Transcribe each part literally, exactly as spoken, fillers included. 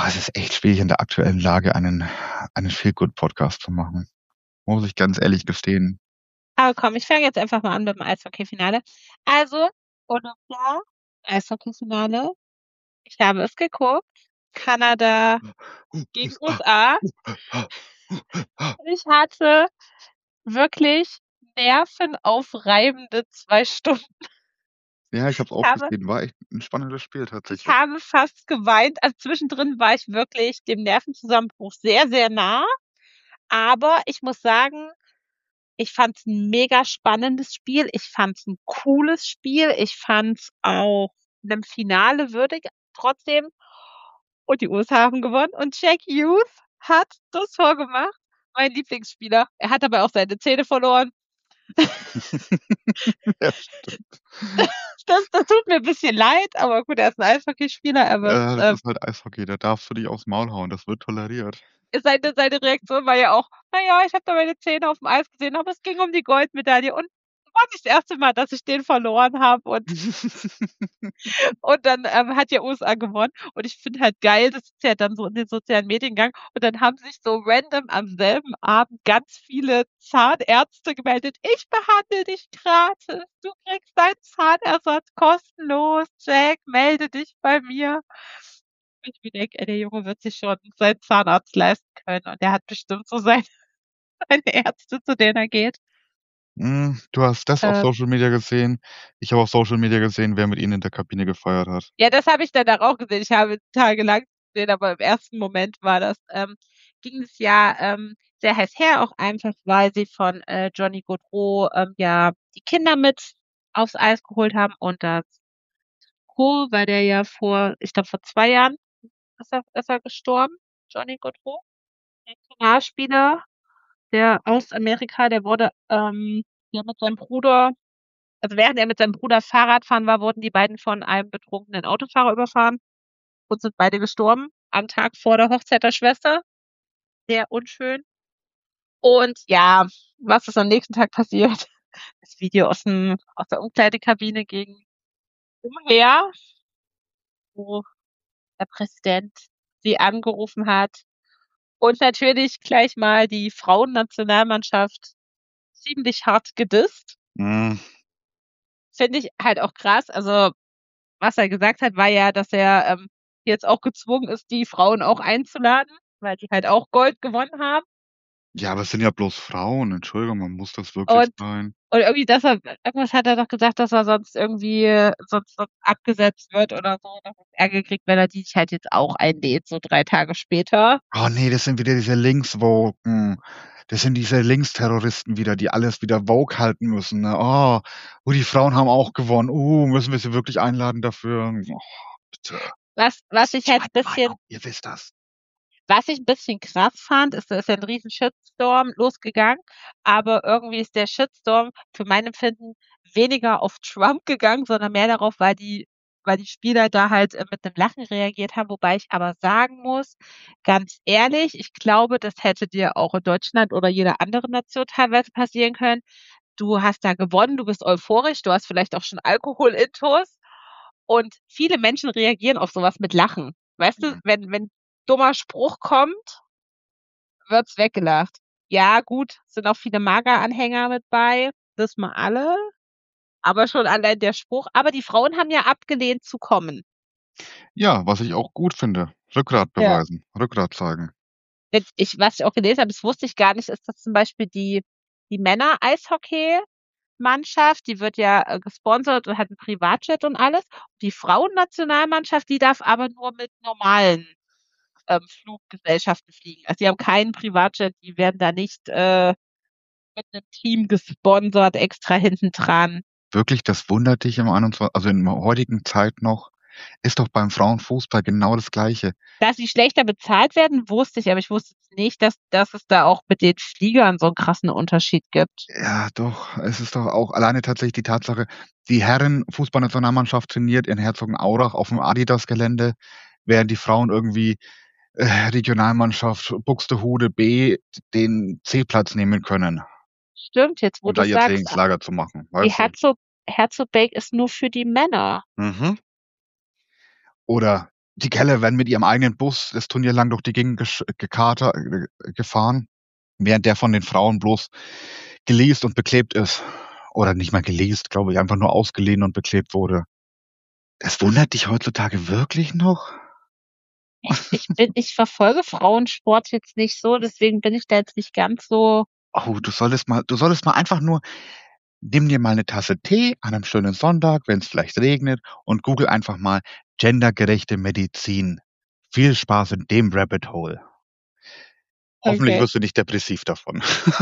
Ah, es ist echt schwierig in der aktuellen Lage einen einen Feel-Good-Podcast zu machen. Muss ich ganz ehrlich gestehen. Aber komm, ich fange jetzt einfach mal an mit dem Eishockeyfinale. Also, Olympia, Eishockeyfinale. Ich habe es geguckt. Kanada gegen U S A. Ich hatte wirklich nervenaufreibende zwei Stunden. Ja, ich habe es Ich auch habe gesehen. War echt 'n spannendes Spiel ich tatsächlich. habe fast geweint. Also, zwischendrin war ich wirklich dem Nervenzusammenbruch sehr, sehr nah. Aber ich muss sagen, ich fand's 'n mega spannendes Spiel. Ich fand's 'n cooles Spiel. Ich fand's auch 'nem Finale würdig trotzdem. Und die U S A haben gewonnen und Jack Hughes hat das Tor gemacht, mein Lieblingsspieler. Er hat dabei auch seine Zähne verloren. Ja, stimmt. Das das tut mir 'n bisschen leid, aber gut, er ist 'n Eishockeyspieler. Er wird, Ja, das ähm ist halt Eishockey, da darfst du nicht aufs Maul hauen, das wird toleriert. Seine seine Reaktion war ja auch: „Na ja, ich habe da meine Zähne aufm Eis gesehen, aber es ging um die Goldmedaille und war nicht das erste Mal, dass ich den verloren habe und“ und dann, ähm, hat ja U S A gewonnen und ich finde halt geil, das ist ja dann so in den sozialen Medien gegangen und dann haben sich so random am selben Abend ganz viele Zahnärzte gemeldet: „Ich behandle dich gratis. Du kriegst deinen Zahnersatz kostenlos. Jack, melde dich bei mir.“ Ich mir denke: „Ey, der Junge wird sich schon seinen Zahnarzt leisten können und der hat bestimmt so seine seine Ärzte, zu denen er geht.“ Hm, du hast das auf Ähm Social Media gesehen. Ich habe auf Social Media gesehen, wer mit ihnen in der Kabine gefeiert hat. Ja, das habe ich danach auch gesehen. Ich habe tagelang gesehen, aber im ersten Moment war das ähm, ging es ja, ähm, sehr heiß her, auch einfach, weil sie von, äh, Johnny Gaudreau, ähm, ja, die Kinder mit aufs Eis geholt haben und das Co. weil der ja vor ich glaube, vor zwei Jahren ist er ist er gestorben, Johnny Gaudreau, Nationalspieler, der aus Amerika, der wurde, ähm, ja mit seinem Bruder also, während er mit seinem Bruder Fahrradfahren war, wurden die beiden von einem betrunkenen Autofahrer überfahren und sind beide gestorben am Tag vor der Hochzeit der Schwester. Sehr unschön. Und ja, was ist am nächsten Tag passiert? Das Video aus'm aus der Umkleidekabine ging umher wo der Präsident sie angerufen hat und natürlich gleich mal die Frauennationalmannschaft ziemlich hart gedisst. Hm. Finde ich halt auch krass. Also, was er gesagt hat, war ja, dass er, ähm, jetzt auch gezwungen ist, die Frauen auch einzuladen, weil die halt auch Gold gewonnen haben. Ja, aber es sind ja bloß Frauen. Entschuldigung mal, muss das wirklich Und sein? und irgendwie, dass er irgendwas hat er doch gesagt, dass er sonst irgendwie sonst sonst abgesetzt wird oder so, dass er Ärger kriegt, wenn er die sich halt jetzt auch einlädt, so drei Tage später. Oh ne, das sind wieder diese Linkswoken. Das sind diese Linksterroristen wieder, die alles wieder woke halten müssen, ne? „Oh, oh, die Frauen haben auch gewonnen. Uh, müssen wir sie wirklich einladen dafür?“ Oh, bitte. Was Das was ist ich nicht halt meine 'n bisschen Meinung, ihr wisst das. was ich 'n bisschen krass fand, ist, da ist ja 'n riesen Shitstorm losgegangen, aber irgendwie ist der Shitstorm für mein Empfinden weniger auf Trump gegangen, sondern mehr darauf, weil die weil die Spieler da halt, äh, mit 'nem Lachen reagiert haben. Wobei ich aber sagen muss, ganz ehrlich, ich glaube, das hätte dir auch in Deutschland oder jeder anderen Nation teilweise passieren können. Du hast da gewonnen, du bist euphorisch, du hast vielleicht auch schon Alkohol-Intus und viele Menschen reagieren auf so was mit Lachen. Weißt du, Mhm. wenn wenn dummer Spruch kommt wird's weggelacht. Ja, gut, sind auch viele MAGA-Anhänger mit bei, wissen wir alle, aber schon allein der Spruch aber die Frauen haben ja abgelehnt zu kommen. Ja, was ich auch gut finde. Rückgrat Ja. beweisen, Rückgrat zeigen. Jetzt ich was ich auch gelesen habe, das wusste ich gar nicht, ist, dass zum Beispiel die die Männer-Eishockeymannschaft, die wird ja, äh, gesponsert und hat 'n Privatjet und alles. Die Frauennationalmannschaft, die darf aber nur mit normalen, ähm, Fluggesellschaften fliegen. Also, die haben keinen Privatjet, die werden da nicht, äh, mit 'nem Team gesponsert extra hinten dran. Wirklich, das wundert dich im einundzwan also, in der heutigen Zeit noch? Ist doch beim Frauenfußball genau das Gleiche. Dass sie schlechter bezahlt werden, wusste ich, aber ich wusste jetzt nicht, dass dass es da auch mit den Fliegern so 'n krassen Unterschied gibt. Ja, doch. Es ist doch auch alleine tatsächlich die Tatsache, die Herren-Fußballnationalmannschaft trainiert in Herzogenaurach auf'm Adidas-Gelände, während die Frauen irgendwie, äh, Regionalmannschaft Buxtehude B den C-Platz nehmen können. Stimmt, jetzt wo Und da du's ihr sagst, a Trainingslager zu machen, die weißt du? Herzog Herzog Bake ist nur für die Männer. Mhm. Oder die Kerle werden mit ihrem eigenen Bus das Turnier lang durch die Gegend gesch gekater äh, gefahren, während der von den Frauen bloß geleast und beklebt ist. Oder nicht mal geleast, glaube ich, einfach nur ausgeliehen und beklebt wurde. Es wundert dich heutzutage wirklich noch? Ich ich bin ich verfolge Frauensport jetzt nicht so, deswegen bin ich da jetzt nicht ganz so Oh, du solltest mal du solltest mal einfach nur nimm dir mal 'ne Tasse Tee an 'nem schönen Sonntag, wenn's vielleicht regnet, und google einfach mal gendergerechte Medizin. Viel Spaß in dem Rabbit Hole. Hoffentlich Okay. wirst du nicht depressiv davon.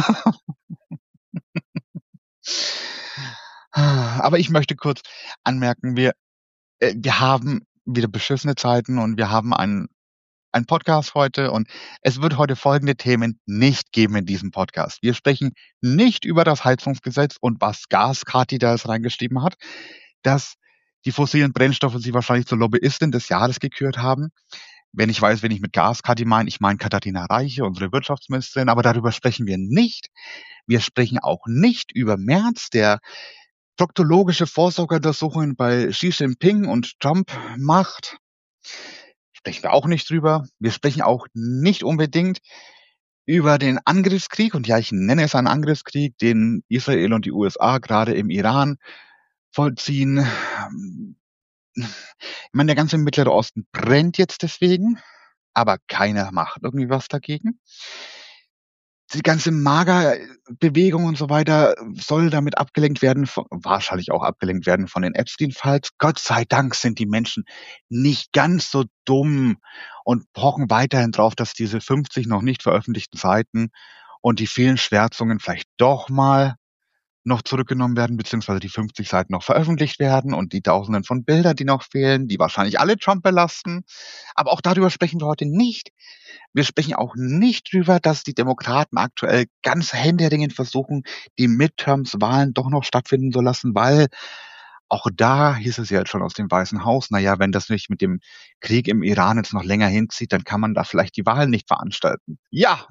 Aber ich möchte kurz anmerken, wir äh, wir haben wieder beschissene Zeiten und wir haben einen einen Podcast heute und es wird heute folgende Themen nicht geben in diesem Podcast. Wir sprechen nicht über das Heizungsgesetz und was Gas-Kati da jetzt reingeschrieben hat, dass die fossilen Brennstoffe sie wahrscheinlich zur Lobbyistin des Jahres gekürt haben. Wenn ich weiß, wen ich mit Gas-Kati meine, ich meine Katharina Reiche, unsere Wirtschaftsministerin, aber darüber sprechen wir nicht. Wir sprechen auch nicht über Merz, der proktologische Vorsorgeuntersuchungen bei Xi Jinping und Trump macht. Sprechen wir auch nicht drüber. Wir sprechen auch nicht unbedingt über den Angriffskrieg, und ja, ich nenne es einen Angriffskrieg, den Israel und die U S A gerade im Iran vollziehen. Ich meine, der ganze Mittlere Osten brennt jetzt deswegen, aber keiner macht irgendwie was dagegen. Die ganze Magerbewegung und so weiter soll damit abgelenkt werden v wahrscheinlich auch abgelenkt werden von den Epstein-Files. Gott sei Dank sind die Menschen nicht ganz so dumm und pochen weiterhin drauf, dass diese fünfzig noch nicht veröffentlichten Seiten und die vielen Schwärzungen vielleicht doch mal noch zurückgenommen werden, beziehungsweise die fünfzig Seiten noch veröffentlicht werden und die Tausenden von Bildern, die noch fehlen, die wahrscheinlich alle Trump belasten. Aber auch darüber sprechen wir heute nicht. Wir sprechen auch nicht drüber, dass die Demokraten aktuell ganz händeringend versuchen, die Midterms-Wahlen doch noch stattfinden zu lassen, weil auch da hieß es ja jetzt schon aus dem Weißen Haus, na ja, wenn das nicht mit dem Krieg im Iran jetzt noch länger hinzieht, dann kann man da vielleicht die Wahlen nicht veranstalten. Ja,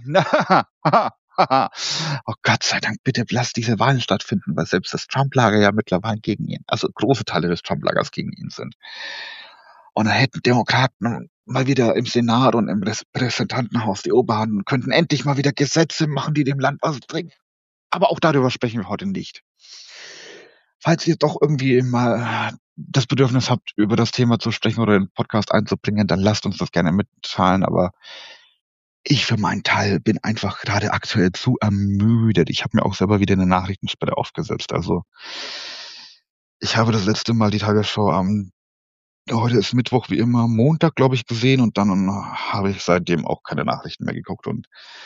oh Gott sei Dank, bitte lass diese Wahlen stattfinden, weil selbst das Trump-Lager ja mittlerweile gegen ihn, also große Teile des Trump-Lagers gegen ihn sind. Und dann hätten Demokraten mal wieder im Senat und im Repräsentantenhaus die Oberhand und könnten endlich mal wieder Gesetze machen, die dem Land was bringen. Aber auch darüber sprechen wir heute nicht. Falls ihr doch irgendwie mal das Bedürfnis habt, über das Thema zu sprechen oder den Podcast einzubringen, dann lasst uns das gerne mitteilen, aber ich für meinen Teil bin einfach gerade aktuell zu ermüdet. Ich habe mir auch selber wieder 'ne Nachrichtensperre aufgesetzt. Also ich habe das letzte Mal die Tagesschau am heute ist Mittwoch wie immer, Montag, glaube ich, gesehen und dann habe ich seitdem auch keine Nachrichten mehr geguckt und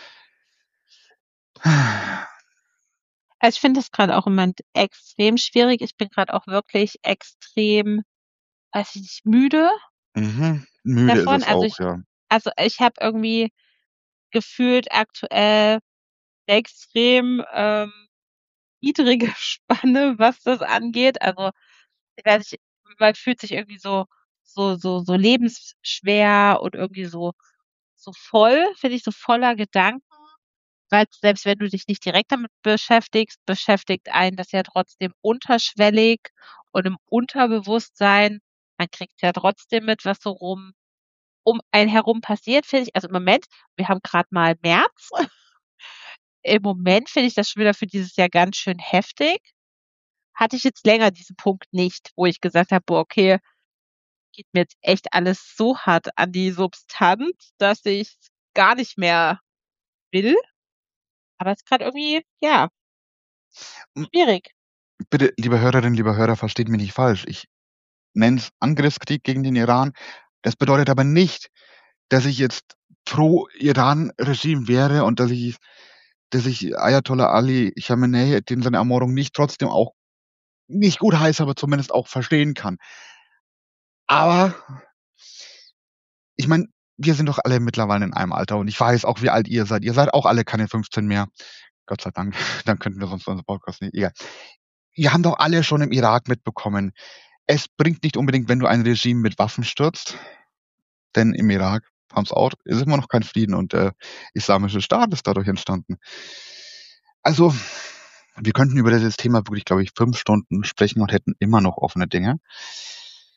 Also, ich finde das grad auch im Moment extrem schwierig. Ich bin grad auch wirklich extrem, weiß ich nicht, müde Mhm. Müde ist davon. es Also, auch, ich ja. also, ich habe irgendwie gefühlt aktuell extrem, ähm, niedrige Spanne, was das angeht. Also, ich weiß nicht, man fühlt sich irgendwie so so so so lebensschwer und irgendwie so so voll, finde ich, so voller Gedanken, weil selbst wenn du dich nicht direkt damit beschäftigst, beschäftigt einen das ja trotzdem unterschwellig und im Unterbewusstsein. Man kriegt ja trotzdem mit, was so rum um einen herum passiert, finde ich. Also, im Moment wir haben grad mal März. Im Moment finde ich das schon wieder für dieses Jahr ganz schön heftig. Hatte ich jetzt länger diesen Punkt nicht, wo ich gesagt habe: „Boah, okay, geht mir jetzt echt alles so hart an die Substanz, dass ich's gar nicht mehr will.“ Aber ist grad irgendwie, ja Hm. schwierig. Bitte, liebe Hörerinnen, lieber Hörer, versteht mich nicht falsch. Ich nenne es Angriffskrieg gegen den Iran. Das bedeutet aber nicht, dass ich jetzt pro Iran-Regime wäre und dass ich dass ich Ayatollah Ali Chamenei, dem seine Ermordung nicht trotzdem auch nicht gutheiße, aber zumindest auch verstehen kann. Aber ich meine, wir sind doch alle mittlerweile in einem Alter und ich weiß auch, wie alt ihr seid. Ihr seid auch alle keine fünfzehn mehr. Gott sei Dank, dann könnten wir sonst unseren Podcast nicht egal. Wir haben doch alle schon im Irak mitbekommen, es bringt nicht unbedingt, wenn du ein Regime mit Waffen stürzt, denn im Irak, Palms out, ist immer noch kein Frieden und der Islamische Staat ist dadurch entstanden. Also, wir könnten über dieses Thema wirklich, glaube ich, fünf Stunden sprechen und hätten immer noch offene Dinge.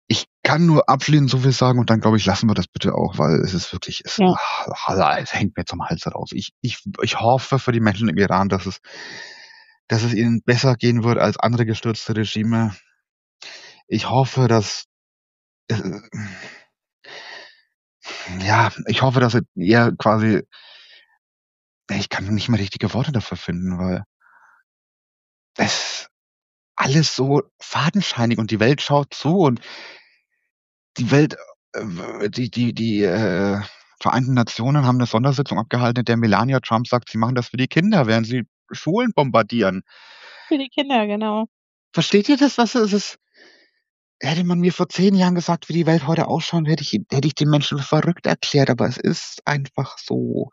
Ich kann nur abschließend so viel sagen und dann, glaube ich, lassen wir das bitte auch, weil es ist wirklich, es, Ja. ah, es hängt mir zum Hals raus. Ich, ich, ich hoffe für die Menschen im Iran, dass es, dass es ihnen besser gehen wird als andere gestürzte Regime. Ich hoffe, dass, äh, ja, ich hoffe, dass er quasi, ich kann nicht mehr richtige Worte dafür finden, weil es alles so fadenscheinig und die Welt schaut zu und die Welt, äh, die, die, die äh, Vereinten Nationen haben eine Sondersitzung abgehalten, in der Melania Trump sagt, sie machen das für die Kinder, während sie Schulen bombardieren. Für die Kinder, genau. Versteht ihr das, was es ist? Hätte man mir vor zehn Jahren gesagt, wie die Welt heute ausschaut, hätte ich, hätte ich den Menschen für verrückt erklärt, aber es ist einfach so.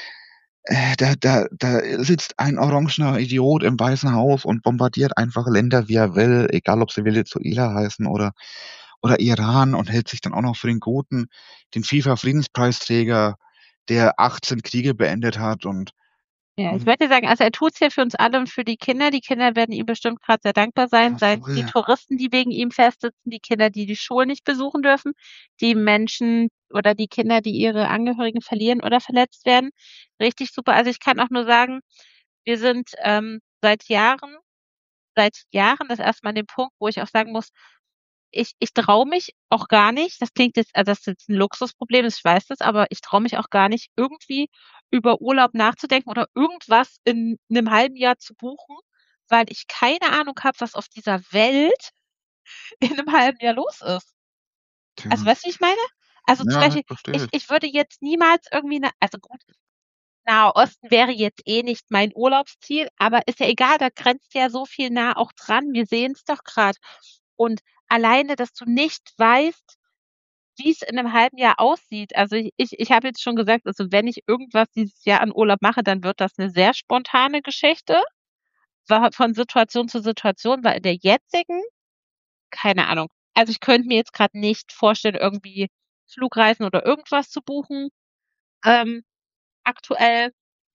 Äh, da, da, da sitzt ein orangener Idiot im Weißen Haus und bombardiert einfach Länder, wie er will, egal ob sie Venezuela heißen oder, oder Iran und hält sich dann auch noch für den Guten, den FIFA-Friedenspreisträger, der achtzehn Kriege beendet hat und Ja, ich würde sagen, also er tut's ja für uns alle und für die Kinder. Die Kinder werden ihm bestimmt gerade sehr dankbar sein. Seien es die Touristen, die wegen ihm festsitzen, die Kinder, die die Schulen nicht besuchen dürfen, die Menschen oder die Kinder, die ihre Angehörigen verlieren oder verletzt werden. Richtig super. Also ich kann auch nur sagen, wir sind ähm, seit Jahren, seit Jahren das erste Mal an dem Punkt, wo ich auch sagen muss, ich, ich traue mich auch gar nicht, das klingt jetzt, also das ist jetzt ein Luxusproblem, ich weiß das, aber ich traue mich auch gar nicht, irgendwie über Urlaub nachzudenken oder irgendwas in einem halben Jahr zu buchen, weil ich keine Ahnung habe, was auf dieser Welt in einem halben Jahr los ist. Tja. Also weißt du, wie ich meine? Also zum Ja, Beispiel, verstehe ich, ich. ich würde jetzt niemals irgendwie, ne, also gut, Nahe Osten wäre jetzt eh nicht mein Urlaubsziel, aber ist ja egal, da grenzt ja so viel nah auch dran. Wir sehen es doch gerade. Und alleine, dass du nicht weißt, wie es in einem halben Jahr aussieht. Also ich, ich, ich habe jetzt schon gesagt, also wenn ich irgendwas dieses Jahr an Urlaub mache, dann wird das eine sehr spontane Geschichte, war von Situation zu Situation, weil in der jetzigen, keine Ahnung. Also ich könnte mir jetzt gerade nicht vorstellen, irgendwie Flugreisen oder irgendwas zu buchen, ähm, aktuell.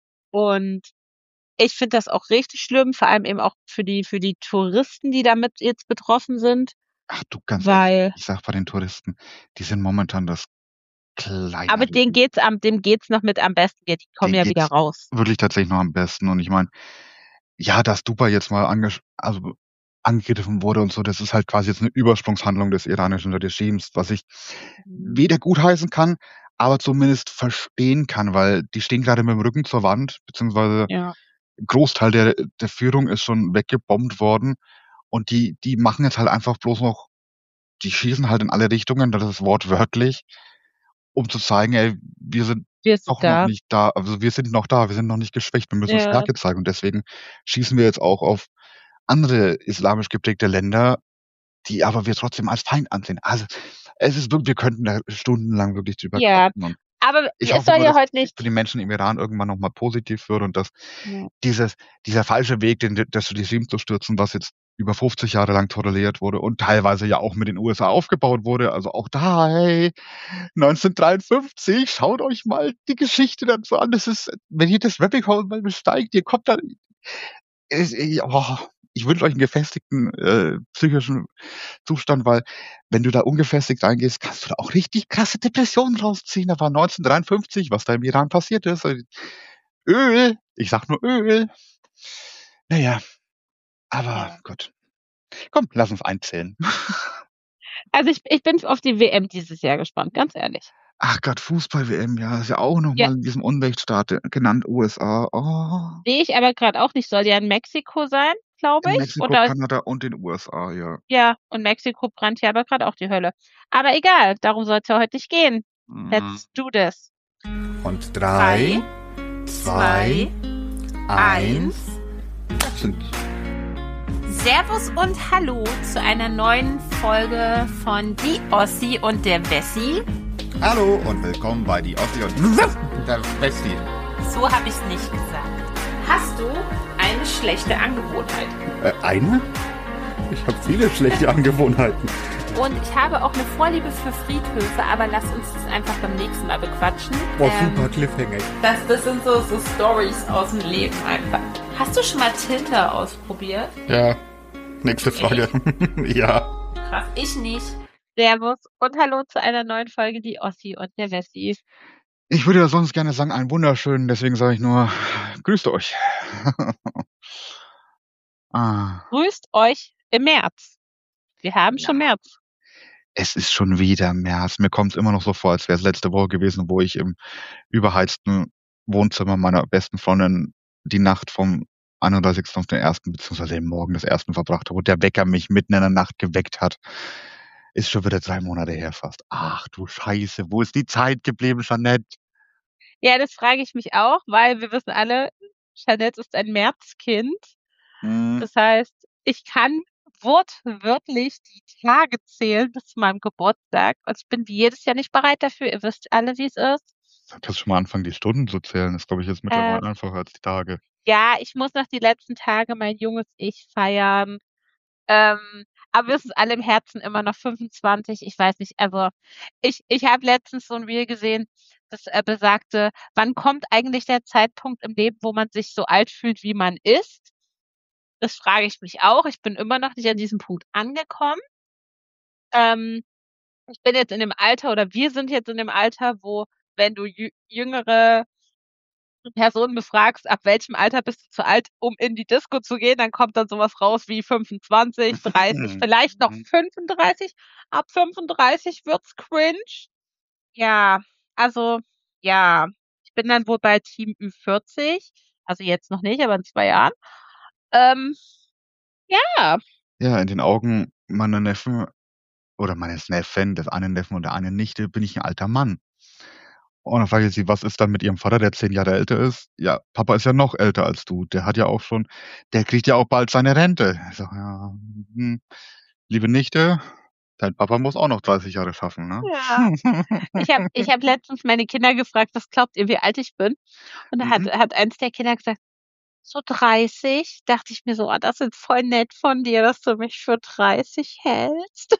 Und ich finde das auch richtig schlimm, vor allem eben auch für die, für die Touristen, die damit jetzt betroffen sind, Ach du, ganz ehrlich, weil, ich sag bei den Touristen, die sind momentan das kleine aber denen geht's am, dem geht's noch mit am besten, die kommen denen ja wieder geht's raus. wirklich tatsächlich noch am besten. Und ich meine, ja, dass Dubai jetzt mal angesch also angegriffen wurde und so, das ist halt quasi jetzt eine Übersprungshandlung des iranischen Regimes, was ich Mhm. weder gutheißen kann, aber zumindest verstehen kann, weil die stehen gerade mit dem Rücken zur Wand, beziehungsweise Ja. 'n Großteil der der Führung ist schon weggebombt worden und die die machen jetzt halt einfach bloß noch, die schießen halt in alle Richtungen, das ist wortwörtlich, um zu zeigen: „Ey, wir sind Wir sind doch noch da. nicht da. Also, wir sind noch da, wir sind noch nicht geschwächt, wir müssen Ja. Stärke zeigen.“ Und deswegen schießen wir jetzt auch auf andere islamisch geprägte Länder, die aber wir trotzdem als Feind ansehen. Also, es ist wirklich, wir könnten da stundenlang wirklich drüber Ja, quatschen und aber ich es hoffe soll nur, ja dass heute es für nicht die Menschen im Iran irgendwann noch mal positiv wird und dass ja. dieses dieser falsche Weg, den das Regime zu stürzen, was jetzt über fünfzig Jahre lang toleriert wurde und teilweise ja auch mit den U S A aufgebaut wurde. Also auch da, hey, neunzehnhundertdreiundfünfzig, schaut euch mal die Geschichte dazu an. Das ist, wenn ihr das Rabbit Hole mal besteigt, ihr kommt da, es, oh, ich wünsche euch einen gefestigten äh, psychischen Zustand, weil wenn du da ungefestigt reingehst, kannst du da auch richtig krasse Depressionen rausziehen. Da war neunzehnhundertdreiundfünfzig, was da im Iran passiert ist. Öl, ich sag nur Öl. Naja, aber Ja. gut. Komm, lass uns einzählen. Also ich, ich bin auf die W M dieses Jahr gespannt, ganz ehrlich. Ach Gott, Fußball-W M, ja, ist ja auch noch Ja, mal in diesem Unrechtsstaat äh, genannt U S A. Oh, sehe ich aber gerade auch nicht. Soll ja in Mexiko sein, glaube in ich. Mexiko, Oder Kanada und den U S A, ja. ja, und Mexiko brennt ja aber gerade auch die Hölle. Aber egal, darum soll es ja heute nicht gehen. Let's do this. Und drei, zwei, eins. Servus und Hallo zu einer neuen Folge von Die Ossi und der Wessi. Hallo und willkommen bei die Ossi und der Wessi. So habe ich es nicht gesagt. Hast du eine schlechte Angewohnheit? Äh, eine? Ich habe viele schlechte Angewohnheiten. Und ich habe auch eine Vorliebe für Friedhöfe, aber lass uns das einfach beim nächsten Mal bequatschen. Boah, Ähm, super Cliffhanger. das, das sind so, so Stories aus dem Leben einfach. Hast du schon mal Tinder ausprobiert? Ja, nächste Frage. Ja. Krass, ich nicht. Servus und hallo zu einer neuen Folge Die Ossi und der Wessi. Ich würde ja sonst gerne sagen, einen wunderschönen, deswegen sage ich nur, grüßt euch. ah, Grüßt euch im März. Wir haben ja, schon März. es ist schon wieder März. Mir kommt es immer noch so vor, als wäre es letzte Woche gewesen, wo ich im überheizten Wohnzimmer meiner besten Freundin die Nacht vom einunddreißigsten auf den ersten beziehungsweise den Morgen des ersten verbracht habe und der Wecker mich mitten in der Nacht geweckt hat. Ist schon wieder drei Monate her fast. Ach du Scheiße, wo ist die Zeit geblieben, Jeanette? Ja, das frage ich mich auch, weil wir wissen alle, Jeanette ist ein Märzkind. Hm, Das heißt, ich kann wortwörtlich die Tage zählen bis zu meinem Geburtstag. Und ich bin wie jedes Jahr nicht bereit dafür. Ihr wisst alle, wie es ist. Du kannst schon mal anfangen, die Stunden zu zählen. Das glaube ich jetzt Äh, mittlerweile einfacher als die Tage. ja, ich muss noch die letzten Tage mein junges Ich feiern. Ähm, aber wir sind alle im Herzen immer noch fünfundzwanzig. Ich weiß nicht, also ich, ich habe letztens so ein Reel gesehen, das äh, besagte, wann kommt eigentlich der Zeitpunkt im Leben, wo man sich so alt fühlt, wie man ist? Das frage ich mich auch. Ich bin immer noch nicht an diesem Punkt angekommen. Ähm, ich bin jetzt in dem Alter oder wir sind jetzt in dem Alter, wo, wenn du jü jüngere Personen befragst, ab welchem Alter bist du zu alt, um in die Disco zu gehen, dann kommt dann sowas raus wie fünfundzwanzig, dreißig, vielleicht noch fünfunddreißig. Ab fünfunddreißig wird's cringe. Ja, also, ja, ich bin dann wohl bei Team Ü vierzig. Also jetzt noch nicht, aber in zwei Jahren. Ähm, ja. Ja, in den Augen meiner Neffen oder meines Neffen, des einen Neffen und der einen Nichte, bin ich ein alter Mann. Und dann frage ich sie: „Was ist dann mit Ihrem Vater, der zehn Jahre älter ist?“ „Ja, Papa ist ja noch älter als du. Der hat ja auch schon der kriegt ja auch bald seine Rente.“ Ich sage: „Ja, hm, liebe Nichte, dein Papa muss auch noch dreißig Jahre schaffen, ne?“ Ja. Ich habe ich habe letztens meine Kinder gefragt: „Was glaubt ihr, wie alt ich bin?“ Und da hat Mhm. hat eins der Kinder gesagt: „So dreißig.“ Dachte ich mir so: „Oh, das ist voll nett von dir, dass du mich für dreißig hältst.“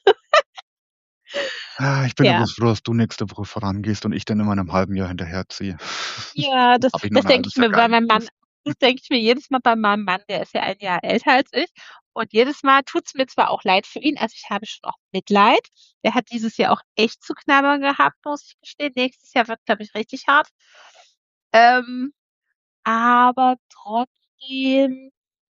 Ah, ich bin ja Ja. bloß froh, dass du nächste Woche vorangehst und ich dann immer in 'nem halben Jahr hinterherziehe. Ja, das Habe ich noch das 'n denke halbes ich Jahr mir bei meinem Mann geeinfußt. das denke ich mir jedes Mal bei meinem Mann, der ist ja ein Jahr älter als ich. Und jedes Mal tut's mir zwar auch leid für ihn, also ich habe schon auch Mitleid. Der hat dieses Jahr auch echt zu knabbern gehabt, muss ich gestehen. Nächstes Jahr wird, glaube ich, richtig hart. Ähm, aber trotzdem,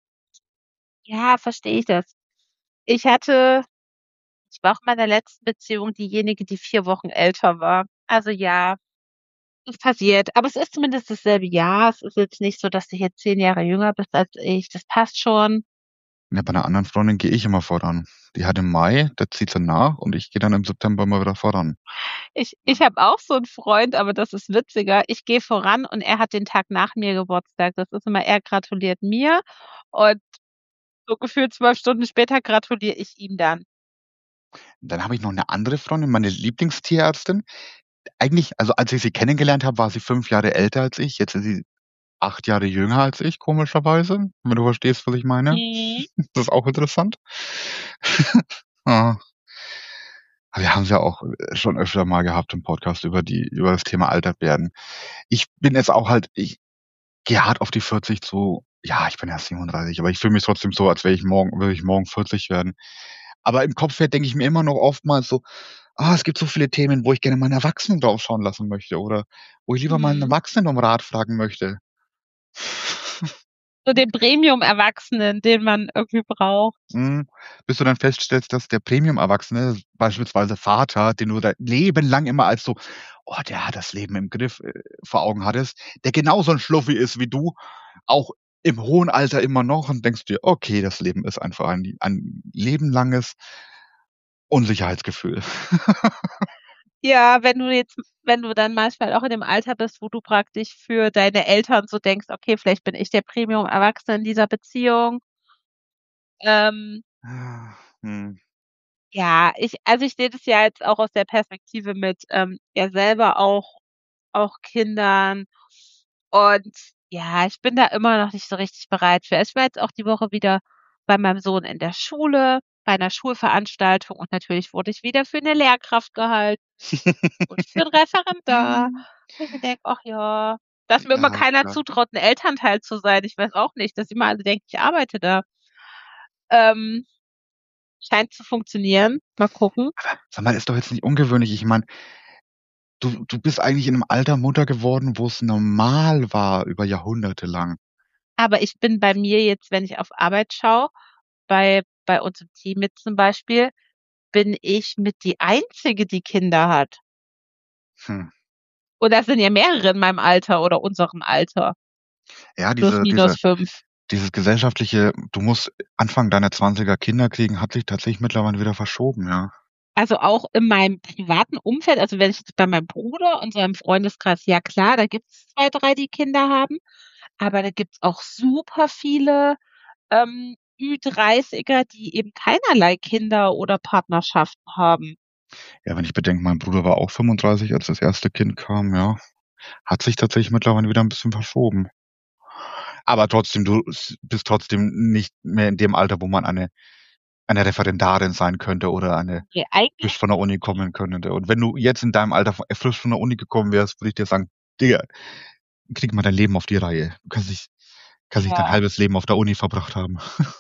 ja, verstehe ich das. Ich hatte ich war auch in meiner letzten Beziehung diejenige, die vier Wochen älter war. Also ja, es passiert. Aber es ist zumindest dasselbe Jahr. Es ist jetzt nicht so, dass du hier zehn Jahre jünger bist als ich. Das passt schon. Ja, bei 'ner anderen Freundin gehe ich immer voran. Die hat im Mai, da zieht sie nach und ich gehe dann im September immer wieder voran. Ich Ja. ich habe auch so 'n Freund, aber das ist witziger. Ich gehe voran und er hat den Tag nach mir Geburtstag. Das ist immer er gratuliert mir und so gefühlt zwölf Stunden später gratuliere ich ihm dann. Dann habe ich noch 'ne andere Freundin, meine Lieblingstierärztin. Eigentlich also, als ich sie kennengelernt habe, war sie fünf Jahre älter als ich. Jetzt ist sie acht Jahre jünger als ich, komischerweise, wenn du verstehst, was ich meine. Mhm. Das ist auch interessant. Ah. Wir haben's ja auch, äh, schon öfter mal gehabt im Podcast über die über das Thema alt werden. Ich bin jetzt auch halt ich gehe hart auf die vierzig zu. Ja, ich bin erst siebenunddreißig, aber ich fühle mich trotzdem so, als wäre ich morgen würde ich morgen vierzig werden. Aber im Kopf her denke ich mir immer noch oftmals so: „Ah, es gibt so viele Themen, wo ich gerne mal 'n Erwachsenen draufschauen lassen möchte oder wo ich lieber mal 'n Mhm. Erwachsenen um Rat fragen möchte.“ So den Premium-Erwachsenen, den man irgendwie braucht. Mhm. Bis du dann feststellst, dass der Premium-Erwachsene, beispielsweise Vater, den du dein Leben lang immer als so: „Oh, der hat das Leben im Griff“, äh, vor Augen hattest, der genauso 'n Schluffi ist wie du, auch im hohen Alter immer noch und denkst dir: „Okay, das Leben ist einfach ein ein lebenlanges Unsicherheitsgefühl.“ Ja, wenn du jetzt wenn du dann manchmal auch in dem Alter bist, wo du praktisch für deine Eltern so denkst: „Okay, vielleicht bin ich der Premium-Erwachsene in dieser Beziehung.“ Ähm Ah, mhm. Ja, ich also, ich sehe das ja jetzt auch aus der Perspektive mit, ähm, ja selber auch auch Kindern und ja, ich bin da immer noch nicht so richtig bereit für. Ich war jetzt auch die Woche wieder bei meinem Sohn in der Schule, bei 'ner Schulveranstaltung und natürlich wurde ich wieder für 'ne Lehrkraft gehalten und für 'n Referendar. Wo ich mir denke: „Ach ja“, dass mir immer Ja, keiner klar. zutraut, 'n Elternteil zu sein. Ich weiß auch nicht, dass immer alle denken, ich arbeite da. Ähm Scheint zu funktionieren. Mal gucken. Aber sag mal, ist doch jetzt nicht ungewöhnlich. Ich meine, du du bist eigentlich in 'nem Alter Mutter geworden, wo's normal war über Jahrhunderte lang. Aber ich bin bei mir jetzt, wenn ich auf Arbeit schaue, bei bei uns im Team jetzt zum Beispiel, bin ich mit die Einzige, die Kinder hat. Hm. Und das sind ja mehrere in meinem Alter oder unserem Alter. Ja, Plus, diese minus diese fünf. dieses gesellschaftliche, du musst Anfang deiner Zwanziger Kinder kriegen, hat sich tatsächlich mittlerweile wieder verschoben, ja. Also, auch in meinem privaten Umfeld, also, wenn ich jetzt bei meinem Bruder und seinem Freundeskreis, ja klar, da gibt's zwei, drei, die Kinder haben, aber da gibt's auch super viele, ähm, Ü-Dreißiger, die eben keinerlei Kinder oder Partnerschaften haben. Ja, wenn ich bedenke, mein Bruder war auch fünfunddreißig, als das erste Kind kam, ja. Hat sich tatsächlich mittlerweile wieder 'n bisschen verschoben. Aber trotzdem, du s bist trotzdem nicht mehr in dem Alter, wo man eine eine Referendarin sein könnte oder eine Ne, eigentlich frisch von der Uni kommen könnte. Und wenn du jetzt in deinem Alter v frisch von der Uni gekommen wärst, würde ich dir sagen: „Digga, krieg mal dein Leben auf die Reihe. Du kannst nicht kannst nicht dein Ja. halbes Leben auf der Uni verbracht haben.“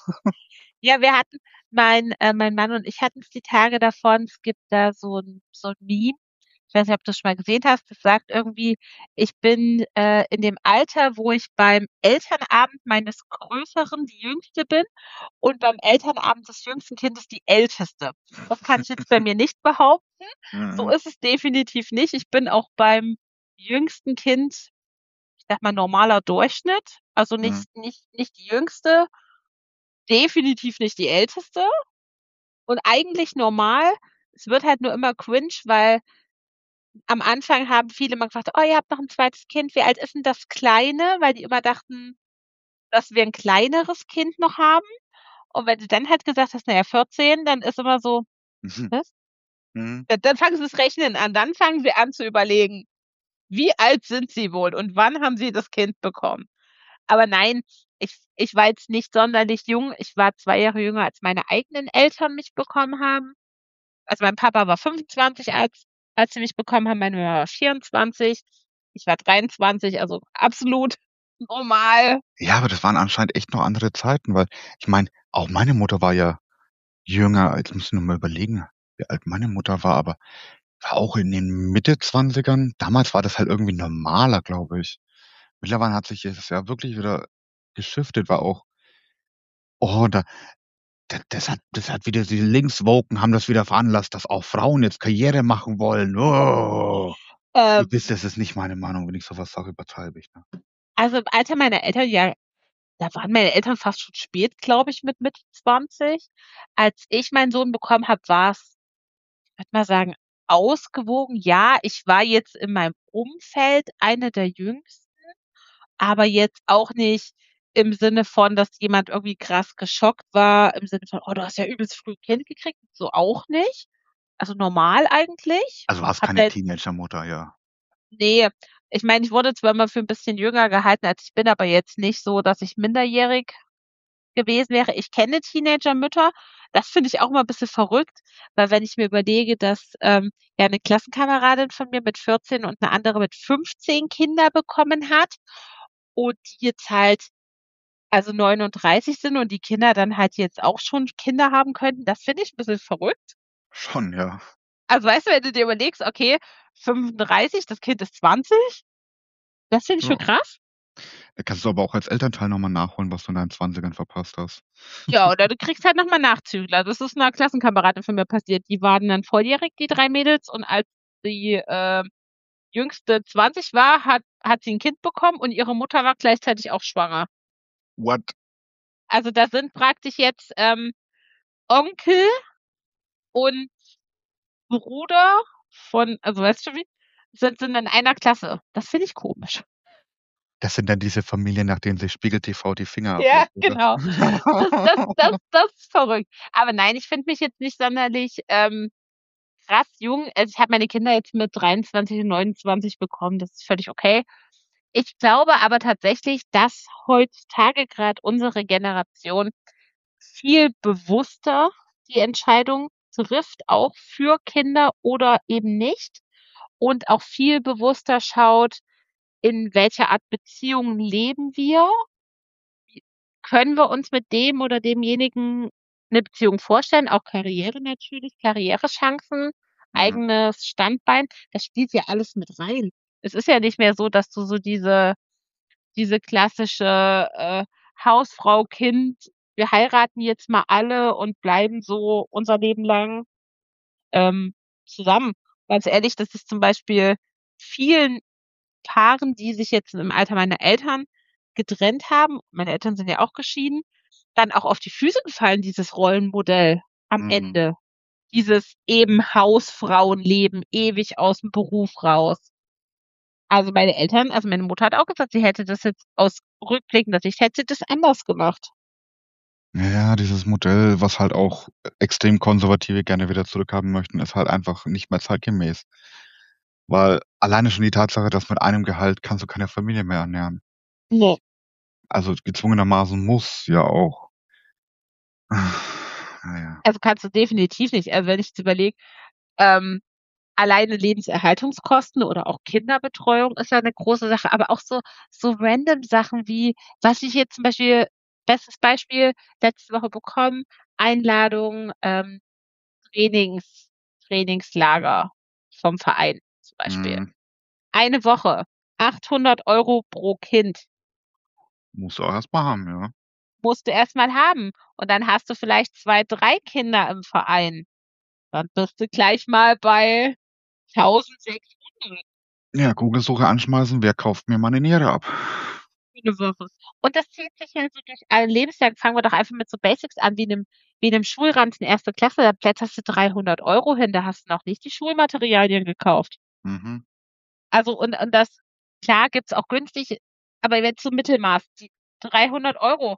Ja, wir hatten mein äh, mein Mann und ich hatten's die Tage davon. Es gibt da so 'n so 'n Meme. Ich weiß nicht, ob du's schon mal gesehen hast. Das sagt irgendwie: „Ich bin, äh, in dem Alter, wo ich beim Elternabend meines Größeren die Jüngste bin und beim Elternabend des jüngsten Kindes die Älteste.“ Das kann ich jetzt bei mir nicht behaupten. So Mhm. ist es definitiv nicht. Ich bin auch beim jüngsten Kind, ich sage mal, normaler Durchschnitt, also, Mhm. nicht nicht nicht die Jüngste, definitiv nicht die Älteste und eigentlich normal. Es wird halt nur immer cringe, weil am Anfang haben viele immer gefragt: „Oh, ihr habt noch 'n zweites Kind. Wie alt ist 'n das Kleine?“ Weil die immer dachten, dass wir 'n kleineres Kind noch haben. Und wenn du dann halt gesagt hast: „Na ja, vierzehn“, dann ist immer so: Mhm. „Was?“ Mhm. Da dann fangen sie das Rechnen an. Dann fangen sie an zu überlegen: „Wie alt sind sie wohl und wann haben sie das Kind bekommen?“ Aber nein, ich ich war jetzt nicht sonderlich jung. Ich war zwei Jahre jünger, als meine eigenen Eltern mich bekommen haben. Also, mein Papa war fünfundzwanzig, als als sie mich bekommen haben, meine Mama war vierundzwanzig. Ich war dreiundzwanzig, also, absolut normal. Ja, aber das waren anscheinend echt noch andere Zeiten, weil ich meine, auch meine Mutter war ja jünger. Jetzt muss ich nur mal überlegen, wie alt meine Mutter war, aber war auch in den Mitte-Zwanzigern. Damals war das halt irgendwie normaler, glaube ich. Mittlerweile hat sich das ja wirklich wieder geschiftet, war auch oh, da da das hat das hat wieder diese Linkswoken haben das wieder veranlasst, dass auch Frauen jetzt Karriere machen wollen. Oh. Ihr wisst, Ähm das ist nicht meine Meinung. Wenn ich so was sage, übertreibe ich, ne? Also, im Alter meiner Eltern, ja, da waren meine Eltern fast schon spät, glaube ich, mit Mitte zwanzig. Als ich meinen Sohn bekommen habe, war's, ich würde mal sagen, ausgewogen. Ja, ich war jetzt in meinem Umfeld eine der Jüngsten, aber jetzt auch nicht im Sinne von, dass jemand irgendwie krass geschockt war, im Sinne von: „Oh, du hast ja übelst früh 'n Kind gekriegt.“ So auch nicht. Also, normal eigentlich. Also, warst Habe keine da jetzt Teenagermutter, ja. Ne, ich meine, ich wurde zwar immer für 'n bisschen jünger gehalten, als ich bin, aber jetzt nicht so, dass ich minderjährig gewesen wäre. Ich kenne Teenagermütter. Das finde ich auch immer bisschen verrückt, weil wenn ich mir überlege, dass, ähm, ja 'ne Klassenkameradin von mir mit vierzehn und 'ne andere mit fünfzehn Kinder bekommen hat und die jetzt halt, also, neununddreißig sind und die Kinder dann halt jetzt auch schon Kinder haben könnten, das finde ich 'n bisschen verrückt. Schon, ja. Also, weißt du, wenn du dir überlegst, okay, fünfunddreißig, das Kind ist zwanzig. Das finde ich schon Ja. krass. Da kannst du aber auch als Elternteil noch mal nachholen, was du in deinen Zwanzigern verpasst hast. Ja, oder du kriegst halt noch mal Nachzügler. Das ist 'ner Klassenkameradin von mir passiert. Die waren dann volljährig, die drei Mädels, und als die, äh, Jüngste zwanzig war, hat hat sie 'n Kind bekommen und ihre Mutter war gleichzeitig auch schwanger. What? Also, da sind praktisch jetzt, ähm, Onkel und Bruder von also, weißt du wie? Sind sind in einer Klasse. Das finde ich komisch. Das sind dann diese Familien, nach denen sich Spiegel TV die Finger Ja, ableckt, oder? genau. Das das das das ist verrückt. Aber nein, ich finde mich jetzt nicht sonderlich, ähm, krass jung. Also, ich habe meine Kinder jetzt mit dreiundzwanzig und neunundzwanzig bekommen. Das ist völlig okay. Ich glaube aber tatsächlich, dass heutzutage grad unsere Generation viel bewusster die Entscheidung trifft, auch für Kinder oder eben nicht, und auch viel bewusster schaut, in welcher Art Beziehung leben wir? Können wir uns mit dem oder demjenigen 'ne Beziehung vorstellen, auch Karriere natürlich, Karrierechancen, Mhm. eigenes Standbein, das spielt ja alles mit rein. Es ist ja nicht mehr so, dass du so diese diese klassische, äh, Hausfrau, Kind, wir heiraten jetzt mal alle und bleiben so unser Leben lang, ähm, zusammen. Ganz ehrlich, das ist zum Beispiel vielen Paaren, die sich jetzt im Alter meiner Eltern getrennt haben, meine Eltern sind ja auch geschieden, dann auch auf die Füße gefallen, dieses Rollenmodell am Mhm. Ende. Dieses eben Hausfrauenleben, ewig aus'm Beruf raus. Also, meine Eltern also, meine Mutter hat auch gesagt, sie hätte das jetzt aus rückblickender Sicht hätte sie das anders gemacht. Ja, ja, dieses Modell, was halt auch e extrem Konservative gerne wieder zurückhaben möchten, ist halt einfach nicht mehr zeitgemäß. Weil alleine schon die Tatsache, dass mit einem Gehalt kannst du keine Familie mehr ernähren. Ne. Also, gezwungenermaßen muss ja auch. Na ja. Also, kannst du definitiv nicht. Also, wenn ich jetzt überlege, ähm, alleine Lebenserhaltungskosten oder auch Kinderbetreuung ist ja 'ne große Sache, aber auch so so random Sachen wie was ich jetzt zum Beispiel bestes Beispiel, letzte Woche bekommen, Einladung, ähm, Trainings Trainingslager vom Verein zum Beispiel. Mhm. Eine Woche, achthundert Euro pro Kind. Musst du auch erst mal haben, ja. Musst du erst mal haben. Und dann hast du vielleicht zwei, drei Kinder im Verein. Dann bist du gleich mal bei tausendsechshundert. Ja, Google-Suche anschmeißen: „Wer kauft mir meine Niere ab?“ Für 'ne Woche. Und das zieht sich ja so durch ein Lebensjahr. Fangen wir doch einfach mit so Basics an wie 'nem wie 'nem Schulranzen erste Klasse, da plätterst du dreihundert Euro hin, da hast du noch nicht die Schulmaterialien gekauft. Mhm. Also, und und das klar gibt's auch günstig, aber jetzt so Mittelmaß, die dreihundert Euro.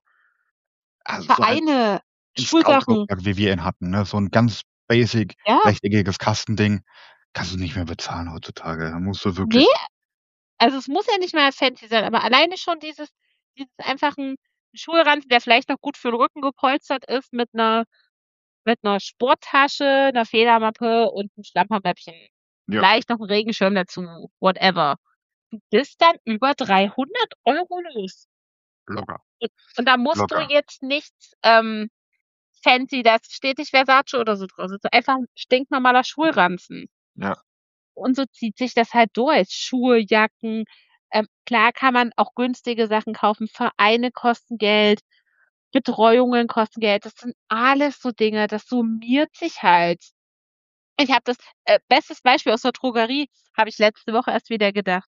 Also, so ein Vereine, 'n Schulsachen. Scout-Rucksack, wie wir ihn hatten, ne? So 'n ganz basic Ja. rechteckiges Kastending kannst du nicht mehr bezahlen heutzutage. Da musst du Ne, wirklich also, es muss ja nicht mal fancy sein, aber alleine schon dieses dieses einfach 'n Schulranzen, der vielleicht noch gut für 'n Rücken gepolstert ist mit 'ner mit 'ner Sporttasche, 'ner Federmappe und 'n Schlampermäppchen. Ja. Vielleicht noch 'n Regenschirm dazu, whatever. Du bist dann über dreihundert Euro los. Locker. Und und da musst du Locker. jetzt nichts, ähm, fancy da steht nicht Versace oder so drauf. Das ist einfach 'n stinknormaler Schulranzen. Ja. Und so zieht sich das halt durch. Schuhe, Jacken, ähm, klar kann man auch günstige Sachen kaufen. Vereine kosten Geld, Betreuungen kosten Geld. Das sind alles so Dinge, das summiert sich halt. Ich habe das äh, bestes Beispiel aus der Drogerie habe ich letzte Woche erst wieder gedacht.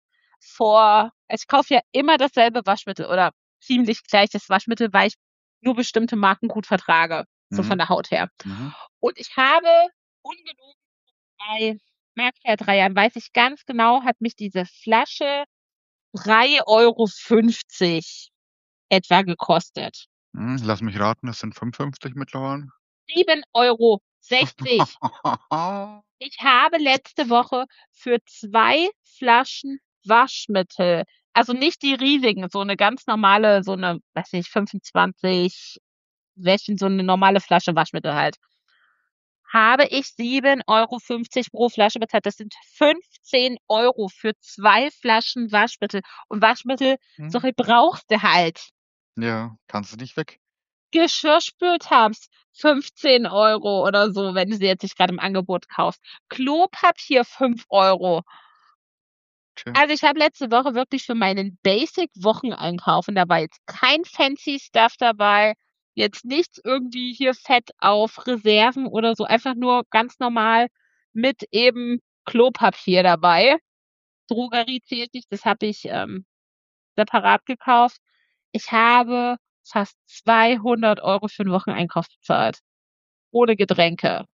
Vor also, ich kaufe ja immer dasselbe Waschmittel oder ziemlich gleiches Waschmittel, weil ich nur bestimmte Marken gut vertrage, so von Mhm. der Haut her. Mhm. Und ich habe ungelogen bei seit drei Jahren weiß ich ganz genau, hat mich diese Flasche drei Euro fünfzig etwa gekostet. Mhm, lass mich raten, es sind fünfundfünfzig mittlerweile? sieben Euro sechzig. Ich habe letzte Woche für zwei Flaschen Waschmittel also, nicht die riesigen, so 'ne ganz normale, so 'ne, weiß nicht, fünfundzwanzig Wäschen, so 'ne normale Flasche Waschmittel halt habe ich sieben Euro fünfzig pro Flasche bezahlt. Das sind fünfzehn Euro für zwei Flaschen Waschmittel. Und Waschmittel, so Mhm. viel brauchst du halt. Ja, kannst du nicht weg. Geschirrspültabs, fünfzehn Euro oder so, wenn du sie jetzt nicht grad im Angebot kaufst. Klopapier, fünf Euro. Tja. Also, ich habe letzte Woche wirklich für meinen Basic-Wocheneinkauf und da war jetzt kein fancy Stuff dabei, jetzt nichts irgendwie hier fett auf Reserven oder so, einfach nur ganz normal mit eben Klopapier dabei. Drogerie zählt nicht, das habe ich, ähm, separat gekauft. Ich habe fast zweihundert Euro für 'n Wocheneinkauf bezahlt, ohne Getränke.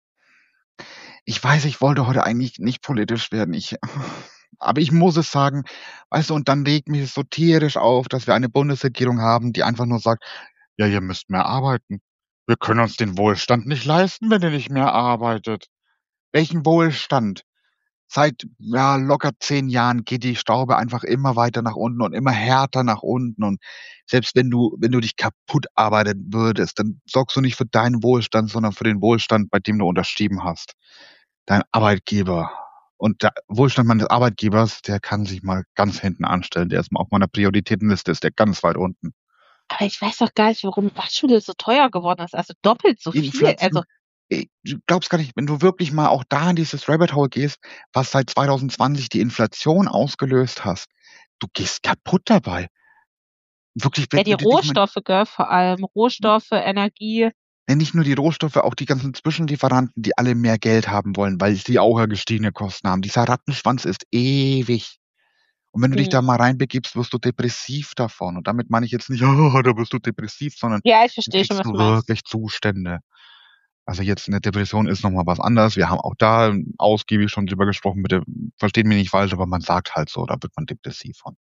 Ich weiß, ich wollte heute eigentlich nicht politisch werden. Ich aber ich muss es sagen, weißt du, und dann regt mich es so tierisch auf, dass wir eine Bundesregierung haben, die einfach nur sagt: „Ja, ihr müsst mehr arbeiten. Wir können uns den Wohlstand nicht leisten, wenn ihr nicht mehr arbeitet.“ Welchen Wohlstand? Seit, ja, locker zehn Jahren geht die Schraube einfach immer weiter nach unten und immer härter nach unten. Und selbst wenn du wenn du dich kaputt arbeiten würdest, dann sorgst du nicht für deinen Wohlstand, sondern für den Wohlstand, bei dem du unterschrieben hast. Dein Arbeitgeber. Und der Wohlstand meines Arbeitgebers, der kann sich mal ganz hinten anstellen. Der ist mal auf meiner Prioritätenliste ist der ganz weit unten. Aber ich weiß doch gar nicht, warum Waschmittel so teuer geworden ist. Also doppelt so Die viel. Also Inflation, ey, du glaubst gar nicht, wenn du wirklich mal auch da in dieses Rabbit Hole gehst, was seit zwanzig zwanzig die Inflation ausgelöst hast, du gehst kaputt dabei. Wirklich, ja, wenn die du dir dich mal Rohstoffe, gell, vor allem. Rohstoffe, Energie. ja, nicht nur die Rohstoffe, auch die ganzen Zwischenlieferanten, die alle mehr Geld haben wollen, weil sie auch ja gestiegene Kosten haben. Dieser Rattenschwanz ist ewig. Und wenn du dich da Mhm. mal reinbegibst, wirst du depressiv davon. Und damit meine ich jetzt nicht, oh, da wirst du depressiv, sondern Ja, ich dann verstehe schon, kriegst was du du meinst. wirklich Zustände. Also jetzt eine Depression ist noch mal was anderes. Wir haben auch da ausgiebig schon drüber gesprochen. Bitte versteht mich nicht falsch, aber man sagt halt so, da wird man depressiv von.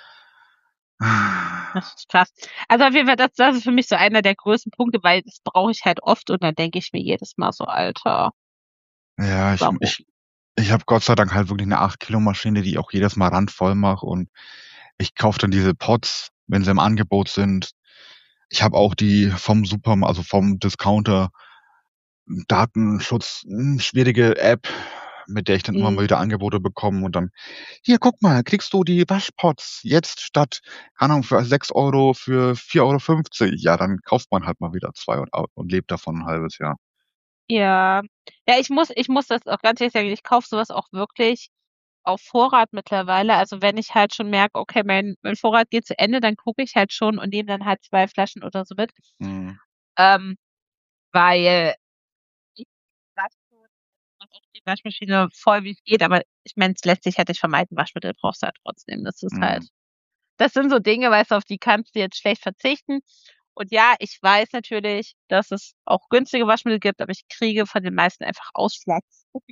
Das ist krass. Also auf jeden Fall, das, das ist für mich so einer der größten Punkte, weil das brauche ich halt oft und dann denke ich mir jedes Mal so, Alter, Ja, ich, warum? ich, ich habe Gott sei Dank halt wirklich eine acht Kilo Maschine, die ich auch jedes Mal randvoll mache und ich kaufe dann diese Pots, wenn sie im Angebot sind. Ich habe auch die vom Superm also vom Discounter Datenschutz, hm, schwierige App, mit der ich dann immer mal Mhm. wieder Angebote bekomme und dann: „Hier, guck mal, kriegst du die Waschpots jetzt statt, keine Ahnung, für sechs Euro für vier Euro fünfzig." Ja, dann kauft man halt mal wieder zwei und au und lebt davon 'n halbes Jahr. Ja. Ja, ich muss ich muss das auch ganz ehrlich sagen, ich kaufe so was auch wirklich auf Vorrat mittlerweile. Also, wenn ich halt schon merke, okay, mein mein Vorrat geht zu Ende, dann gucke ich halt schon und nehme dann halt zwei Flaschen oder so mit. Mhm. Ähm, weil ich wasche schon mache auch die Waschmaschine voll, wie es geht, aber ich meine, es lässt sich halt nicht vermeiden. Waschmittel brauchst du halt trotzdem. Das ist halt Mhm. das sind so Dinge, weißt du, auf die kannst du jetzt schlecht verzichten. Und ja, ich weiß natürlich, dass es auch günstige Waschmittel gibt, aber ich kriege von den meisten einfach Ausschlag.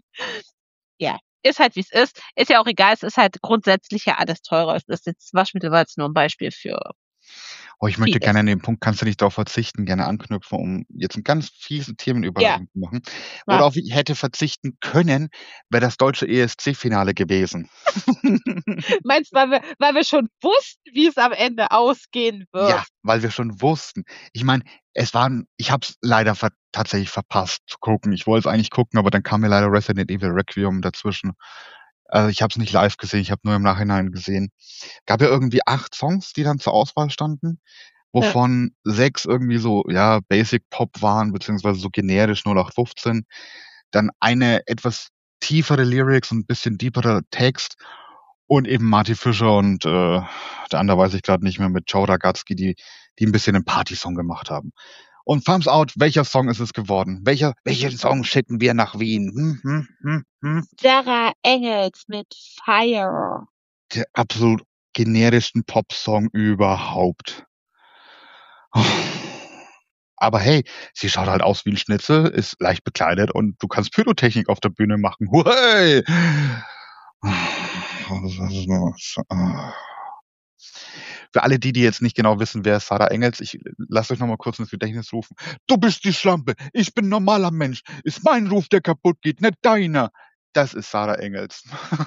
Ja, ist halt, wie's ist. Ist ja auch egal, es ist halt grundsätzlich ja alles teurer. Das jetzt Waschmittel war jetzt nur 'n Beispiel für Oh, ich möchte gerne vieles. an dem Punkt, kannst du nicht darauf verzichten, gerne anknüpfen, um jetzt 'n ganz fiese Ja. Themenüberleitung zu machen. Was? Worauf ich hätte verzichten können, wäre das deutsche E S C-Finale gewesen. Meinst, weil wir weil wir schon wussten, wie es am Ende ausgehen wird? Ja, weil wir schon wussten. Ich meine, es waren ich habe es leider ver tatsächlich verpasst zu gucken. Ich wollte es eigentlich gucken, aber dann kam mir leider Resident Evil Requiem dazwischen. Also, ich habe es nicht live gesehen, ich habe nur im Nachhinein gesehen. Gab ja irgendwie acht Songs, die dann zur Auswahl standen, Ja. wovon sechs irgendwie so, ja, Basic Pop waren, beziehungsweise so generisch null acht fünfzehn. Dann eine etwas tiefere Lyrics und 'n bisschen deeperer Text und eben Marty Fischer und, äh, der andere weiß ich grad nicht mehr, mit Joe Ragazzi, die die 'n bisschen 'nen Partysong gemacht haben. Und Thumbs Out, welcher Song ist es geworden? Welcher welchen Song schicken wir nach Wien? Hm, hm, hm, hm? Sarah Engels mit „Fire“. Der absolut generischsten Popsong überhaupt. Aber hey, sie schaut halt aus wie 'n Schnitzel, ist leicht bekleidet und du kannst Pyrotechnik auf der Bühne machen. Huhey! Für alle die, die jetzt nicht genau wissen, wer ist Sarah Engels, ich lasse euch noch mal kurz ins Gedächtnis rufen. „Du bist die Schlampe, ich bin normaler Mensch. Ist mein Ruf, der kaputt geht, nicht deiner." Das ist Sarah Engels.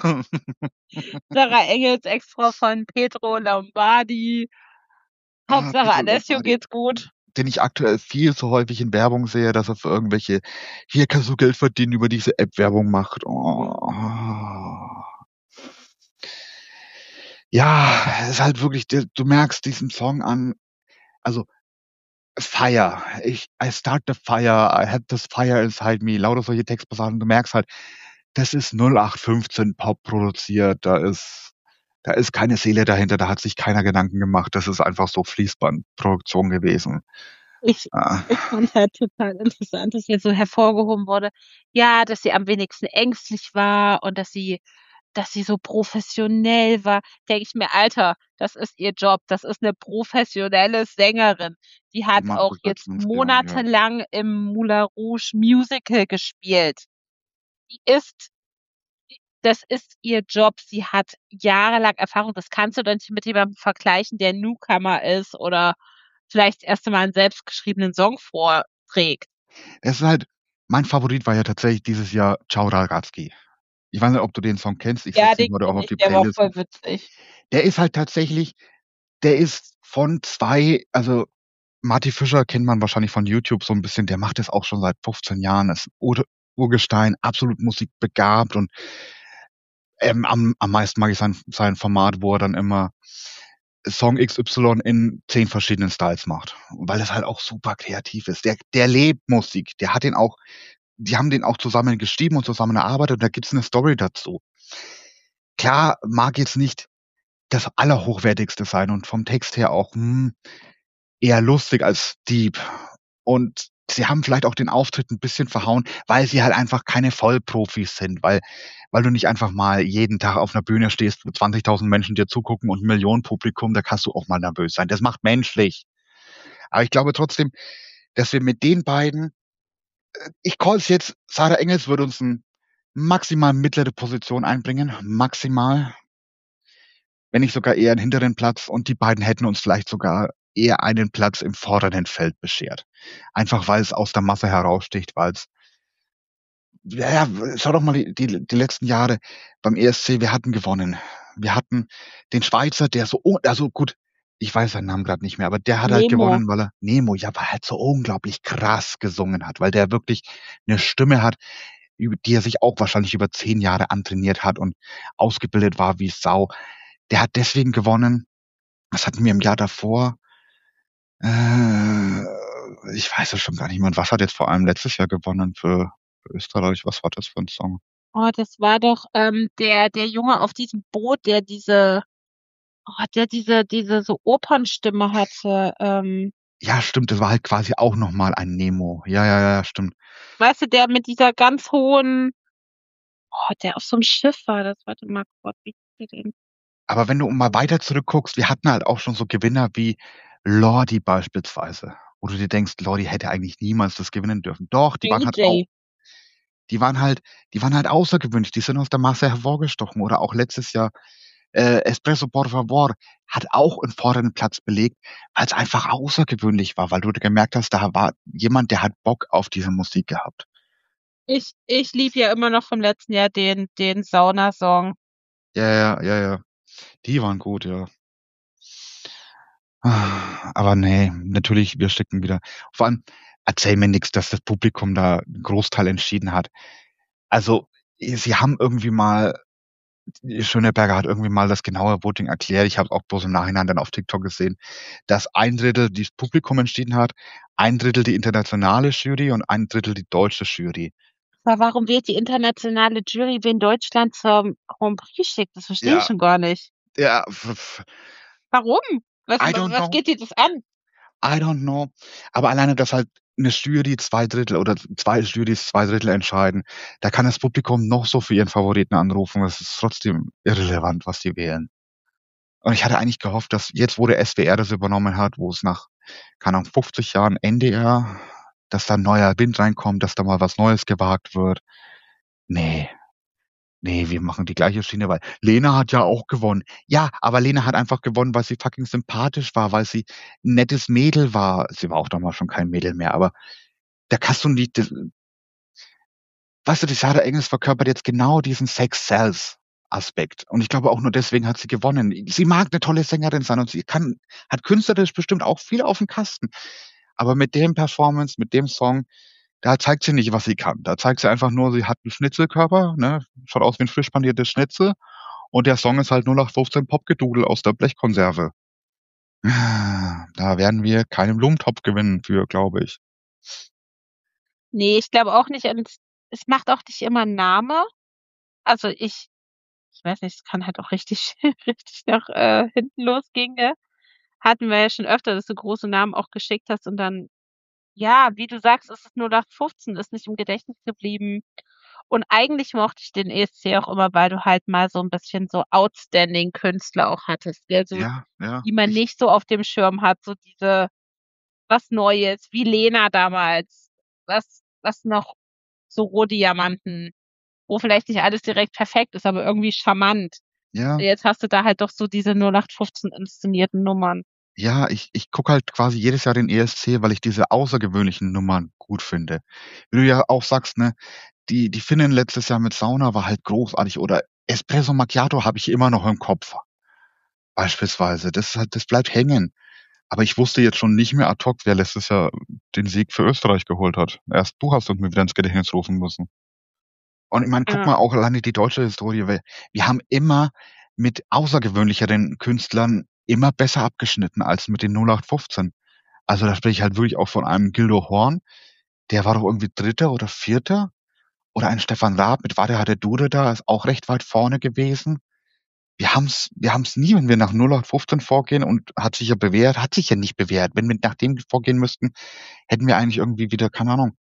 Sarah Engels, Ex-Frau von Pietro Lombardi. Ah, Hauptsache Pietro Alessio Lombardi, geht's gut. den ich aktuell viel zu häufig in Werbung sehe, dass er für irgendwelche „Hier kannst du Geld verdienen" über diese App Werbung macht. Oh. Ja, es ist halt wirklich d du merkst diesen Song an also Fire. Ich I start the fire, I had this fire inside me. Lauter solche Textpassagen. Du merkst halt, das ist null acht fünfzehn Pop produziert. Da ist da ist keine Seele dahinter, da hat sich keiner Gedanken gemacht. Das ist einfach so Fließbandproduktion gewesen. Ich Ah. ich fand halt total interessant, dass hier so hervorgehoben wurde, ja, dass sie am wenigsten ängstlich war und dass sie dass sie so professionell war. Denke ich mir: „Alter, das ist ihr Job. Das ist 'ne professionelle Sängerin. Die Die hat macht auch das seit jetzt zwanzig Jahren, ja. monatelang im Moulin Rouge Musical gespielt. Die ist das ist ihr Job. Sie hat jahrelang Erfahrung. Das kannst du doch nicht mit jemandem vergleichen, der Newcomer ist oder vielleicht das erste Mal 'n selbstgeschriebenen Song vorträgt." Es ist halt mein Favorit war ja tatsächlich dieses Jahr „Ciao Ragazzi." Ich weiß nicht, ob du den Song kennst. Ich Ja, setze den ihn heute auch kenne auf ich, die der war Playlist. voll witzig. Der ist halt tatsächlich der ist von zwei also, Marty Fischer kennt man wahrscheinlich von YouTube so 'n bisschen, der macht das auch schon seit fünfzehn Jahren, ist Ur Urgestein, absolut musikbegabt und ähm, am am meisten mag ich sein sein Format, wo er dann immer Song X Y in zehn verschiedenen Styles macht. Weil das halt auch super kreativ ist. Der, der lebt Musik. Der hat den auch, die haben den auch zusammen geschrieben und zusammen erarbeitet und da gibt's eine Story dazu. Klar, mag jetzt nicht das Allerhochwertigste sein und vom Text her auch hm, eher lustig als deep. Und sie haben vielleicht auch den Auftritt ein bisschen verhauen, weil sie halt einfach keine Vollprofis sind, weil, weil du nicht einfach mal jeden Tag auf einer Bühne stehst, wo zwanzigtausend Menschen dir zugucken und ein Millionenpublikum, da kannst du auch mal nervös sein. Das macht menschlich. Aber ich glaube trotzdem, dass wir mit den beiden, ich call es jetzt, Sarah Engels würde uns eine maximal mittlere Position einbringen, maximal, wenn nicht sogar eher einen hinteren Platz und die beiden hätten uns vielleicht sogar eher einen Platz im vorderen Feld beschert. Einfach weil es aus der Masse heraussticht, weil es ja, ja, schau doch mal die, die, die letzten Jahre beim E S C, wir hatten gewonnen. Wir hatten den Schweizer, der so, un- also gut, ich weiß seinen Namen gerade nicht mehr, aber der hat halt Nemo. gewonnen, weil er, Nemo, ja, weil er halt so unglaublich krass gesungen hat, weil der wirklich eine Stimme hat, über die er sich auch wahrscheinlich über zehn Jahre antrainiert hat und ausgebildet war wie Sau. Der hat deswegen gewonnen. Was hatten wir im Jahr davor? Äh, ich weiß es schon gar nicht mehr. Und was hat jetzt vor allem letztes Jahr gewonnen für, für Österreich? Was war das für ein Song? Oh, das war doch ähm, der der Junge auf diesem Boot, der diese, oh, der diese diese so Opernstimme hatte. Ähm, Ja, stimmt, das war halt quasi auch nochmal ein Nemo. Ja, ja, ja, stimmt. weißt du, der mit dieser ganz hohen, oh, der auf so einem Schiff war. Das warte mal kurz, wie hieß der denn? Aber wenn du mal weiter zurückguckst, wir hatten halt auch schon so Gewinner wie Lordi beispielsweise, wo du dir denkst, Lordi hätte eigentlich niemals das gewinnen dürfen. Doch, die waren halt auch, A J. die waren halt, die waren halt außergewöhnlich, die sind aus der Masse hervorgestochen. Oder auch letztes Jahr äh, Espresso por favor hat auch einen vorderen Platz belegt, weil es einfach außergewöhnlich war, weil du gemerkt hast, da war jemand, der hat Bock auf diese Musik gehabt. Ich ich liebe ja immer noch vom letzten Jahr den den Sauna-Song. Ja, ja, ja, ja. Die waren gut, ja. Ah, aber nee, natürlich, wir stecken wieder. Vor allem, erzähl mir nix, dass das Publikum da 'n Großteil entschieden hat. Also, sie haben irgendwie mal Schöneberger hat irgendwie mal das genaue Voting erklärt. Ich habe es auch bloß im Nachhinein dann auf TikTok gesehen, dass ein Drittel das Publikum entschieden hat, ein Drittel die internationale Jury und ein Drittel die deutsche Jury. Aber warum wählt die internationale Jury wen Deutschland zum Grand Prix schickt? Das verstehe ich Ja, schon gar nicht. ja, f f Warum? Was I was don't was know. geht dir das an? I don't know. Aber alleine, dass halt 'ne Jury zwei Drittel oder zwei Jurys zwei Drittel entscheiden, da kann das Publikum noch so für ihren Favoriten anrufen. Es ist trotzdem irrelevant, was die wählen. Und ich hatte eigentlich gehofft, dass jetzt, wo der S W R das übernommen hat, wo es nach, keine Ahnung, fünfzig Jahren N D R, dass da 'n neuer Wind reinkommt, dass da mal was Neues gewagt wird. Ne, ne, wir machen die gleiche Schiene, weil Lena hat ja auch gewonnen. Ja, aber Lena hat einfach gewonnen, weil sie fucking sympathisch war, weil sie 'n nettes Mädel war. Sie war auch damals schon kein Mädel mehr, aber da kannst du nicht das weißt du, die Sarah Engels verkörpert jetzt genau diesen Sex Sells Aspekt. Und ich glaube auch nur deswegen hat sie gewonnen. Sie mag 'ne tolle Sängerin sein und sie kann hat künstlerisch bestimmt auch viel aufm Kasten. Aber mit dem Performance, mit dem Song, da zeigt sie nicht, was sie kann. Da zeigt sie einfach nur, sie hat 'n Schnitzelkörper, ne? Schaut aus wie 'n frisch paniertes Schnitzel und der Song ist halt null acht fünfzehn Popgedudel aus der Blechkonserve. Da werden wir keinen Blumentopf gewinnen für, glaube ich. Ne, ich glaube auch nicht und es macht auch nicht immer 'n Name. Also, ich ich weiß nicht, es kann halt auch richtig richtig nach, äh, hinten losgehen, gell? Hatten wir ja schon öfter, dass du große Namen auch geschickt hast und dann ja, wie du sagst, ist es null acht fünfzehn, ist nicht im Gedächtnis geblieben. Und eigentlich mochte ich den E S C auch immer, weil du halt mal so 'n bisschen so outstanding Künstler auch hattest, gell, so Ja, ja, die man ich nicht so auf dem Schirm hat, so diese was Neues, wie Lena damals, was was noch so Rohdiamanten, wo vielleicht nicht alles direkt perfekt ist, aber irgendwie charmant. ja. Jetzt hast du da halt doch so diese null acht fünfzehn inszenierten Nummern. Ja, ich ich gucke halt quasi jedes Jahr den E S C, weil ich diese außergewöhnlichen Nummern gut finde. Wie du ja auch sagst, ne, die die Finnin letztes Jahr mit Sauna war halt großartig oder Espresso Macchiato habe ich immer noch im Kopf beispielsweise. Das halt das bleibt hängen. Aber ich wusste jetzt schon nicht mehr ad hoc, wer letztes Jahr den Sieg für Österreich geholt hat. Erst du hast es mir wieder ins Gedächtnis rufen müssen. Und ich meine, guck Ja. mal auch alleine die deutsche Historie, weil wir haben immer mit außergewöhnlicheren Künstlern immer besser abgeschnitten als mit den null acht fünfzehn. Also da spreche ich halt wirklich auch von einem Gildo Horn, der war doch irgendwie Dritter oder Vierter. Oder ein Stefan Raab mit Warte hatte Dude da, ist auch recht weit vorne gewesen. Wir haben's, wir haben's nie, wenn wir nach null acht fünfzehn vorgehen und hat sich ja bewährt, hat sich ja nicht bewährt. Wenn wir nach dem vorgehen müssten, hätten wir eigentlich irgendwie wieder, keine Ahnung.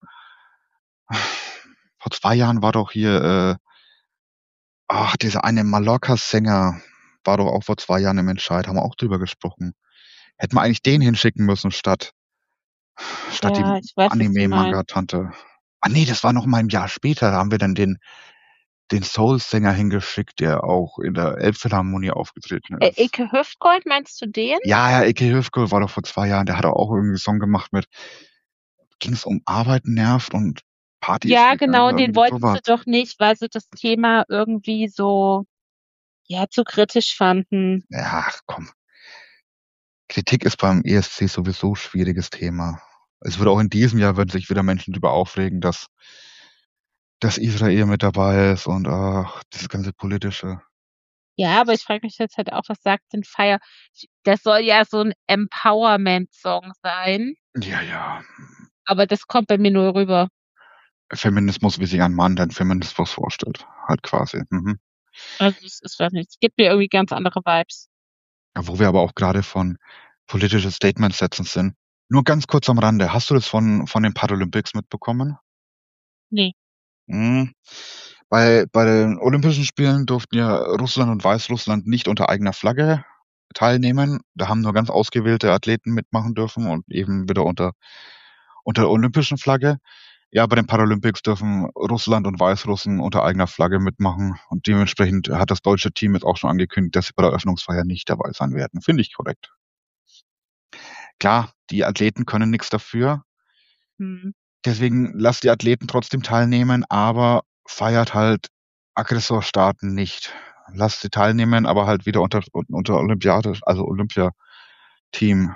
Vor zwei Jahren war doch hier, äh, ach, dieser eine Mallorca-Sänger war doch auch vor zwei Jahren im Entscheid, haben wir auch drüber gesprochen. Hätten wir eigentlich den hinschicken müssen statt, statt Ja, die ich weiß, was du meinst. Anime-Manga-Tante. Ah nee, das war noch mal ein Jahr später, da haben wir dann den, den Soul-Sänger hingeschickt, der auch in der Elbphilharmonie aufgetreten Äh, ist. Ike Hüftgold, meinst du den? Ja, ja, Ike Hüftgold war doch vor zwei Jahren, der hat auch irgendwie einen Song gemacht mit, ging es um Arbeit nervt und Party ist Ja, nicht genau, geil, und den irgendwie wollten sie sowas. doch nicht, weil sie das Thema irgendwie so, ja, zu kritisch fanden. Ja, ach, komm. Kritik ist beim E S C sowieso schwieriges Thema. Es wird auch in diesem Jahr würden sich wieder Menschen darüber aufregen, dass, dass Israel mit dabei ist und ach, dieses ganze politische. Ja, aber ich frage mich jetzt halt auch, was sagt denn Fire? Das soll ja so ein Empowerment-Song sein, Ja, ja. aber das kommt bei mir nur rüber. Feminismus, wie sich ein Mann den Feminismus vorstellt. Halt quasi. Mhm. Also es ist, weiß nicht, es gibt mir irgendwie ganz andere Vibes. Ja, wo wir aber auch gerade von politische Statements setzen sind. Nur ganz kurz am Rande. Hast du das von, von den Paralympics mitbekommen? Nee. Mhm. Bei, bei den Olympischen Spielen durften ja Russland und Weißrussland nicht unter eigener Flagge teilnehmen. Da haben nur ganz ausgewählte Athleten mitmachen dürfen und eben wieder unter, unter der olympischen Flagge. Ja, bei den Paralympics dürfen Russland und Weißrussen unter eigener Flagge mitmachen. Und dementsprechend hat das deutsche Team jetzt auch schon angekündigt, dass sie bei der Eröffnungsfeier nicht dabei sein werden. Finde ich korrekt. Klar, die Athleten können nichts dafür. Hm. Deswegen lasst die Athleten trotzdem teilnehmen, aber feiert halt Aggressorstaaten nicht. Lasst sie teilnehmen, aber halt wieder unter, unter Olympiade, also Olympiateam.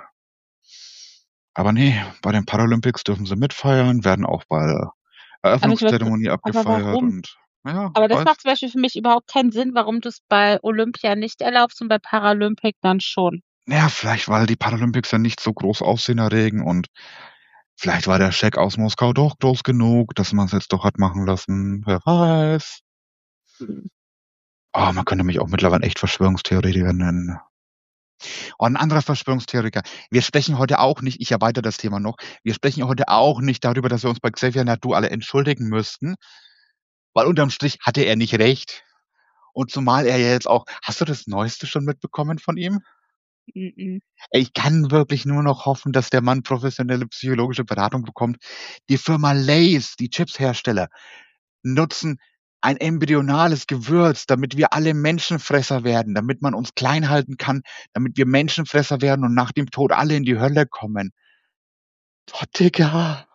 Aber nee, bei den Paralympics dürfen sie mitfeiern, werden auch bei der Aber ich weiß, Eröffnungszeremonie aber abgefeiert warum? und ja, Aber das weiß. macht zum Beispiel für mich überhaupt keinen Sinn, warum du es bei Olympia nicht erlaubst und bei Paralympic dann schon. Ja, vielleicht, weil die Paralympics ja nicht so groß Aufsehen erregen und vielleicht war der Scheck aus Moskau doch groß genug, dass man es jetzt doch hat machen lassen. Wer weiß. Hm. Oh, man könnte mich auch mittlerweile echt Verschwörungstheoretiker nennen. Oh, ein anderer Verschwörungstheoretiker. Wir sprechen heute auch nicht, ich erweitere das Thema noch, wir sprechen heute auch nicht darüber, dass wir uns bei Xavier Naidu alle entschuldigen müssten, weil unterm Strich hatte er nicht recht. Und zumal er ja jetzt auch, hast du das Neueste schon mitbekommen von ihm? Mhm. Ich kann wirklich nur noch hoffen, dass der Mann professionelle psychologische Beratung bekommt. Die Firma Lay's, die Chipshersteller, nutzen ein embryonales Gewürz, damit wir alle Menschenfresser werden, damit man uns klein halten kann, damit wir Menschenfresser werden und nach dem Tod alle in die Hölle kommen. Oh, Digga.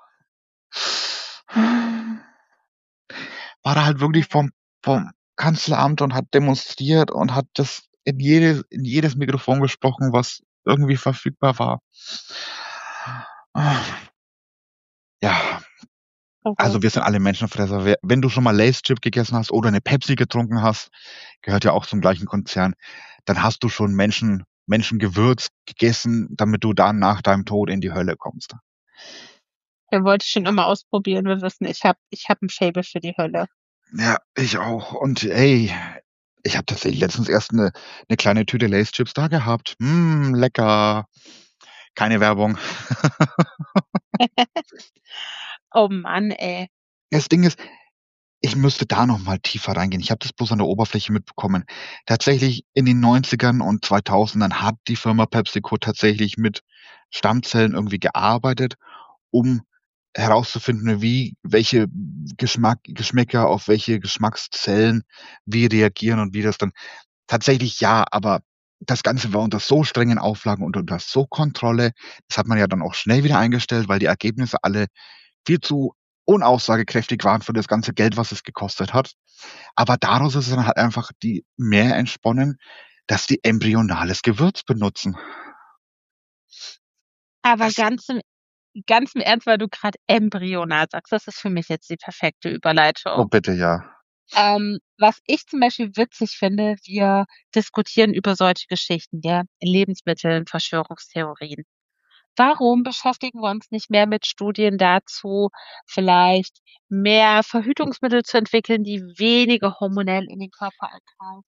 War da halt wirklich vom, vom Kanzleramt und hat demonstriert und hat das in jedes, in jedes Mikrofon gesprochen, was irgendwie verfügbar war. Ja, also wir sind alle Menschenfresser. Wer- Wenn du schon mal Lay's Chip gegessen hast oder eine Pepsi getrunken hast, gehört ja auch zum gleichen Konzern, dann hast du schon Menschen, Menschengewürz gegessen, damit du dann nach deinem Tod in die Hölle kommst. Der wollte schon immer ausprobieren. Wir wissen, ich habe ich hab ein Faible für die Hölle. Ja, ich auch. Und ey, ich habe tatsächlich letztens erst eine, eine kleine Tüte Lay's Chips da gehabt. Hm, lecker. Keine Werbung. Oh Mann, ey. Das Ding ist, ich müsste da noch mal tiefer reingehen. Ich habe das bloß an der Oberfläche mitbekommen. Tatsächlich in den neunzigern und zweitausendern hat die Firma PepsiCo tatsächlich mit Stammzellen irgendwie gearbeitet, um herauszufinden, wie welche Geschmack Geschmäcker auf welche Geschmackszellen wie reagieren und wie das dann tatsächlich ja, aber das Ganze war unter so strengen Auflagen und unter so Kontrolle. Das hat man ja dann auch schnell wieder eingestellt, weil die Ergebnisse alle viel zu unaussagekräftig waren für das ganze Geld, was es gekostet hat. Aber daraus ist dann halt einfach die mehr entsponnen, dass die embryonales Gewürz benutzen. Aber Das ganz im, ganz im Ernst, weil du gerade embryonal sagst, das ist für mich jetzt die perfekte oh, Überleitung. bitte, ja. Ähm, was ich zum Beispiel witzig finde, wir diskutieren über solche Geschichten, ja, Lebensmitteln, Verschwörungstheorien. Warum beschäftigen wir uns nicht mehr mit Studien dazu, vielleicht mehr Verhütungsmittel zu entwickeln, die weniger hormonell in den Körper eingreifen,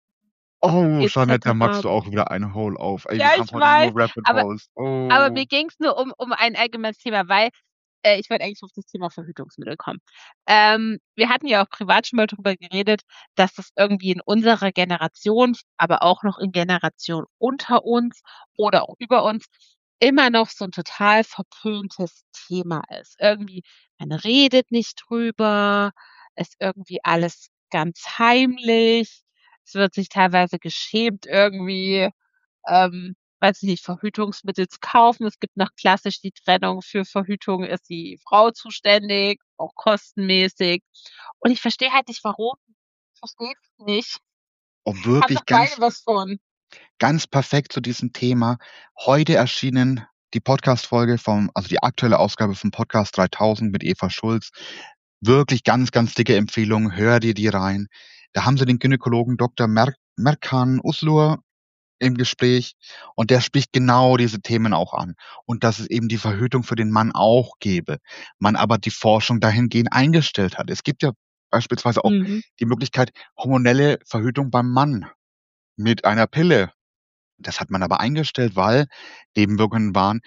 Oh, et Jeanette, da machst cetera. du auch wieder ein Hole auf. Ey, wir Ja, haben ich heute weiß, nur Rabbit aber Holes. aber Oh. mir ging's nur um um ein allgemeines Thema, weil äh, ich wollte eigentlich auf das Thema Verhütungsmittel kommen. Ähm, wir hatten ja auch privat schon mal drüber geredet, dass das irgendwie in unserer Generation, aber auch noch in Generationen unter uns oder auch über uns immer noch so 'n total verpöntes Thema ist. Irgendwie, man redet nicht drüber, ist irgendwie alles ganz heimlich. Es wird sich teilweise geschämt, irgendwie, ähm, weiß ich nicht, Verhütungsmittel zu kaufen. Es gibt noch klassisch die Trennung, für Verhütung ist die Frau zuständig, auch kostenmäßig. Und ich verstehe halt nicht, warum. Ich verstehe es nicht. Um Haben wirklich doch beide ganz was von. ganz perfekt zu diesem Thema. Heute erschienen die Podcast-Folge vom also die aktuelle Ausgabe vom Podcast dreitausend mit Eva Schulz. Wirklich ganz, ganz dicke Empfehlung. Hör dir die rein. Da haben sie den Gynäkologen Doktor Mer Merkan Uslur im Gespräch und der spricht genau diese Themen auch an. Und dass es eben die Verhütung für den Mann auch gäbe, man aber die Forschung dahingehend eingestellt hat. Es gibt ja beispielsweise auch Mhm. die Möglichkeit, hormonelle Verhütung beim Mann mit einer Pille. Das hat man aber eingestellt, weil Nebenwirkungen waren,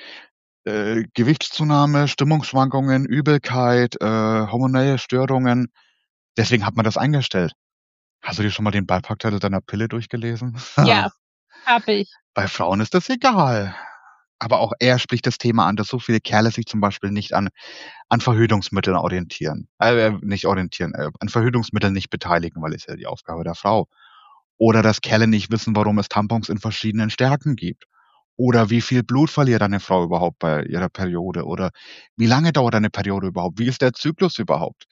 äh, Gewichtszunahme, Stimmungsschwankungen, Übelkeit, äh, hormonelle Störungen. Deswegen hat man das eingestellt. Hast du dir schon mal den Beipackzettel deiner Pille durchgelesen? Ja, habe ich. Bei Frauen ist das egal. Aber auch er spricht das Thema an, dass so viele Kerle sich zum Beispiel nicht an an Verhütungsmitteln orientieren. Äh, nicht orientieren, äh, an Verhütungsmitteln nicht beteiligen, weil ist ja die Aufgabe der Frau. Oder dass Kerle nicht wissen, warum es Tampons in verschiedenen Stärken gibt. Oder wie viel Blut verliert eine Frau überhaupt bei ihrer Periode? Oder wie lange dauert eine Periode überhaupt? Wie ist der Zyklus überhaupt?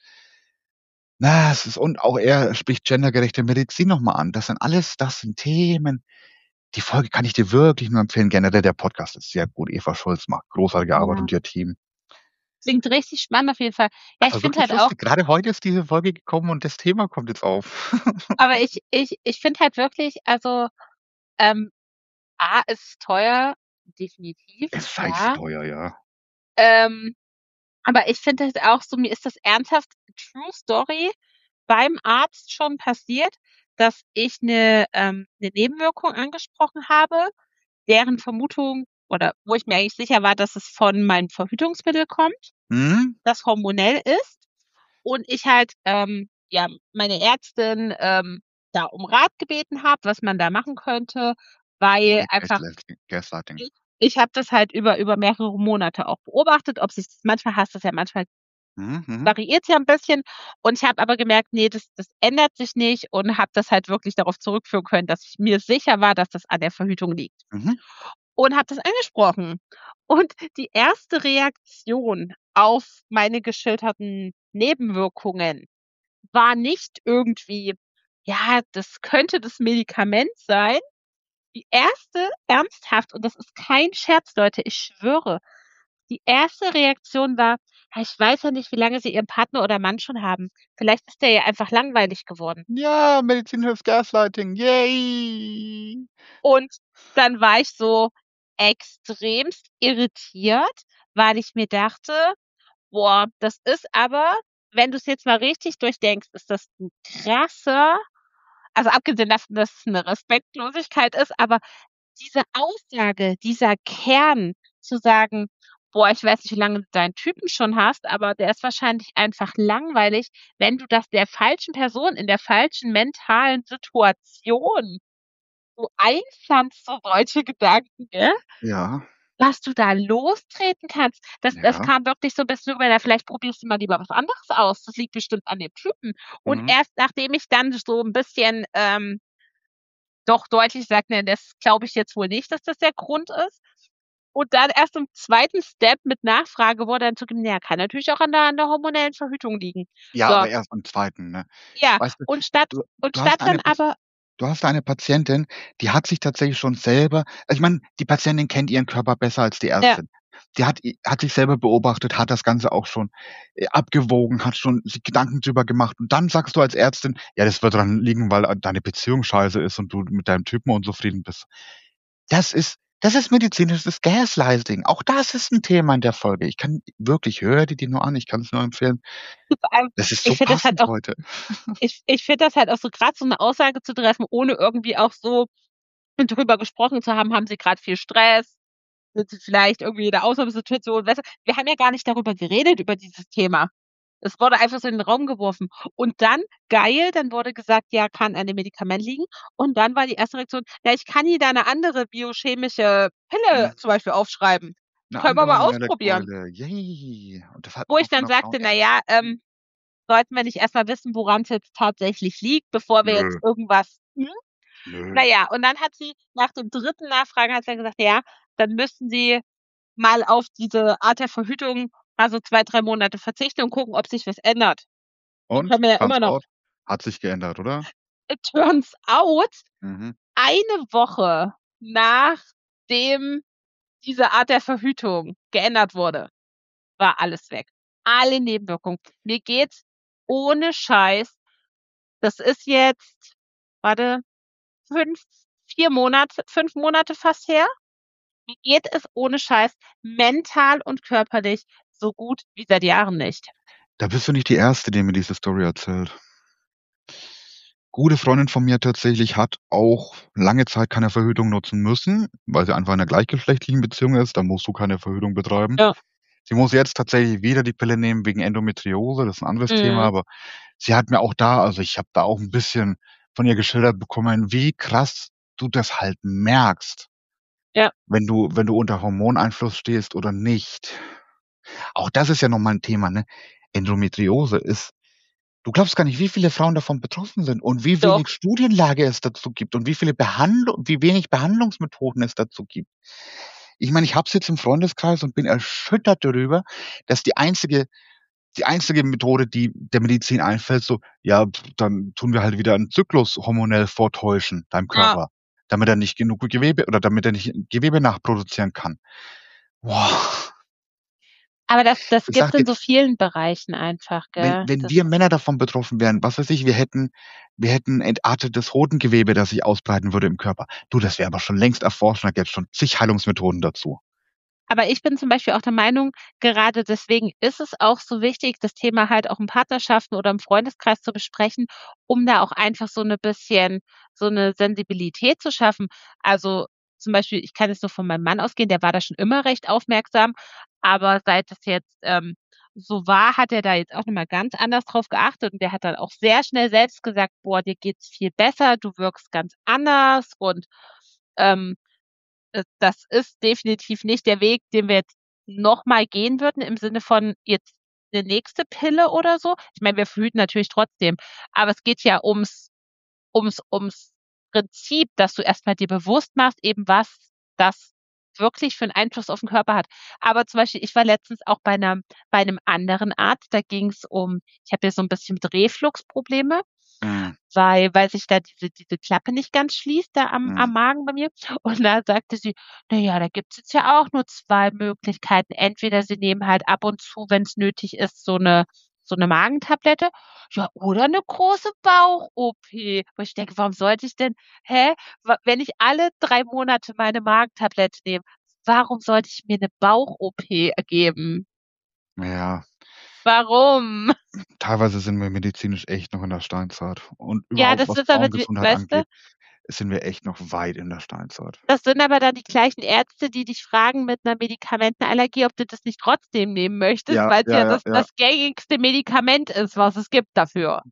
Na, es ist und auch er spricht gendergerechte Medizin noch mal an. Das sind alles das sind Themen. Die Folge kann ich dir wirklich nur empfehlen. Generell der Podcast ist sehr gut. Eva Schulz macht großartige Arbeit Ja. und ihr Team. Klingt richtig spannend auf jeden Fall. Ja, ich Aber finde wirklich halt auch lustig. Gerade heute ist diese Folge gekommen und das Thema kommt jetzt auf. aber ich ich ich finde halt wirklich, also, ähm, A, ist es teuer, definitiv, Es sei ja. teuer, ja. Ähm, aber ich finde halt auch so, mir ist das ernsthaft True Story beim Arzt schon passiert, dass ich 'ne ähm, 'ne Nebenwirkung angesprochen habe, deren Vermutung oder wo ich mir eigentlich sicher war, dass es von meinem Verhütungsmittel kommt, Mhm. das hormonell ist. Und ich halt, ähm, ja, meine Ärztin, ähm, da um Rat gebeten habe, was man da machen könnte, weil White einfach Gaslighting Gaslighting. ich ich habe das halt über über mehrere Monate auch beobachtet, ob sich das manchmal hast du's ja manchmal Mhm, mhm. variiert's ja 'n bisschen. Und ich habe aber gemerkt, ne, das das ändert sich nicht und habe das halt wirklich darauf zurückführen können, dass ich mir sicher war, dass das an der Verhütung liegt. Mhm. Und habe das angesprochen. Und die erste Reaktion auf meine geschilderten Nebenwirkungen war nicht irgendwie: „Ja, das könnte das Medikament sein.“ Die erste ernsthaft, und das ist kein Scherz, Leute, ich schwöre. Die erste Reaktion war: „Ja, ich weiß ja nicht, wie lange Sie Ihren Partner oder Mann schon haben. Vielleicht ist der ja einfach langweilig geworden.“ Ja, Medizin hilft Gaslighting. Yay! Und dann war ich so extremst irritiert, weil ich mir dachte: „Boah, das ist aber, wenn du's jetzt mal richtig durchdenkst, ist das 'n krasser“, also abgesehen davon, dass es 'ne Respektlosigkeit ist, aber diese Aussage, dieser Kern zu sagen: „Boah, ich weiß nicht, wie lange du deinen Typen schon hast, aber der ist wahrscheinlich einfach langweilig“, wenn du das der falschen Person in der falschen mentalen Situation so einpflanzt, so solche Gedanken, gell? Ja. Was du da lostreten kannst. Das das Ja. kam wirklich so 'n bisschen rüber: „Ja, vielleicht probierst du mal lieber was anderes aus. Das liegt bestimmt an dem Typen.“ Und Mhm. erst nachdem ich dann so 'n bisschen, ähm doch deutlich sagt: „Ne, das glaube ich jetzt wohl nicht, dass das der Grund ist.“ Und dann erst im zweiten Step mit Nachfrage wurde dann zugegeben: „Ja, kann natürlich auch an der an der hormonellen Verhütung liegen.“ Ja, So. aber erst im zweiten, ne? Ja, Weißt du, und statt du und du hast statt dann eine Pat aber du hast eine Patientin, die hat sich tatsächlich schon selber also ich meine, die Patientin kennt ihren Körper besser als die Ja. Ärztin. die hat hat sich selber beobachtet, hat das Ganze auch schon, äh, abgewogen, hat schon sich Gedanken drüber gemacht und dann sagst du als Ärztin: „Ja, das wird daran liegen, weil, äh, deine Beziehung scheiße ist und du mit deinem Typen unzufrieden bist.“ Das ist das ist medizinisches Gaslighting. Auch das ist 'n Thema in der Folge. Ich kann wirklich hör dir die nur an, ich kann's nur empfehlen. Vor allem, Das ist ich so finde das halt passend auch heute. ich ich finde das halt auch so grad so 'ne Aussage zu treffen, ohne irgendwie auch so drüber gesprochen zu haben, haben sie grad viel Stress? Sind sie vielleicht irgendwie in 'ner Ausnahmesituation? Weißt du, wir haben ja gar nicht darüber geredet, über dieses Thema. Es wurde einfach so in den Raum geworfen. Und dann, geil, dann wurde gesagt: „Ja, kann an dem Medikament liegen.“ Und dann war die erste Reaktion: „Ja, ich kann Ihnen da 'ne andere biochemische Pille Mhm. zum Beispiel aufschreiben. 'Ne Können wir andere mal hormonelle ausprobieren.“ Keule. Yay. Und das hat Wo auch ich noch von dann 'ner sagte: „Na ja, Frauenärztin. ähm, sollten wir nicht erst mal wissen, woran's jetzt tatsächlich liegt, bevor wir jetzt Nö. irgendwas hm?“ Na Nö. ja, und dann hat sie nach dem dritten Nachfragen hat sie dann gesagt: „Ja, dann müssten Sie mal auf diese Art der Verhütung mal so zwei, drei Monate verzichten und gucken, ob sich was ändert.“ Dann Und? können wir ja immer Turns noch out, hat sich geändert, oder? It turns out, Mhm. eine Woche nachdem diese Art der Verhütung geändert wurde, war alles weg. Alle Nebenwirkungen. Mir geht's ohne Scheiß das ist jetzt, warte, fünf vier Monate fünf Monate fast her. Mir geht es ohne Scheiß mental und körperlich so gut wie seit Jahren nicht. Da bist du nicht die Erste, die mir diese Story erzählt. Gute Freundin von mir tatsächlich hat auch lange Zeit keine Verhütung nutzen müssen, weil sie einfach in 'ner gleichgeschlechtlichen Beziehung ist. Da musst du keine Verhütung betreiben. Ja. Sie muss jetzt tatsächlich wieder die Pille nehmen wegen Endometriose, das ist 'n anderes Thema, Mhm. aber sie hat mir auch da also, ich habe da auch 'n bisschen von ihr geschildert bekommen, wie krass du das halt merkst Ja. wenn du wenn du unter Hormoneinfluss stehst oder nicht. Auch das ist ja noch mal 'n Thema, ne? Endometriose ist du glaubst gar nicht, wie viele Frauen davon betroffen sind und wie Doch. wenig Studienlage es dazu gibt und wie viele Behandlu wie wenig Behandlungsmethoden es dazu gibt. Ich meine, ich habe es jetzt im Freundeskreis und bin erschüttert darüber, dass die einzige die einzige Methode, die der Medizin einfällt, so: „Ja, dann tun wir halt wieder 'n Zyklus hormonell vortäuschen, deinem Ja. Körper, damit er nicht genug Gewebe oder damit er nicht Gewebe nachproduzieren kann.“ Boah. Aber das das Ich gibt's sage in dir so vielen Bereichen einfach, wenn gell? wenn Das wir Männer davon betroffen wären, was weiß ich, wir hätten wir hätten entartetes Hodengewebe, das sich ausbreiten würde im Körper. Du, das wäre aber schon längst erforscht und da gäb's schon zig Heilungsmethoden dazu. Aber ich bin zum Beispiel auch der Meinung, gerade deswegen ist es auch so wichtig, das Thema halt auch in Partnerschaften oder im Freundeskreis zu besprechen, um da auch einfach so 'ne bisschen so 'ne Sensibilität zu schaffen. Also, zum Beispiel, ich kann jetzt nur von meinem Mann ausgehen, der war da schon immer recht aufmerksam, aber seit es jetzt, ähm, so war, hat er da jetzt auch noch mal ganz anders drauf geachtet und der hat dann auch sehr schnell selbst gesagt: „Boah, dir geht's viel besser, du wirkst ganz anders.“ Und, ähm, äh, das ist definitiv nicht der Weg, den wir jetzt noch mal gehen würden im Sinne von jetzt 'ne nächste Pille oder so. Ich meine, wir verhüten natürlich trotzdem, aber es geht ja ums ums ums Prinzip, dass du erst mal dir bewusst machst eben, was das wirklich für 'n Einfluss auf 'n Körper hat. Aber zum Beispiel, ich war letztens auch bei 'ner bei 'nem anderen Arzt, da ging's um ich habe ja so 'n bisschen mit Refluxprobleme, Mhm. weil weil sich da diese diese Klappe nicht ganz schließt da am am Mhm. Magen bei mir. Und da sagte sie: „Na ja, da gibt's jetzt ja auch nur zwei Möglichkeiten. Entweder Sie nehmen halt ab und zu, wenn's nötig ist, so 'ne so 'ne Magentablette, ja, oder 'ne große Bauch-OP.“ Wo ich denke: „Warum sollte ich denn hä? Wa wenn ich alle drei Monate meine Magentablette nehme, warum sollte ich mir 'ne Bauch-OP geben?“ Ja. Warum? Teilweise sind wir medizinisch echt noch in der Steinzeit. Und Ja, überhaupt, das was ist aber die Frauengesundheit weißt du? angeht, sind wir echt noch weit in der Steinzeit. Das sind aber dann die gleichen Ärzte, die dich fragen mit 'ner Medikamentenallergie, ob du das nicht trotzdem nehmen möchtest, Ja, weil's ja, ja ja, das ja. das gängigste Medikament ist, was es gibt dafür.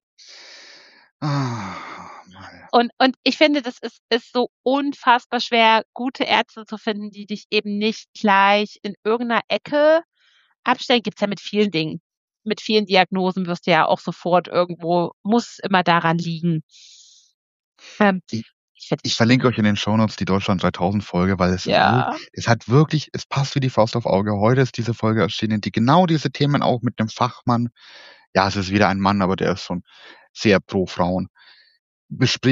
Ah, Mann. Und und ich finde, das ist ist so unfassbar schwer, gute Ärzte zu finden, die dich eben nicht gleich in irgend 'ner Ecke abstellen. Gibt's ja mit vielen Dingen. Mit vielen Diagnosen wirst du ja auch sofort irgendwo muss immer daran liegen. Ähm, I ich finde ich verlinke euch in den Shownotes die Deutschland dreitausend Folge, weil es ist wirk Ja. es hat wirklich es passt wie die Faust auf Auge. Heute ist diese Folge erschienen, die genau diese Themen auch mit 'nem Fachmann ja, es ist wieder ein Mann, aber der ist schon sehr pro Frauen bespricht.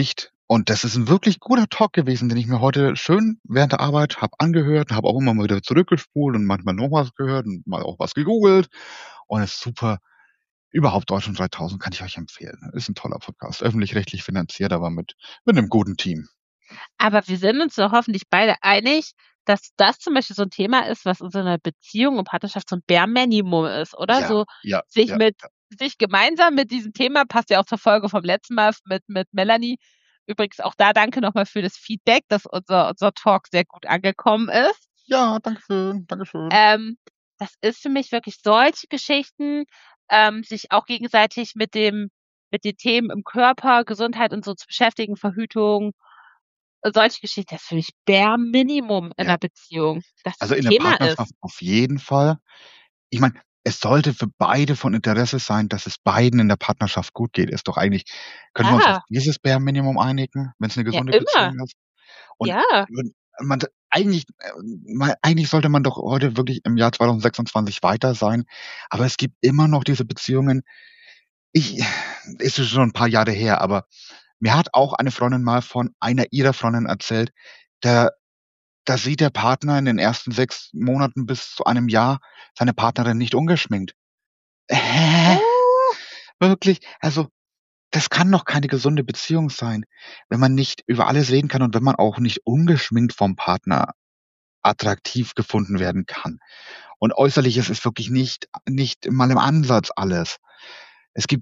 Und das ist 'n wirklich guter Talk gewesen, den ich mir heute schön während der Arbeit habe angehört, habe auch immer mal wieder zurückgespult und manchmal noch was gehört und mal auch was gegoogelt und ist super. Überhaupt Deutschland dreitausend kann ich euch empfehlen. Ist 'n toller Podcast, öffentlich-rechtlich finanziert, aber mit mit 'nem guten Team. Aber wir sind uns doch hoffentlich beide einig, dass das zum Beispiel so 'n Thema ist, was in so 'ner Beziehung und Partnerschaft so 'n Bare Minimum ist, oder? Ja, So ja, sich ja, mit ja. sich gemeinsam mit diesem Thema passt ja auch zur Folge vom letzten Mal f mit mit Melanie. Übrigens auch da danke noch mal für das Feedback, dass unser unser Talk sehr gut angekommen ist. Ja, dankeschön, dankeschön. Ähm, das ist für mich wirklich solche Geschichten, ähm, sich auch gegenseitig mit dem mit den Themen im Körper, Gesundheit und so zu beschäftigen, Verhütung, äh, solche Geschichten, das ist für mich Bare Minimum in Ja. 'ner Beziehung, dass das Also, 'n in der Thema ist. Partnerschaft auf jeden Fall. Ich meine, es sollte für beide von Interesse sein, dass es beiden in der Partnerschaft gut geht. Ist doch eigentlich können wir uns auf Ja. dieses Bare Minimum einigen, wenn's 'ne Ja, gesunde immer. Beziehung ist? Und Ja. wenn man d eigentlich äh, mal eigentlich sollte man doch heute wirklich im Jahr zweitausendsechsundzwanzig weiter sein, aber es gibt immer noch diese Beziehungen. Ich ist es schon 'n paar Jahre her, aber mir hat auch eine Freundin mal von einer ihrer Freundinnen erzählt, da da sieht der Partner in den ersten sechs Monaten bis zu einem Jahr seine Partnerin nicht ungeschminkt. Hä? Uh. Wirklich? Also, das kann doch keine gesunde Beziehung sein, wenn man nicht über alles reden kann und wenn man auch nicht ungeschminkt vom Partner attraktiv gefunden werden kann. Und Äußerliches ist wirklich nicht nicht mal im Ansatz alles. Es gibt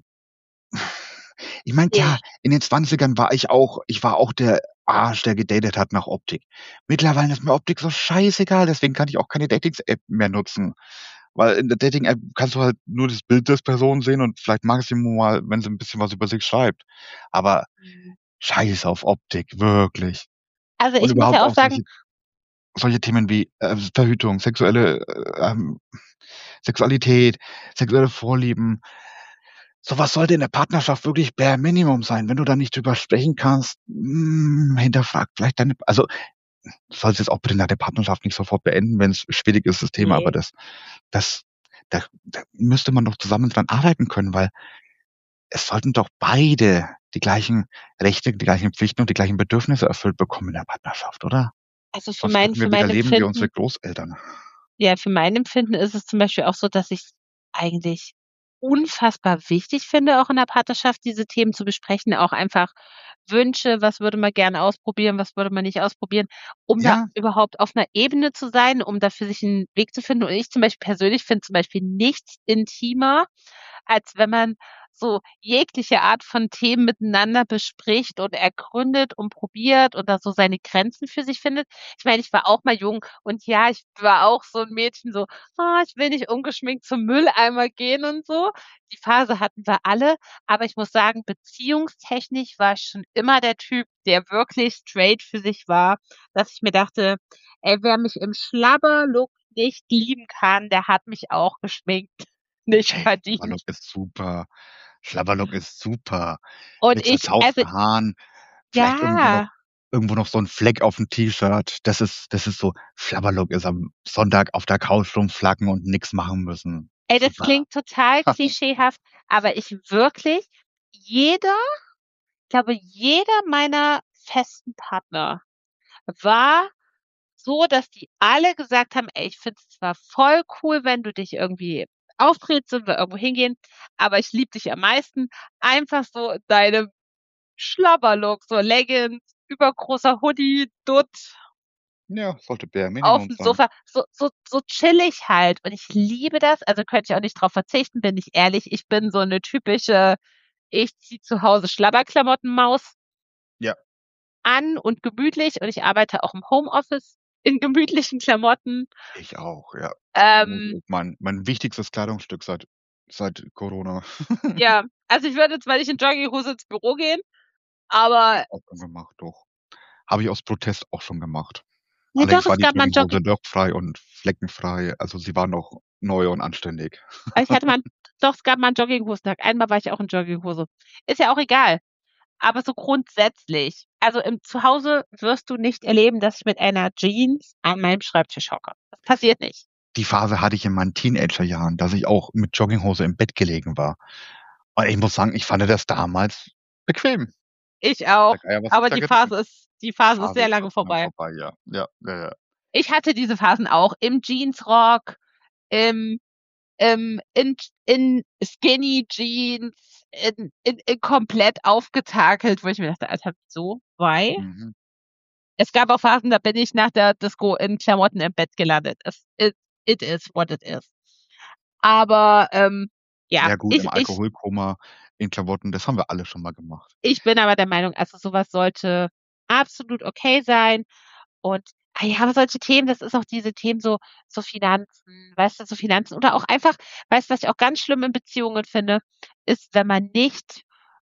ich meine, klar, in den Zwanzigern war ich auch ich war auch der Arsch, der gedatet hat nach Optik. Mittlerweile ist mir Optik so scheißegal, deswegen kann ich auch keine Datings-App mehr nutzen. Weil in der Dating-App kannst du halt nur das Bild des Person sehen und vielleicht Maximum mal, wenn sie 'n bisschen was über sich schreibt. Aber Mhm. scheiß auf Optik, wirklich. Also, Und ich muss überhaupt ja auch auch sagen solche solche Themen wie, äh, Verhütung, sexuelle, äh, ähm Sexualität, sexuelle Vorlieben. So was sollte in der Partnerschaft wirklich Bare Minimum sein. Wenn du da nicht drüber sprechen kannst, hm, hinterfrag vielleicht deine also, du sollst jetzt auch bitte nach der Partnerschaft nicht sofort beenden, wenn's schwierig ist, das Thema, aber Ne. das das da da müsste man doch zusammen dran arbeiten können, weil es sollten doch beide die gleichen Rechte, die gleichen Pflichten und die gleichen Bedürfnisse erfüllt bekommen in der Partnerschaft, oder? Also, für Sonst mein könnten für wir wieder mein leben wie unsere Empfinden Großeltern. Ja, für mein Empfinden ist es zum Beispiel auch so, dass ich's eigentlich unfassbar wichtig finde, auch in der Partnerschaft diese Themen zu besprechen, auch einfach Wünsche, was würde man gerne ausprobieren, was würde man nicht ausprobieren, um da Ja. überhaupt auf 'ner Ebene zu sein, um da für sich 'n Weg zu finden. Und ich zum Beispiel persönlich finde zum Beispiel nichts intimer, als wenn man so jegliche Art von Themen miteinander bespricht und ergründet und probiert und da so seine Grenzen für sich findet. Ich meine, ich war auch mal jung und ja, ich war auch so 'n Mädchen, so: „Ah, ich will nicht ungeschminkt zum Mülleimer gehen“ und so. Die Phase hatten wir alle, aber ich muss sagen, beziehungstechnisch war ich schon immer der Typ, der wirklich straight für sich war, dass ich mir dachte: „Ey, wer mich im Schlabberlook nicht lieben kann, der hat mich auch geschminkt nicht Hey, verdient.“ Schlabberlook ist super. Schlabberlook ist super. Und Mit ich also zerzausten Haaren, vielleicht irgendwo noch Ja. irgendwo noch so 'n Fleck aufm T-Shirt. Das ist das ist so Schlabberlook ist am Sonntag auf der Couch rumflacken und nix machen müssen. Ey, das Super. klingt total klischeehaft, aber ich wirklich jeder ich glaube, jeder meiner festen Partner war so, dass die alle gesagt haben: „Ey, ich finde es zwar voll cool, wenn du dich irgendwie auftrittst und wir irgendwo hingehen, aber ich liebe dich am meisten einfach so in deinem Schlabberlook, so Leggins, übergroßer Hoodie, Dutt“ Ja, sollte Bare Minimum „aufm sein. Sofa“, so so so chillig halt. Und ich liebe das, also könnte ich auch nicht drauf verzichten, bin ich ehrlich. Ich bin so 'ne typische ich ziehe zu Hause Schlabberklamotten-Maus Ja. an und gemütlich und ich arbeite auch im Homeoffice in gemütlichen Klamotten. Ich auch, ja. Ähm Jogginghose, mein mein wichtigstes Kleidungsstück seit seit Corona. Ja, also ich würde zwar nicht in Jogginghose ins Büro gehen, aber Auch schon gemacht, doch. Habe ich aus Protest auch schon gemacht. Ne, doch, Allerdings war es die gab mal 'n Joggi Jogginghose lochfrei und fleckenfrei, also sie war noch neu und anständig. Ah, ich hatte mal 'n doch, es gab mal 'n Jogginghosentag. Einmal war ich auch in Jogginghose. Ist ja auch egal. Aber so grundsätzlich, also im zu Hause wirst du nicht erleben, dass ich mit einer Jeans an meinem Schreibtisch hocke. Das passiert nicht. Die Phase hatte ich in meinen Teenagerjahren, dass ich auch mit Jogginghose im Bett gelegen war. Und ich muss sagen, ich fand das damals bequem. Ich auch. Sag, Eier, was Aber gibt's da die getrunken? Phase ist die Phase ist Phase sehr ist lange Gott sei Dank vorbei. vorbei, ja. Ja, ja, ja. Ich hatte diese Phasen auch im Jeansrock, im im in in Skinny Jeans, in in in komplett aufgetakelt, wo ich mir dachte: „Alter, wieso? Why?“ Mhm. Es gab auch Phasen, da bin ich nach der Disco in Klamotten im Bett gelandet. Es it it is what it is. Aber, ähm, ja, Ja gut, ich im ich Alkoholkoma, in Klamotten, das haben wir alle schon mal gemacht. ich bin aber der Meinung, also so was sollte absolut okay sein. Und, ah ja, aber solche Themen, das ist auch diese Themen so so Finanzen, weißt du, so Finanzen oder auch einfach, weißt du, was ich auch ganz schlimm in Beziehungen finde, ist, wenn man nicht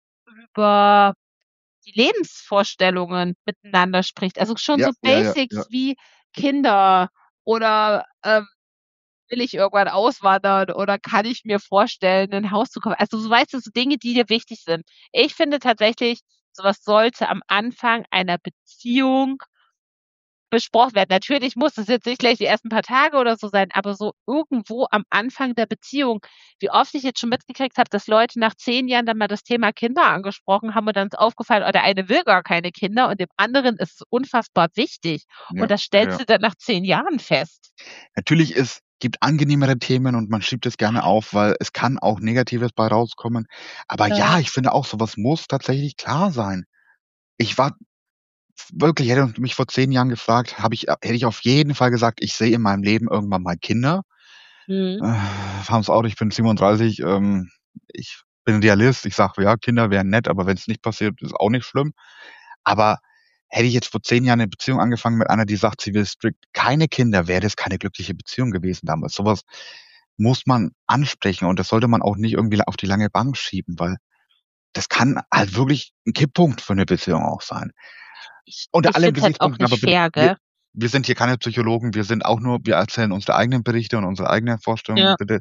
über die Lebensvorstellungen miteinander spricht. Also schon Ja, so ja, ja, ja. Basics wie Kinder oder, ähm, will ich irgendwann auswandern oder kann ich mir vorstellen, 'nen Haus zu kaufen? Also so, weißt du, so Dinge, die dir wichtig sind. Ich finde tatsächlich, so was sollte am Anfang einer Beziehung besprochen werden. Natürlich muss es jetzt nicht gleich die ersten paar Tage oder so sein, aber so irgendwo am Anfang der Beziehung. Wie oft ich jetzt schon mitgekriegt habe, dass Leute nach zehn Jahren dann mal das Thema Kinder angesprochen haben und dann ist aufgefallen, oh, der eine will gar keine Kinder und dem anderen ist es unfassbar wichtig. Ja, Und das ja, stellst ja. du dann nach zehn Jahren fest. Natürlich, es gibt angenehmere Themen und man schiebt es gerne auf, weil es kann auch Negatives bei rauskommen. Aber Ja. ja, ich finde auch, so was muss tatsächlich klar sein. Ich war wirklich, hätte du mich vor zehn Jahren gefragt, habe ich hätte ich auf jeden Fall gesagt, ich sehe in meinem Leben irgendwann mal Kinder. Mhm. Äh, Haben's auch, ich bin siebenunddreißig, ähm, ich bin Realist. Ich sage: „Ja, Kinder wären nett, aber wenn's nicht passiert, ist auch nicht schlimm.“ Aber hätte ich jetzt vor zehn Jahren 'ne Beziehung angefangen mit einer, die sagt, sie will strikt keine Kinder, wäre das keine glückliche Beziehung gewesen damals. So was muss man ansprechen und das sollte man auch nicht irgendwie auf die lange Bank schieben, weil das kann halt wirklich 'n Kipppunkt für 'ne Beziehung auch sein. Ich Unter ich allen finde es halt auch Gesichtspunkten, aber nicht bitte, fair, wir gell? wir sind hier keine Psychologen, wir sind auch nur wir erzählen unsere eigenen Berichte und unsere eigenen Vorstellungen, Ja. bitte.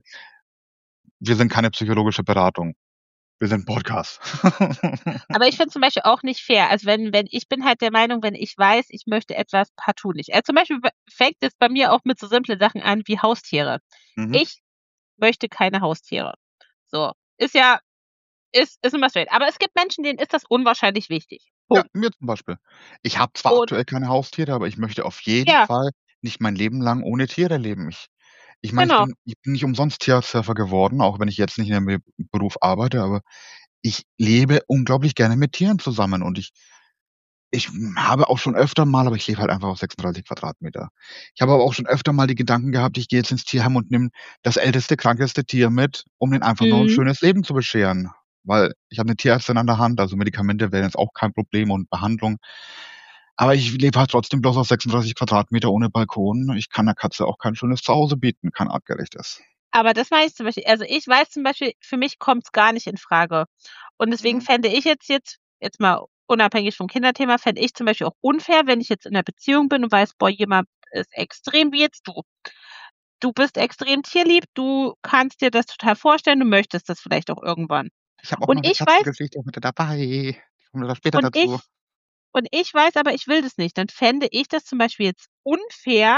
Wir sind keine psychologische Beratung. Wir sind 'n Podcast. Aber ich finde zum Beispiel auch nicht fair. Also, wenn wenn ich bin halt der Meinung, wenn ich weiß, ich möchte etwas partout nicht. Also, zum Beispiel w fängt es bei mir auch mit so simplen Sachen an wie Haustiere. Mhm. Ich möchte keine Haustiere. So, ist ja ist ist immer straight. Aber es gibt Menschen, denen ist das unwahrscheinlich wichtig. Ja, Punkt. mir zum Beispiel. Ich habe zwar Und aktuell keine Haustiere, aber ich möchte auf jeden ja, Fall nicht mein Leben lang ohne Tiere leben. Ich ich meine, ich genau. bin ich bin nicht umsonst Tiersurfer geworden, auch wenn ich jetzt nicht in dem Be Beruf arbeite, aber ich lebe unglaublich gerne mit Tieren zusammen und ich ich, hm, habe auch schon öfter mal aber ich lebe halt einfach auf sechsunddreißig Quadratmeter. Ich habe aber auch schon öfter mal die Gedanken gehabt, ich gehe jetzt ins Tierheim und nehme das älteste, krankeste Tier mit, um denen einfach nur 'n Mhm. schönes Leben zu bescheren. Weil ich habe 'ne Tierärztin an der Hand, also Medikamente wären jetzt auch kein Problem und Behandlung. Aber ich lebe halt trotzdem bloß auf sechsunddreißig Quadratmeter ohne Balkon. Ich kann der Katze auch kein schönes Zuhause bieten, kein artgerechtes. Aber das mache ich zum Beispiel also, ich weiß zum Beispiel, für mich kommt's gar nicht infrage. Und deswegen Mhm. fände ich jetzt jetzt jetzt mal unabhängig vom Kinderthema, fände ich zum Beispiel auch unfair, wenn ich jetzt in 'ner Beziehung bin und weiß, boah, jemand ist extrem wie jetzt du. Du bist extrem tierlieb, du kannst dir das total vorstellen, du möchtest das vielleicht auch irgendwann. Ich habe auch noch Und 'ne ich weiß Katzengeschichte mit dabei. Kommen wir da später und dazu. ich und ich weiß aber, ich will das nicht. Dann fände ich das zum Beispiel jetzt unfair,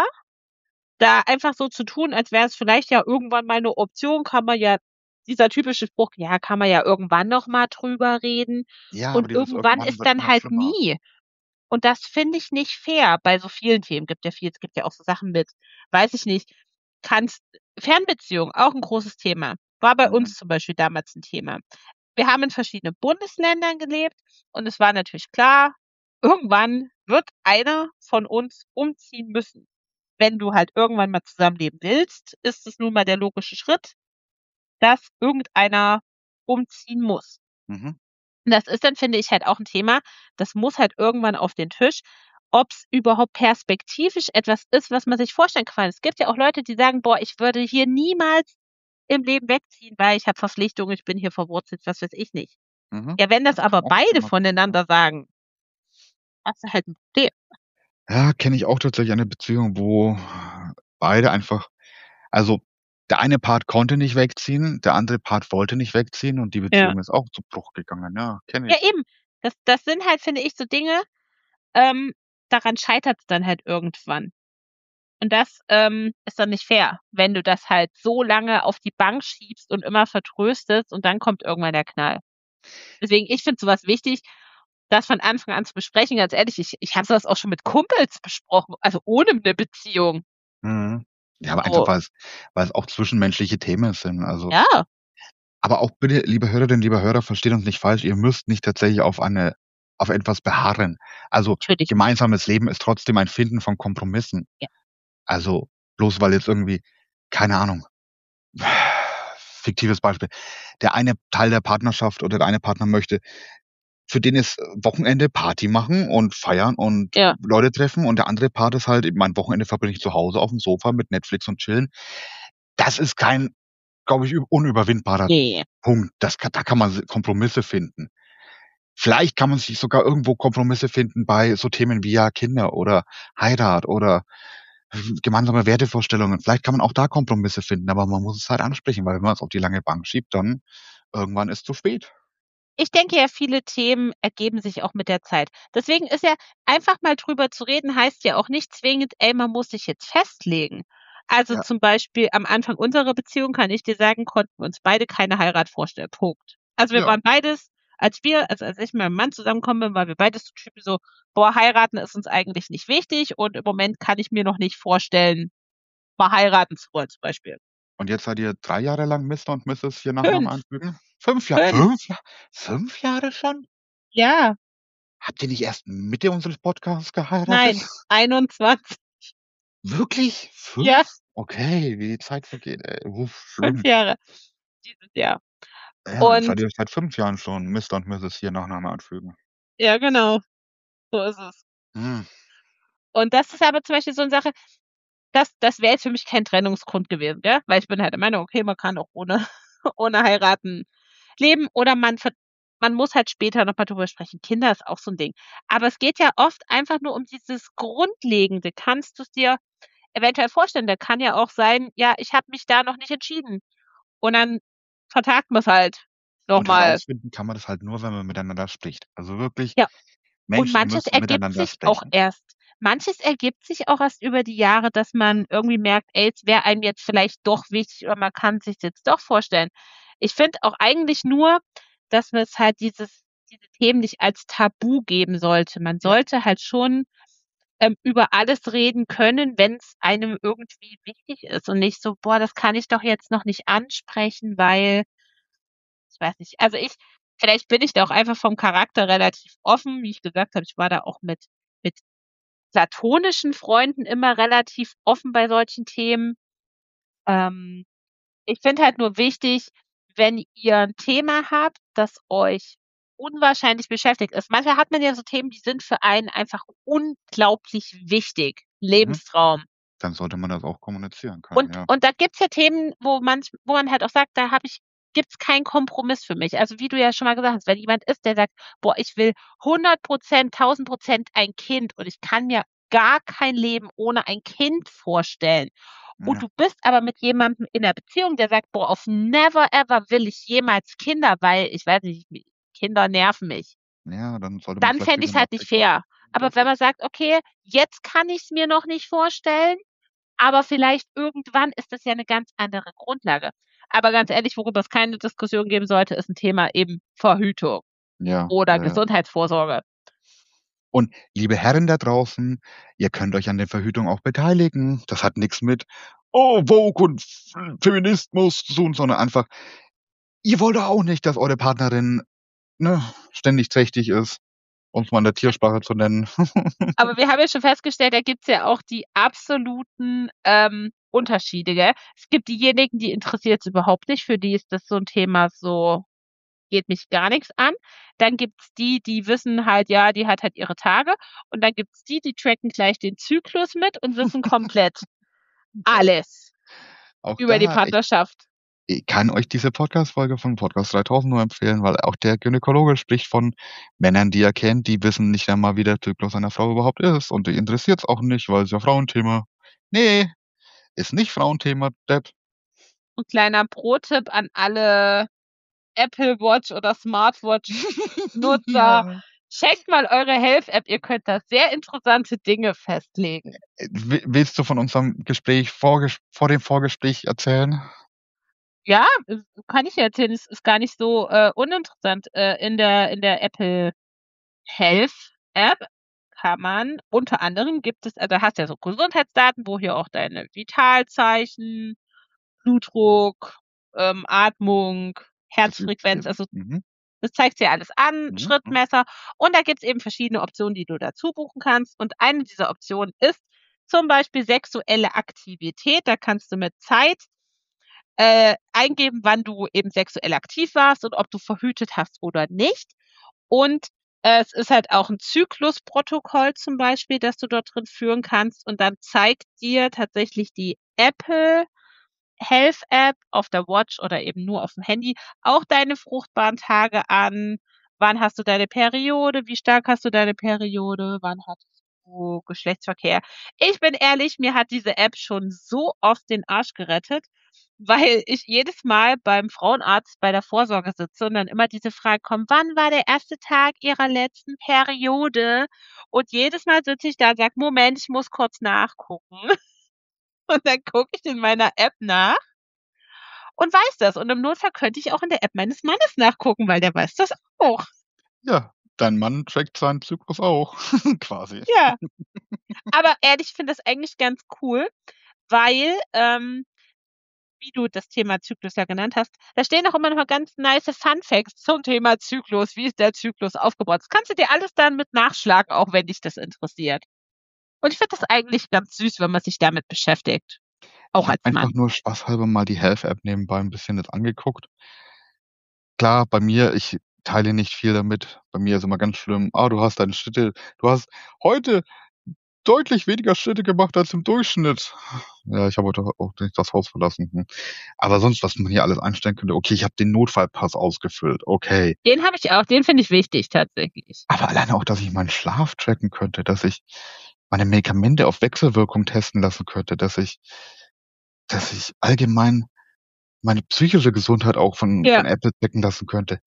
da einfach so zu tun, als wäre es vielleicht ja irgendwann mal 'ne Option, kann man ja dieser typische Spruch: „Ja, kann man ja irgendwann noch mal drüber reden.“ Ja, aber Und dieses irgendwann irgendwann ist wird dann immer halt schlimmer. nie. Und das finde ich nicht fair bei so vielen Themen. Gibt ja viel es gibt ja auch so Sachen mit, weiß ich nicht, kannst Fernbeziehung, auch 'n großes Thema. War bei Mhm. uns zum Beispiel damals 'n Thema. Wir haben in verschiedenen Bundesländern gelebt und es war natürlich klar, irgendwann wird einer von uns umziehen müssen. Wenn du halt irgendwann mal zusammenleben willst, ist es nun mal der logische Schritt, dass irgendeiner umziehen muss. Mhm. Und das ist dann, finde ich, halt auch 'n Thema, das muss halt irgendwann auf den Tisch, ob's überhaupt perspektivisch etwas ist, was man sich vorstellen kann. Weil es gibt ja auch Leute, die sagen: „Boah, ich würde hier niemals im Leben wegziehen, weil ich habe Verpflichtungen, ich bin hier verwurzelt“, was weiß ich nicht. Mhm. Ja, wenn das Das kann aber auch 'n beide Thema sein, ja. voneinander sagen hast du halt 'n Problem. Ja, kenne ich auch tatsächlich eine Beziehung, wo beide einfach also, der eine Part konnte nicht wegziehen, der andere Part wollte nicht wegziehen und die Ja. Beziehung ist auch zu Bruch gegangen. Ja, kenne Ja, ich. eben. Das das sind halt, finde ich, so Dinge, ähm, daran scheitert's dann halt irgendwann. Und das, ähm, ist dann nicht fair, wenn du das halt so lange auf die Bank schiebst und immer vertröstest und dann kommt irgendwann der Knall. Deswegen, ich finde so was wichtig das von Anfang an zu besprechen. Ganz ehrlich, ich, ich habe das auch schon mit Kumpels besprochen, also ohne eine Beziehung. Mhm. Ja, aber So. einfach, weil es, weil es auch zwischenmenschliche Themen sind. Also, Ja, aber auch bitte, liebe Hörerinnen, liebe Hörer, versteht uns nicht falsch, ihr müsst nicht tatsächlich auf eine, auf etwas beharren. Also, natürlich nicht. gemeinsames Leben ist trotzdem ein Finden von Kompromissen. Ja. Also, bloß weil jetzt irgendwie, keine Ahnung, fiktives Beispiel, der eine Teil der Partnerschaft oder der eine Partner möchte, für den ist Wochenende Party machen und feiern und Ja. Leute treffen und der andere Part ist halt, mein Wochenende verbringe ich zu Hause auf dem Sofa mit Netflix und chillen. Das ist kein, glaube ich, üb- unüberwindbarer Nee. Punkt. Das kann, da kann man Kompromisse finden. Vielleicht kann man sich sogar irgendwo Kompromisse finden bei so Themen wie ja Kinder oder Heirat oder gemeinsame Wertevorstellungen. Vielleicht kann man auch da Kompromisse finden, aber man muss es halt ansprechen, weil wenn man es auf die lange Bank schiebt, dann irgendwann ist zu spät. Ich denke ja, viele Themen ergeben sich auch mit der Zeit. Deswegen ist ja einfach mal drüber zu reden, heißt ja auch nicht zwingend, ey, man muss sich jetzt festlegen. Also Ja. zum Beispiel am Anfang unserer Beziehung, kann ich dir sagen, konnten wir uns beide keine Heirat vorstellen. Punkt. Also wir Ja. waren beides, als wir, also als ich mit meinem Mann zusammengekommen bin, waren wir beides so Typen so, boah, heiraten ist uns eigentlich nicht wichtig und im Moment kann ich mir noch nicht vorstellen, mal heiraten zu wollen zum Beispiel. Und jetzt seid ihr drei Jahre lang Mister und Misses vier Nachnamen Fünf. einfügen? Fünf Jahre? Fünf. Fünf, Ja- fünf Jahre schon? Ja, Habt ihr nicht erst Mitte unseres Podcasts geheiratet? nein, einundzwanzig. Wirklich? Fünf? Ja, Okay, wie die Zeit vergeht, ey. Uff, schlimm. fünf Jahre dieses Jahr. Ja, jetzt seid Und ihr seit fünf Jahren schon Mister und Misses vier Nachnamen einfügen. ja, genau, so ist es. Hm. Und das ist aber zum Beispiel so eine Sache, das, das wäre jetzt für mich kein Trennungsgrund gewesen, gell? Weil ich bin halt der Meinung, okay, man kann auch ohne, ohne heiraten leben oder man, ver- man muss halt später nochmal drüber sprechen. Kinder ist auch so ein Ding. Aber es geht ja oft einfach nur um dieses Grundlegende. Kannst du es dir eventuell vorstellen? Da kann ja auch sein, ja, ich habe mich da noch nicht entschieden. Und dann vertagt man es halt Und nochmal. herausfinden kann man das halt nur, wenn man miteinander spricht. Also wirklich, Ja. Und Menschen manches müssen ergibt miteinander sich auch sprechen. erst. Manches ergibt sich auch erst über die Jahre, dass man irgendwie merkt, ey, es wäre einem jetzt vielleicht doch wichtig oder man kann sich jetzt doch vorstellen. Ich finde auch eigentlich nur, dass man es halt dieses, diese Themen nicht als Tabu geben sollte. Man Ja. sollte halt schon ähm, über alles reden können, wenn es einem irgendwie wichtig ist und nicht so, boah, das kann ich doch jetzt noch nicht ansprechen, weil ich weiß nicht. Also ich, vielleicht bin ich da auch einfach vom Charakter relativ offen. Wie ich gesagt habe, ich war da auch mit, mit platonischen Freunden immer relativ offen bei solchen Themen. Ähm, ich finde halt nur wichtig, wenn ihr ein Thema habt, das euch unwahrscheinlich beschäftigt ist. Manchmal hat man ja so Themen, die sind für einen einfach unglaublich wichtig. Mhm. Lebenstraum. Dann sollte man das auch kommunizieren können, Und, ja. und da gibt's ja Themen, wo man, wo man halt auch sagt, da habe ich, gibt's keinen Kompromiss für mich. Also wie du ja schon mal gesagt hast, wenn jemand ist, der sagt, boah, ich will hundert Prozent, tausend Prozent ein Kind und ich kann mir gar kein Leben ohne ein Kind vorstellen. Und Ja. du bist aber mit jemandem in der Beziehung, der sagt, boah, auf never ever will ich jemals Kinder, weil ich weiß nicht, Kinder nerven mich. Ja, dann sollte man Dann vielleicht fände ich drüber es halt nicht nachdenken, ob fair. das Aber möglich wenn man ist. sagt, okay, jetzt kann ich es mir noch nicht vorstellen, aber vielleicht irgendwann ist das ja eine ganz andere Grundlage. Aber ganz ehrlich, worüber es keine Diskussion geben sollte, ist ein Thema eben Verhütung Ja, oder ja, ja. Gesundheitsvorsorge. Und liebe Herren da draußen, ihr könnt euch an der Verhütung auch beteiligen. Das hat nichts mit, oh, Vogue und F- Feminismus zu tun, sondern einfach, ihr wollt doch auch nicht, dass eure Partnerin ne, ständig trächtig ist, um es mal in der Tiersprache zu nennen. Aber wir haben ja schon festgestellt, da gibt's ja auch die absoluten ähm, Unterschiede. Gell? Es gibt diejenigen, die interessiert es überhaupt nicht. Für die ist das so ein Thema so, geht mich gar nichts an. Dann gibt's die, die wissen halt, ja, die hat halt ihre Tage. Und dann gibt's die, die tracken gleich den Zyklus mit und wissen komplett alles Auch über die da, ich, Partnerschaft. ich kann euch diese Podcast-Folge von Podcast dreitausend nur empfehlen, weil auch der Gynäkologe spricht von Männern, die er kennt, die wissen nicht einmal, wie der Zyklus einer Frau überhaupt ist. Und die interessiert es auch nicht, weil es ja Frauenthema. Nee, ist nicht Frauenthema, Depp. Ein kleiner Pro-Tipp an alle Apple Watch oder Smartwatch-Nutzer. Ja. Checkt mal eure Health-App. Ihr könnt da sehr interessante Dinge festlegen. W- Willst du von unserem Gespräch vorges vor dem Vorgespräch erzählen? Ja, es- kann ich ja erzählen. Es ist gar nicht so äh, uninteressant äh, in der in der Apple Health-App kann man unter anderem gibt es, also hast ja so Gesundheitsdaten, wo hier auch deine Vitalzeichen, Blutdruck, ähm, Atmung, Herzfrequenz, also Mhm. das zeigt dir alles an, Mhm. Schrittmesser. Und da gibt's eben verschiedene Optionen, die du dazu buchen kannst. Und eine dieser Optionen ist zum Beispiel sexuelle Aktivität. Da kannst du mit Zeit äh, eingeben, wann du eben sexuell aktiv warst und ob du verhütet hast oder nicht. Und äh, es ist halt auch ein Zyklusprotokoll zum Beispiel, das du dort drin führen kannst. Und dann zeigt dir tatsächlich die Apple Health App auf der Watch oder eben nur auf dem Handy auch deine fruchtbaren Tage an. Wann hast du deine Periode? Wie stark hast du deine Periode? Wann hattest du Geschlechtsverkehr? Ich bin ehrlich, mir hat diese App schon so oft den Arsch gerettet, weil ich jedes Mal beim Frauenarzt bei der Vorsorge sitze und dann immer diese Frage kommt, wann war der erste Tag ihrer letzten Periode? Und jedes Mal sitze ich da und sage, Moment, ich muss kurz nachgucken. Und dann gucke ich in meiner App nach und weiß das. Und im Notfall könnte ich auch in der App meines Mannes nachgucken, weil der weiß das auch. Ja, dein Mann trackt seinen Zyklus auch, quasi. Ja. Aber ehrlich, ich finde das eigentlich ganz cool, weil, ähm, wie du das Thema Zyklus ja genannt hast, da stehen auch immer noch mal ganz nice Fun Facts zum Thema Zyklus. Wie ist der Zyklus aufgebaut? Das kannst du dir alles dann mit nachschlagen, auch wenn dich das interessiert. Und ich finde das eigentlich ganz süß, wenn man sich damit beschäftigt. Auch Ich habe als einfach Mann. nur spaßhalber mal die Health App nebenbei ein bisschen jetzt angeguckt. Klar, bei mir, ich teile nicht viel damit. Bei mir ist immer ganz schlimm: „Ah, du hast deine Schritte du hast heute deutlich weniger Schritte gemacht als im Durchschnitt.“ Ja, ich habe heute auch nicht das Haus verlassen, hm. Aber sonst, was man hier alles einstellen könnte: „Okay, ich habe den Notfallpass ausgefüllt.“ Okay. Den habe ich auch, den finde ich wichtig tatsächlich. Aber alleine auch, dass ich meinen Schlaf tracken könnte, dass ich meine Medikamente auf Wechselwirkung testen lassen könnte, dass ich dass ich allgemein meine psychische Gesundheit auch von Ja. von Apple tracken lassen könnte.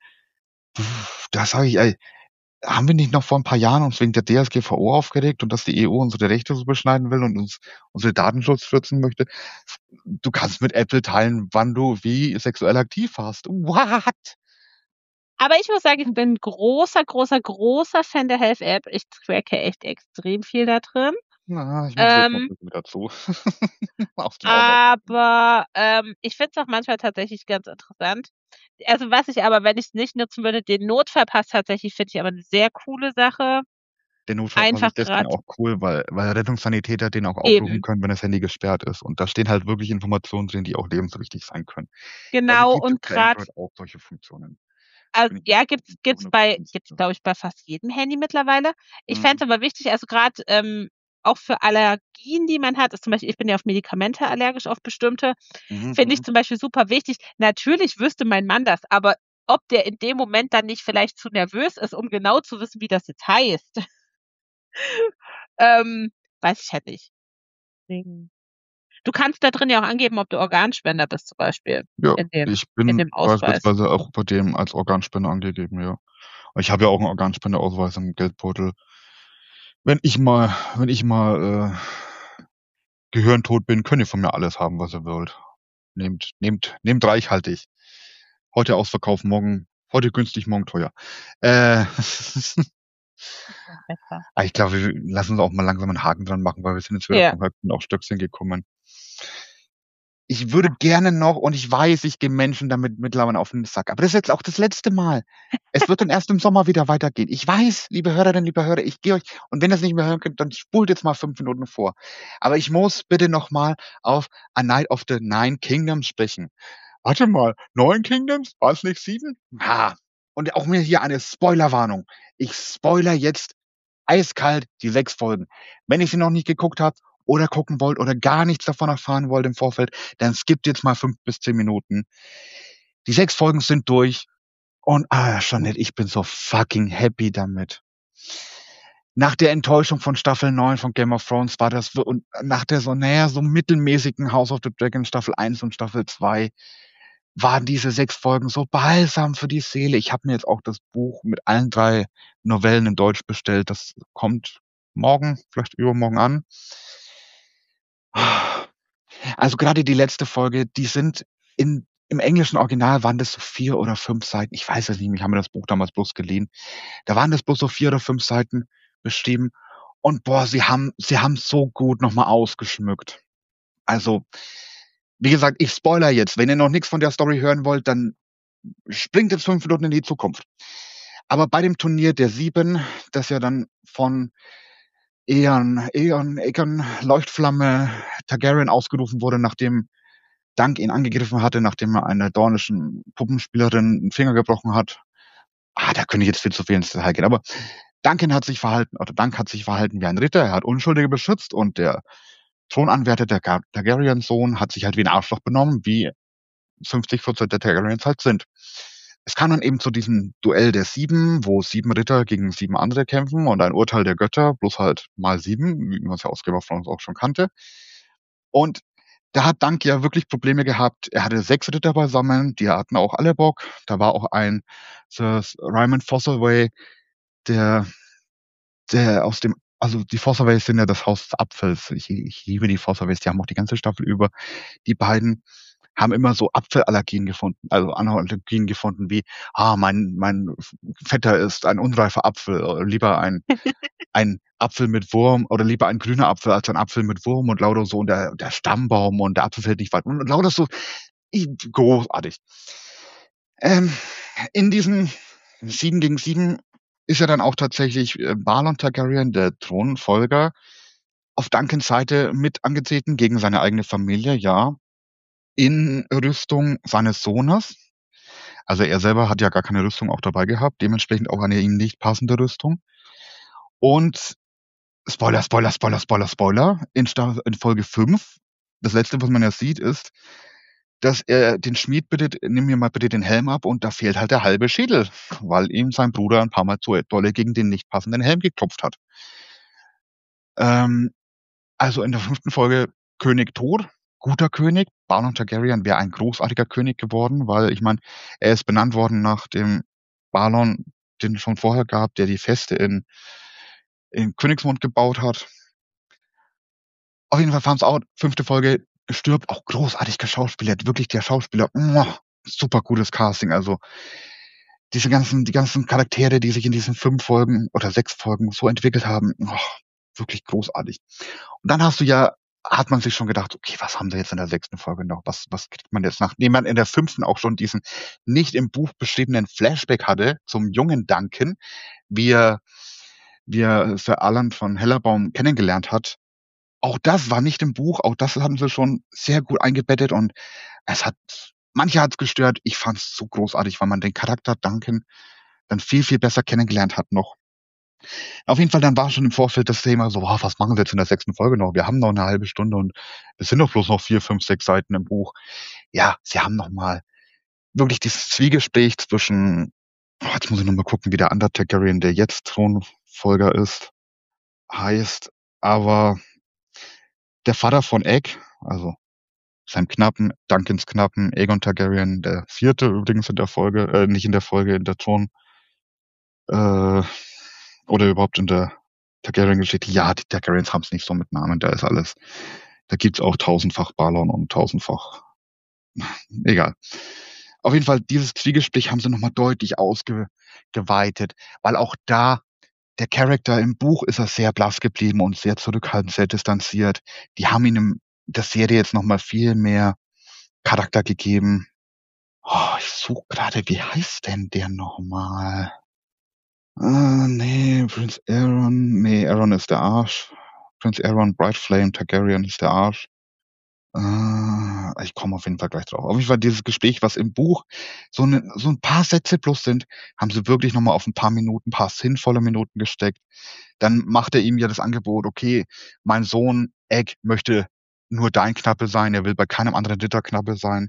Da sage ich: „Ey, haben wir nicht noch vor 'n paar Jahren uns wegen der D S G V O aufgeregt und dass die E U unsere Rechte so beschneiden will und uns unsere Datenschutz schützen möchte? Du kannst mit Apple teilen, wann du wie sexuell aktiv warst. What?“ Aber ich muss sagen, ich bin großer, großer, großer Fan der Health App. Ich tracke echt extrem viel da drin. Na, ich mache Ähm mit dazu. Auf dem aber, ähm, ich finde es auch manchmal tatsächlich ganz interessant. Also, was ich aber, wenn ich's nicht nutzen würde, den Notfallpass tatsächlich finde ich aber 'ne sehr coole Sache. Der Notfallpass Einfach ist deswegen grad auch cool, weil weil Rettungssanitäter den auch aufrufen Eben. können, wenn das Handy gesperrt ist. Und da stehen halt wirklich Informationen drin, die auch lebenswichtig sein können. Dafür Genau gibt es und für grad Android auch solche Funktionen. Al Bin ich ja, gibt's auch gibt's 'ne bei gibt's, Gunst. glaube ich, bei fast jedem Handy mittlerweile. Ich fände Mhm. es aber wichtig, also grad, ähm, auch für Allergien, die man hat, ist zum Beispiel ich bin ja auf Medikamente allergisch, auf bestimmte, Mhm, finde ich mhm. zum Beispiel super wichtig. Natürlich wüsste mein Mann das, aber ob der in dem Moment dann nicht vielleicht zu nervös ist, um genau zu wissen, wie das jetzt heißt, ähm, weiß ich halt nicht. Deswegen du kannst da drin ja auch angeben, ob du Organspender bist zum Beispiel Ja, in dem ich in bin dem Ausweis. beispielsweise auch bei dem als Organspender angegeben, ja. Ich habe ja auch 'n Organspenderausweis im Geldbeutel. Wenn ich mal wenn ich mal, äh, gehirntot bin, könnt ihr von mir alles haben, was ihr wollt. Nehmt nehmt nehmt reichhaltig. Heute Ausverkauf, morgen heute günstig, morgen teuer. Äh Ah, ich glaube, wir lassen uns auch mal langsam 'n Haken dran machen, weil wir sind jetzt wieder Ja. vom Höchsten auf Stöckchen gekommen. Ich würde gerne noch und ich weiß, ich gehe Menschen damit mittlerweile auf 'n Sack, aber das ist jetzt auch das letzte Mal. Es wird dann erst im Sommer wieder weitergehen. Ich weiß, liebe Hörerinnen, liebe Hörer, ich gehe euch und wenn ihr's nicht mehr hören könnt, dann spult jetzt mal fünf Minuten vor. Aber ich muss bitte noch mal auf A Night of the Nine Kingdoms sprechen. Warte mal, neun Kingdoms? Waren's nicht sieben? Ha. Und auch mir hier eine Spoilerwarnung. Ich spoilere jetzt eiskalt die sechs Folgen. Wenn ihr sie noch nicht geguckt habt oder gucken wollt oder gar nichts davon erfahren wollt im Vorfeld, dann skippt jetzt mal fünf bis zehn Minuten. Die sechs Folgen sind durch und, ah, Jeanette, ich bin so fucking happy damit. Nach der Enttäuschung von Staffel neun von Game of Thrones war das w und nach der so, na ja, so mittelmäßigen House of the Dragon Staffel eins und Staffel zwei waren diese sechs Folgen so balsam für die Seele. Ich habe mir jetzt auch das Buch mit allen drei Novellen in Deutsch bestellt. Das kommt morgen, vielleicht übermorgen an. Also, grade die letzte Folge, die sind in im englischen Original waren das so vier oder fünf Seiten. Ich weiß es nicht, ich habe mir das Buch damals bloß geliehen. Da waren das bloß so vier oder fünf Seiten beschrieben. Und boah, sie haben sie haben so gut noch mal ausgeschmückt. Also, wie gesagt, ich spoilere jetzt. Wenn ihr noch nichts von der Story hören wollt, dann springt jetzt fünf Minuten in die Zukunft. Aber bei dem Turnier der Sieben, das ja dann von Aegon Aegon Aegon Leuchtflamme Targaryen ausgerufen wurde, nachdem Dunk ihn angegriffen hatte, nachdem er einer dornischen Puppenspielerin 'n Finger gebrochen hat. Ah, da könnte ich jetzt viel zu viel ins Detail gehen, aber Duncan hat sich verhalten oder Dunk hat sich verhalten wie ein Ritter. Er hat Unschuldige beschützt und der Thronanwärter, der Gar Targaryen-Sohn, hat sich halt wie 'n Arschloch benommen, wie fünfzig Prozent der Targaryens halt sind. Es kam dann eben zu diesem Duell der Sieben, wo sieben Ritter gegen sieben andere kämpfen und ein Urteil der Götter, bloß halt mal sieben, wie man's ja aus Game of Thrones auch schon kannte. Und da hat Dunk ja wirklich Probleme gehabt. Er hatte sechs Ritter beisammen, die hatten auch alle Bock. Da war auch ein Sir Ryman Fossaway, der der aus dem also die Fossaways sind ja das Haus des Apfels. Ich ich liebe die Fossaways, die haben auch die ganze Staffel über. Die beiden haben immer so Apfelallergien gefunden, also Allergien gefunden wie: „Ah, mein mein Vetter ist ein unreifer Apfel, äh, lieber ein ein Apfel mit Wurm oder lieber ein grüner Apfel als ein Apfel mit Wurm“ und lauter so und der der Stammbaum und der Apfel fällt nicht weit und lauter so i großartig. Ähm, in diesem sieben gegen sieben ist ja dann auch tatsächlich, äh, Balon Targaryen, der Thronfolger, auf Duncans Seite mit angetreten gegen seine eigene Familie, ja, in Rüstung seines Sohnes. Also, er selber hat ja gar keine Rüstung auch dabei gehabt, dementsprechend auch eine ihm nicht passende Rüstung. Und Spoiler, Spoiler, Spoiler, Spoiler, Spoiler, in Sta in Folge fünf, das Letzte, was man ja sieht, ist, dass er den Schmied bittet: „Nimm mir mal bitte den Helm ab“, und da fehlt halt der halbe Schädel, weil ihm sein Bruder 'n paarmal zu dolle gegen den nicht passenden Helm geklopft hat. Ähm, also, in der fünften Folge König tot, guter König. Balon Targaryen wäre ein großartiger König geworden, weil ich meine, er ist benannt worden nach dem Balon, den es schon vorher gab, der die Feste in in Königsmund gebaut hat. Auf jeden Fall Farms-Out, fünfte Folge, stirbt, auch großartig geschauspielert, wirklich der Schauspieler, super gutes Casting. Also, diese ganzen die ganzen Charaktere, die sich in diesen fünf Folgen oder sechs Folgen so entwickelt haben, wirklich großartig. Und dann hast du ja hat man sich schon gedacht: „Okay, was haben sie jetzt in der sechsten Folge noch? Was was kriegt man jetzt?“ Nachdem man in der fünften auch schon diesen nicht im Buch beschriebenen Flashback hatte zum jungen Duncan, wie er wie er Sir Alan von Hellerbaum kennengelernt hat. Auch das war nicht im Buch, auch das haben sie schon sehr gut eingebettet und es hat manche hat's gestört. Ich fand's so großartig, weil man den Charakter Duncan dann viel, viel besser kennengelernt hat noch. Auf jeden Fall, dann war schon im Vorfeld das Thema so: „Ah, was machen sie jetzt in der sechsten Folge noch? Wir haben noch 'ne halbe Stunde und es sind doch bloß noch vier, fünf, sechs Seiten im Buch.“ Ja, sie haben noch mal wirklich dieses Zwiegespräch zwischen oh, jetzt muss ich noch mal gucken, wie der andere Targaryen, der jetzt Thronfolger ist, heißt, aber der Vater von Egg, also seinem Knappen, Duncans Knappen, Aegon Targaryen, der vierte übrigens in der Folge äh, nicht in der Folge, in der Thron äh, oder überhaupt in der Targaryen-Geschichte. Ja, die Targaryens haben's nicht so mit Namen, da ist alles da gibt's auch tausendfach Balon und tausendfach egal. Auf jeden Fall, dieses Zwiegespräch haben sie noch mal deutlich ausge geweitet, weil auch da der Charakter im Buch ist er sehr blass geblieben und sehr zurückhaltend, sehr distanziert. Die haben ihm in der Serie jetzt noch mal viel mehr Charakter gegeben. Oh, ich suche grade, wie heißt denn der noch mal? Ah, ne, Prince Aeron ne, Aeron ist der Arsch. Prince Aeron Bright Flame Targaryen ist der Arsch. Äh, ich komme auf jeden Fall gleich drauf. Auf jeden Fall dieses Gespräch, was im Buch so 'ne so 'n paar Sätze plus sind, haben sie wirklich noch mal auf 'n paar Minuten paar sinnvolle Minuten gesteckt. Dann macht er ihm ja das Angebot: „Okay, mein Sohn Egg möchte nur dein Knappe sein, er will bei keinem anderen Ritter Knappe sein.“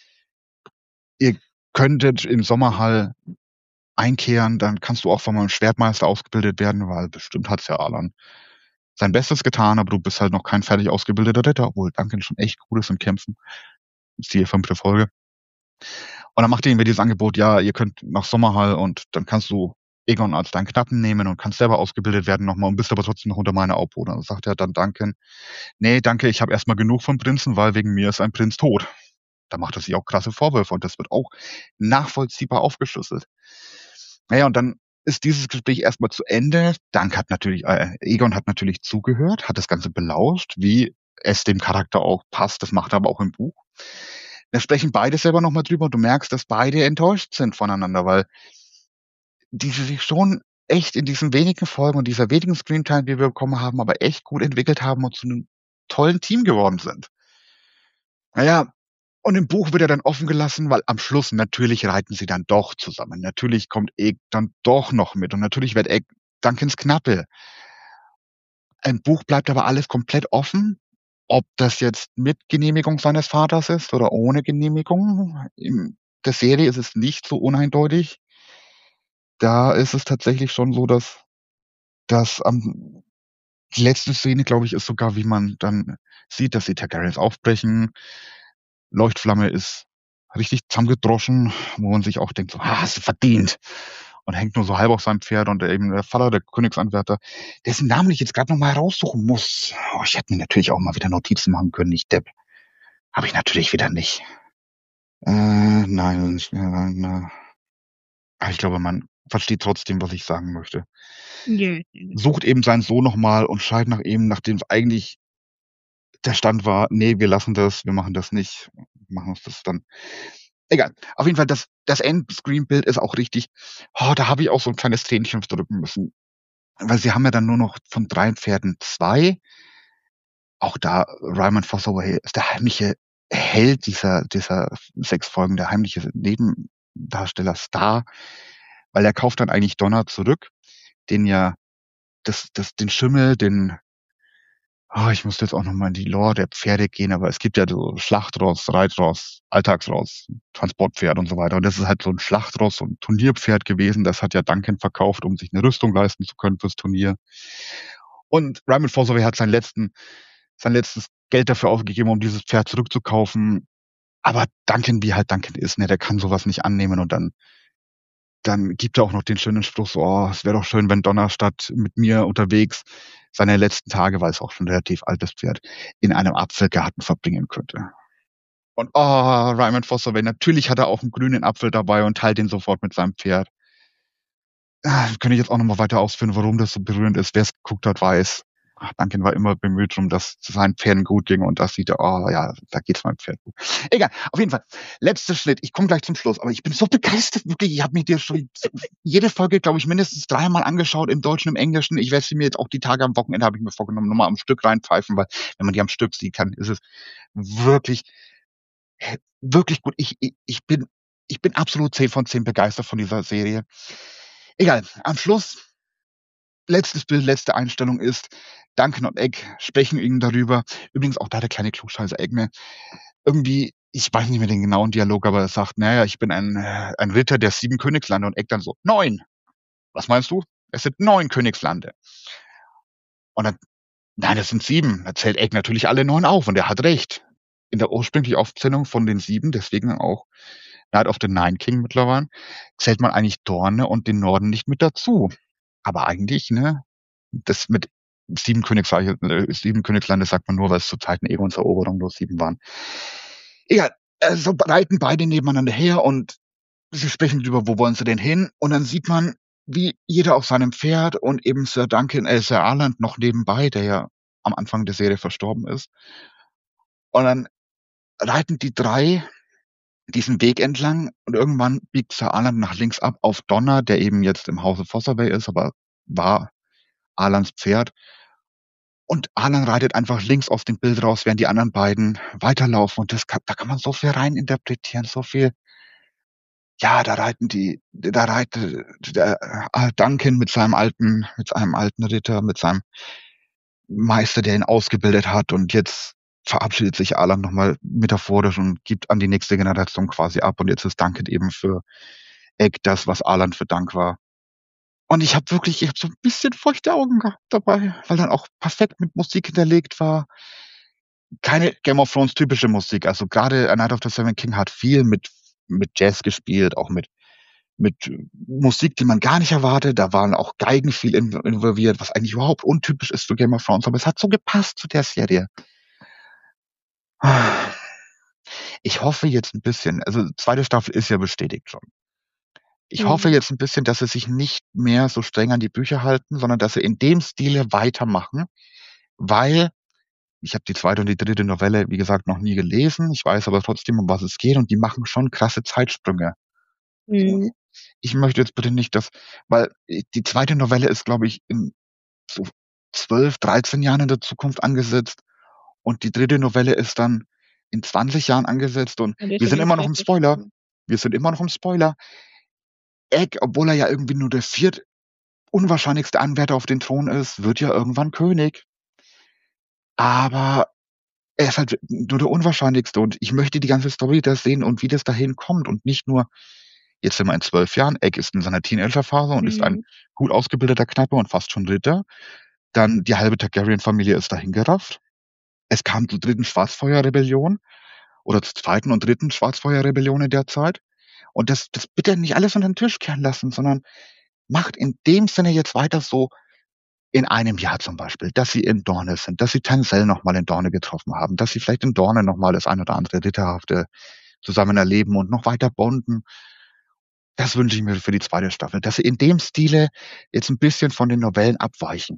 „Ihr könntet im Sommerhall einkehren, dann kannst du auch von meinem Schwertmeister ausgebildet werden“, weil bestimmt hat Sir Alan sein Bestes getan, aber du bist halt noch kein fertig ausgebildeter Ritter, obwohl Duncan schon echt gut ist im Kämpfen. Siehe fünfte Folge. Und dann macht er ihm ja dieses Angebot: „Ja, ihr könnt nach Sommerhall und dann kannst du Aegon als deinen Knappen nehmen und kannst selber ausgebildet werden noch mal und bist aber trotzdem noch unter meiner Obhut.“ Und dann sagt ja dann Duncan: „Ne, danke, ich habe erst mal genug vom Prinzen, weil wegen mir ist ein Prinz tot.“ da macht er sich auch krasse Vorwürfe und das wird auch nachvollziehbar aufgeschlüsselt. Naja, und dann ist dieses Gespräch erstmal zu Ende. Dank hat natürlich, äh, Egon hat natürlich zugehört, hat das Ganze belauscht, wie es dem Charakter auch passt. Das macht er aber auch im Buch. Da sprechen beide selber nochmal drüber und du merkst, dass beide enttäuscht sind voneinander, weil die sich schon echt in diesen wenigen Folgen und dieser wenigen Screentime, die wir bekommen haben, aber echt gut entwickelt haben und zu einem tollen Team geworden sind. Naja, und im Buch wird er dann offen gelassen, weil am Schluss natürlich reiten sie dann doch zusammen. Natürlich kommt Egg dann doch noch mit und natürlich wird Egg Duncans Knappe. Im Buch bleibt aber alles komplett offen, ob das jetzt mit Genehmigung seines Vaters ist oder ohne Genehmigung. In der Serie ist es nicht so uneindeutig. Da ist es tatsächlich schon so, dass, dass am die letzte Szene, glaube ich, ist sogar, wie man dann sieht, dass die Targaryens aufbrechen. Leuchtflamme ist richtig zusammengedroschen, wo man sich auch denkt, so, ah, hast du verdient. Und hängt nur so halb auf seinem Pferd und eben der Vater, der Königsanwärter, dessen Namen ich jetzt gerade noch mal raussuchen muss. Oh, ich hätte mir natürlich auch mal wieder Notizen machen können, nicht Depp. Habe ich natürlich wieder nicht. Äh, nein, nicht mehr, nein, aber ich glaube, man versteht trotzdem, was ich sagen möchte. Nö. Sucht eben seinen Sohn noch mal und schreit nach ihm, nachdem es eigentlich der Stand war, nee, wir lassen das, wir machen das nicht, machen uns das dann. Egal. Auf jeden Fall, das, das Endscreen-Bild ist auch richtig. Oh, da habe ich auch so ein kleines Tränchen drücken müssen. Weil sie haben ja dann nur noch von drei Pferden zwei. Auch da, Ryman Fossaway ist der heimliche Held dieser, dieser sechs Folgen, der heimliche Nebendarsteller Star. Weil er kauft dann eigentlich Donner zurück, den ja, das, das, den Schimmel, den, oh, ich muss jetzt auch nochmal in die Lore der Pferde gehen, aber es gibt ja so Schlachtross, Reitross, Alltagsross, Transportpferd und so weiter. Und das ist halt so ein Schlachtross, so ein Turnierpferd gewesen. Das hat ja Duncan verkauft, um sich eine Rüstung leisten zu können fürs Turnier. Und Ryman Fossaway hat seinen letzten, sein letztes Geld dafür ausgegeben, um dieses Pferd zurückzukaufen. Aber Duncan, wie halt Duncan ist, ne, der kann sowas nicht annehmen und dann dann gibt er auch noch den schönen Spruch so, oh, es wäre doch schön, wenn Donnerstadt mit mir unterwegs seine letzten Tage, weil es auch schon ein relativ altes Pferd, in einem Apfelgarten verbringen könnte. Und oh, Ryman Fossaway, natürlich hat er auch einen grünen Apfel dabei und teilt ihn sofort mit seinem Pferd. Ah, könnte ich jetzt auch noch mal weiter ausführen, warum das so berührend ist. Wer es geguckt hat, weiß. Ach, Duncan war immer bemüht darum, dass es seinen Pferden gut ging und das sieht er, oh ja, da geht's meinem Pferd gut. Egal, auf jeden Fall. Letzter Schnitt. Ich komme gleich zum Schluss, aber ich bin so begeistert, wirklich. Ich habe mir dir schon jede Folge, glaube ich, mindestens dreimal angeschaut, im Deutschen, im Englischen. Ich werde sie mir jetzt auch die Tage am Wochenende, habe ich mir vorgenommen, nochmal am Stück reinpfeifen, weil wenn man die am Stück sieht, kann, ist es wirklich, wirklich gut. Ich, ich, ich bin, ich bin absolut zehn von zehn begeistert von dieser Serie. Egal, am Schluss, letztes Bild, letzte Einstellung ist, Duncan und Egg sprechen ihnen darüber. Übrigens auch da der kleine Klugscheißer Egg, ne? Irgendwie, ich weiß nicht mehr den genauen Dialog, aber er sagt, naja, ich bin ein, ein Ritter der sieben Königslande und Egg dann so, neun. Was meinst du? Es sind neun Königslande. Und dann, nein, es sind sieben. Da zählt Egg natürlich alle neun auf und er hat recht. In der ursprünglichen Aufzählung von den sieben, deswegen auch Night of the Nine King mittlerweile, zählt man eigentlich Dorne und den Norden nicht mit dazu. Aber eigentlich, ne, das mit sieben Königsreiche, äh, sieben Königslande sagt man nur, weil es zu Zeiten Egons Eroberung nur sieben waren. Egal, äh, so reiten beide nebeneinander her und sie sprechen darüber, wo wollen sie denn hin? Und dann sieht man, wie jeder auf seinem Pferd und eben Sir Duncan, äh, Sir Arland noch nebenbei, der ja am Anfang der Serie verstorben ist. Und dann reiten die drei diesen Weg entlang und irgendwann biegt Sir Arland nach links ab auf Donner, der eben jetzt im Hause Fossaway ist, aber war Arlands Pferd. Und Arland reitet einfach links aus dem Bild raus, während die anderen beiden weiterlaufen. Und das kann, da kann man so viel reininterpretieren, so viel. Ja, da reiten die, da reitet der äh, Duncan mit seinem alten, mit seinem alten Ritter, mit seinem Meister, der ihn ausgebildet hat. Und jetzt verabschiedet sich Arland nochmal metaphorisch und gibt an die nächste Generation quasi ab. Und jetzt ist Duncan eben für Egg das, was Arland für Dunk war. Und ich habe wirklich, ich habe so ein bisschen feuchte Augen gehabt dabei, weil dann auch perfekt mit Musik hinterlegt war. Keine Game of Thrones typische Musik. Also gerade A Night of the Seven King hat viel mit mit Jazz gespielt, auch mit mit Musik, die man gar nicht erwartet. Da waren auch Geigen viel involviert, was eigentlich überhaupt untypisch ist für Game of Thrones. Aber es hat so gepasst zu der Serie. Ich ich hoffe jetzt 'n bisschen, also zweite Staffel ist ja bestätigt schon. Ich hoffe Mhm. jetzt 'n bisschen, dass sie sich nicht mehr so streng an die Bücher halten, sondern dass sie in dem Stile weitermachen, weil ich habe die zweite und die dritte Novelle, wie gesagt, noch nie gelesen. Ich weiß aber trotzdem, um was es geht, und die machen schon krasse Zeitsprünge. So, Mhm. ich möchte jetzt bitte nicht, dass weil, äh, die zweite Novelle ist, glaube ich, in so zwölf, dreizehn Jahren in der Zukunft angesetzt und die dritte Novelle ist dann in zwanzig Jahren angesetzt und Und ich wir sind irgendwie immer noch im richtig Spoiler. mhm. Wir sind immer noch im Spoiler. Egg, obwohl er ja irgendwie nur der viertunwahrscheinlichste Anwärter auf den Thron ist, wird ja irgendwann König. Aber er ist halt nur der Unwahrscheinlichste und ich möchte die ganze Story da sehen und wie das dahin kommt und nicht nur jetzt sind wir in zwölf Jahren, Egg ist in seiner Teenagerphase und ist ein Mhm. gut ausgebildeter Knappe und fast schon Ritter. Dann die halbe Targaryen-Familie ist dahingerafft. Es kam zur dritten Schwarzfeuer-Rebellion oder zur zweiten und dritten Schwarzfeuer-Rebellion in der Zeit. Und das das bitte nicht alles unter 'n Tisch kehren lassen, sondern macht in dem Sinne jetzt weiter so in einem Jahr zum Beispiel, dass sie in Dorne sind, dass sie Tansel noch mal in Dorne getroffen haben, dass sie vielleicht in Dorne noch mal das ein oder andere Ritterhafte zusammen erleben und noch weiter bonden. Das wünsche ich mir für die zweite Staffel, dass sie in dem Stile jetzt 'n bisschen von den Novellen abweichen.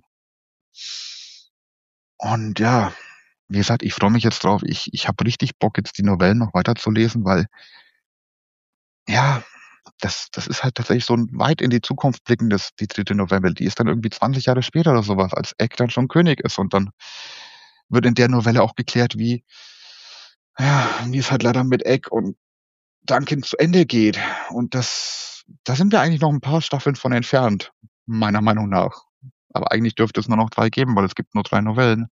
Und ja, wie gesagt, ich freue mich jetzt drauf. Ich ich habe richtig Bock, jetzt die Novellen noch weiterzulesen, weil ja, das das ist halt tatsächlich so 'n weit in die Zukunft blickendes die dritte Novelle. Die ist dann irgendwie zwanzig Jahre später oder so was, als Egg dann schon König ist und dann wird in der Novelle auch geklärt, wie ja, wie es halt leider mit Egg und Duncan zu Ende geht. Und das da sind wir eigentlich noch 'n paar Staffeln von entfernt, meiner Meinung nach. Aber eigentlich dürfte es nur noch drei geben, weil es gibt nur drei Novellen.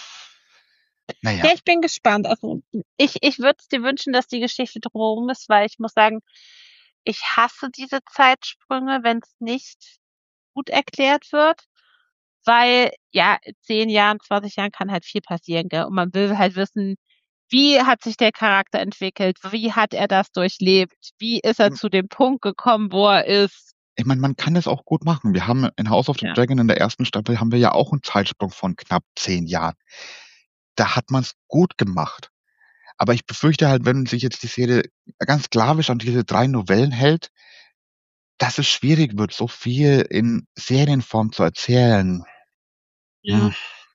Na ja. Ja, ich bin gespannt. Also, ich ich würde es dir wünschen, dass die Geschichte drumherum ist, weil ich muss sagen, ich hasse diese Zeitsprünge, wenn's nicht gut erklärt wird, weil, ja, in zehn Jahren, zwanzig Jahren kann halt viel passieren, gell? Und man will halt wissen, wie hat sich der Charakter entwickelt? Wie hat er das durchlebt? Wie ist er Hm. zu dem Punkt gekommen, wo er ist? Ich meine, man kann das auch gut machen. Wir haben in House of the Ja. Dragon in der ersten Staffel haben wir ja auch 'n Zeitsprung von knapp zehn Jahren. Da hat man's gut gemacht. Aber ich befürchte halt, wenn sich jetzt die Serie ganz sklavisch an diese drei Novellen hält dass es schwierig wird, so viel in Serienform zu erzählen. Ja. Hm.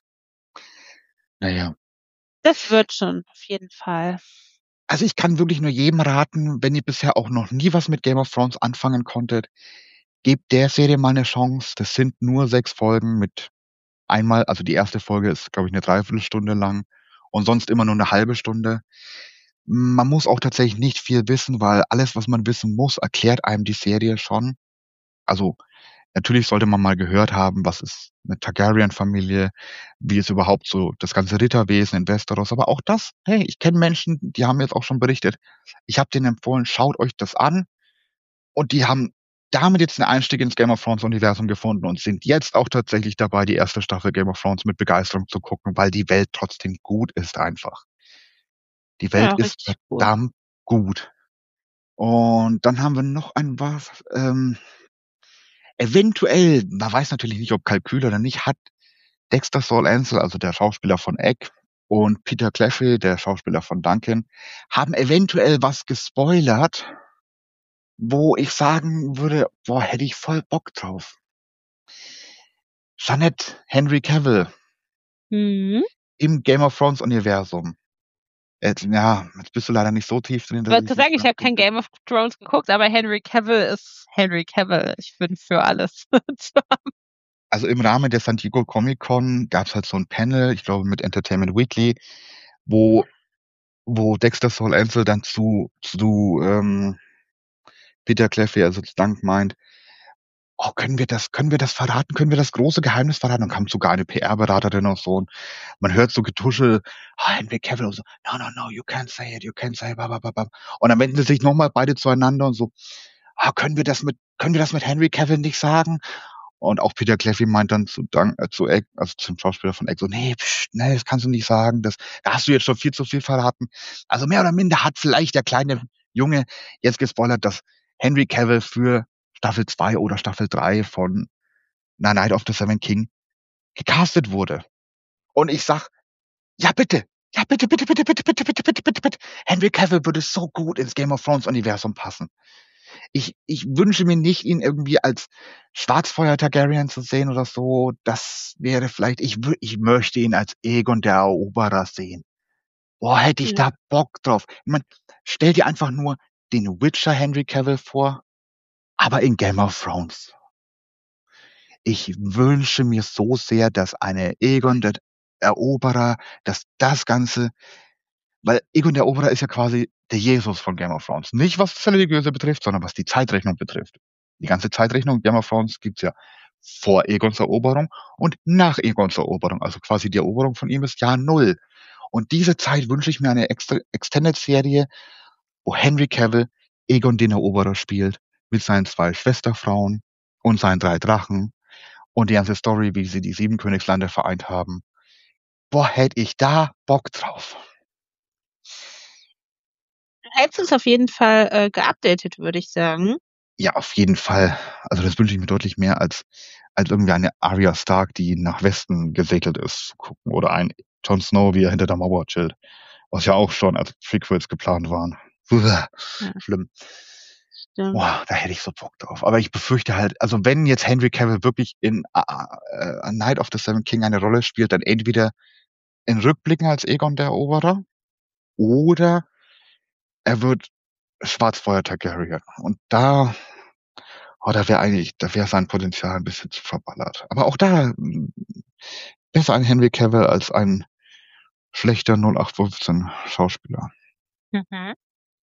Na ja. Das wird schon, auf jeden Fall. Also, ich kann wirklich nur jedem raten, wenn ihr bisher auch noch nie was mit Game of Thrones anfangen konntet, gebt der Serie mal 'ne Chance. Das sind nur sechs Folgen mit einmal also, die erste Folge ist, glaube ich, 'ne dreiviertel Stunde lang und sonst immer nur 'ne halbe Stunde. Man muss auch tatsächlich nicht viel wissen, weil alles, was man wissen muss, erklärt einem die Serie schon. Also, natürlich sollte man mal gehört haben, was ist 'ne Targaryen-Familie, wie ist überhaupt so das ganze Ritterwesen in Westeros, aber auch das hey, ich kenne Menschen, die haben jetzt auch schon berichtet. Ich habe denen empfohlen: „Schaut euch das an.“ Und die haben damit jetzt 'n Einstieg ins Game of Thrones Universum gefunden und sind jetzt auch tatsächlich dabei, die erste Staffel Game of Thrones mit Begeisterung zu gucken, weil die Welt trotzdem gut ist einfach. Die Welt Ja, ist richtig gut. verdammt gut. Und dann haben wir noch ein was, ähm eventuell, man weiß natürlich nicht, ob Kalkül oder nicht, hat Dexter Saul Ansel, also der Schauspieler von Egg und Peter Clashey, der Schauspieler von Duncan, haben eventuell was gespoilert wo ich sagen würde: „Boah, hätte ich voll Bock drauf.“ Jeanette Henry Cavill Mhm. im Game of Thrones Universum. Jetzt ja, jetzt bist du leider nicht so tief drin, dass Wollte ich grad sagen, jetzt ich habe kein Game of Thrones geguckt, aber Henry Cavill ist Henry Cavill. Ich bin für alles zu haben. Also, im Rahmen der San Diego Comic Con gab's halt so 'n Panel, ich glaube mit Entertainment Weekly, wo wo Dexter Saul Ansel dann zu zu, ähm, Peter Clashey, also zu Dunk meint: „Oh, können wir das können wir das verraten? Können wir das große Geheimnis verraten?“ Dann kam sogar eine P R-Beraterin und so und man hört so Getuschel, ah, Henry Cavill und so: „No, no, no, you can't say it, you can't say ba ba ba bam.“ Und dann wenden sie sich noch mal beide zueinander und so: „Ah, können wir das mit können wir das mit Henry Cavill nicht sagen?“ Und auch Peter Clashey meint dann zu Dun äh, zu Egg, also zum Schauspieler von Egg so: „Ne, ne, das kannst du nicht sagen. Das da hast du jetzt schon viel zu viel verraten.“ Also, mehr oder minder hat vielleicht der kleine Junge jetzt gespoilert, dass Henry Cavill für Staffel zwei oder Staffel drei von „The Night of the Seven King“ gecastet wurde. Und ich sage: „Ja, bitte. Ja, bitte, bitte, bitte, bitte, bitte, bitte, bitte, bitte, bitte. Henry Cavill würde so gut ins Game of Thrones Universum passen. Ich, ich wünsche mir nicht, ihn irgendwie als Schwarzfeuer Targaryen zu sehen oder so. Das wäre vielleicht, ich, wü- ich möchte ihn als Aegon der Eroberer sehen. Boah, hätte ich Ja. da Bock drauf. Ich mein, stell dir einfach nur den Witcher Henry Cavill vor, aber in Game of Thrones. Ich wünsche mir so sehr, dass eine Aegon der Eroberer, dass das Ganze, weil Aegon der Eroberer ist ja quasi der Jesus von Game of Thrones. Nicht was das Religiöse betrifft, sondern was die Zeitrechnung betrifft. Die ganze Zeitrechnung Game of Thrones gibt's ja vor Aegons Eroberung und nach Aegons Eroberung. Also quasi die Eroberung von ihm ist Jahr Null. Und diese Zeit wünsche ich mir eine extra Extended-Serie, wo Henry Cavill Aegon den Eroberer spielt, mit seinen zwei Schwesterfrauen und seinen drei Drachen und die ganze Story, wie sie die sieben Königslande vereint haben. Boah, hätte ich da Bock drauf. Du hältst uns auf jeden Fall äh, geupdatet, würde ich sagen. Ja, auf jeden Fall. Also das wünsche ich mir deutlich mehr als, als irgendwie eine Arya Stark, die nach Westen gesegelt ist, zu gucken. Oder ein Jon Snow, wie er hinter der Mauer chillt. Was ja auch schon als Prequels geplant waren. Uah, Ja. schlimm. Stimmt. Boah, da hätte ich so Bock drauf. Aber ich befürchte halt, also wenn jetzt Henry Cavill wirklich in uh, uh, A Night of the Seven King eine Rolle spielt, dann entweder in Rückblicken als Aegon der Eroberer oder er wird Schwarzfeuer Targaryen. Und da, oh, da wäre eigentlich, da wäre sein Potenzial ein bisschen zu verballert. Aber auch da mh, besser ein Henry Cavill als ein schlechter null acht fünfzehn Schauspieler. Mhm.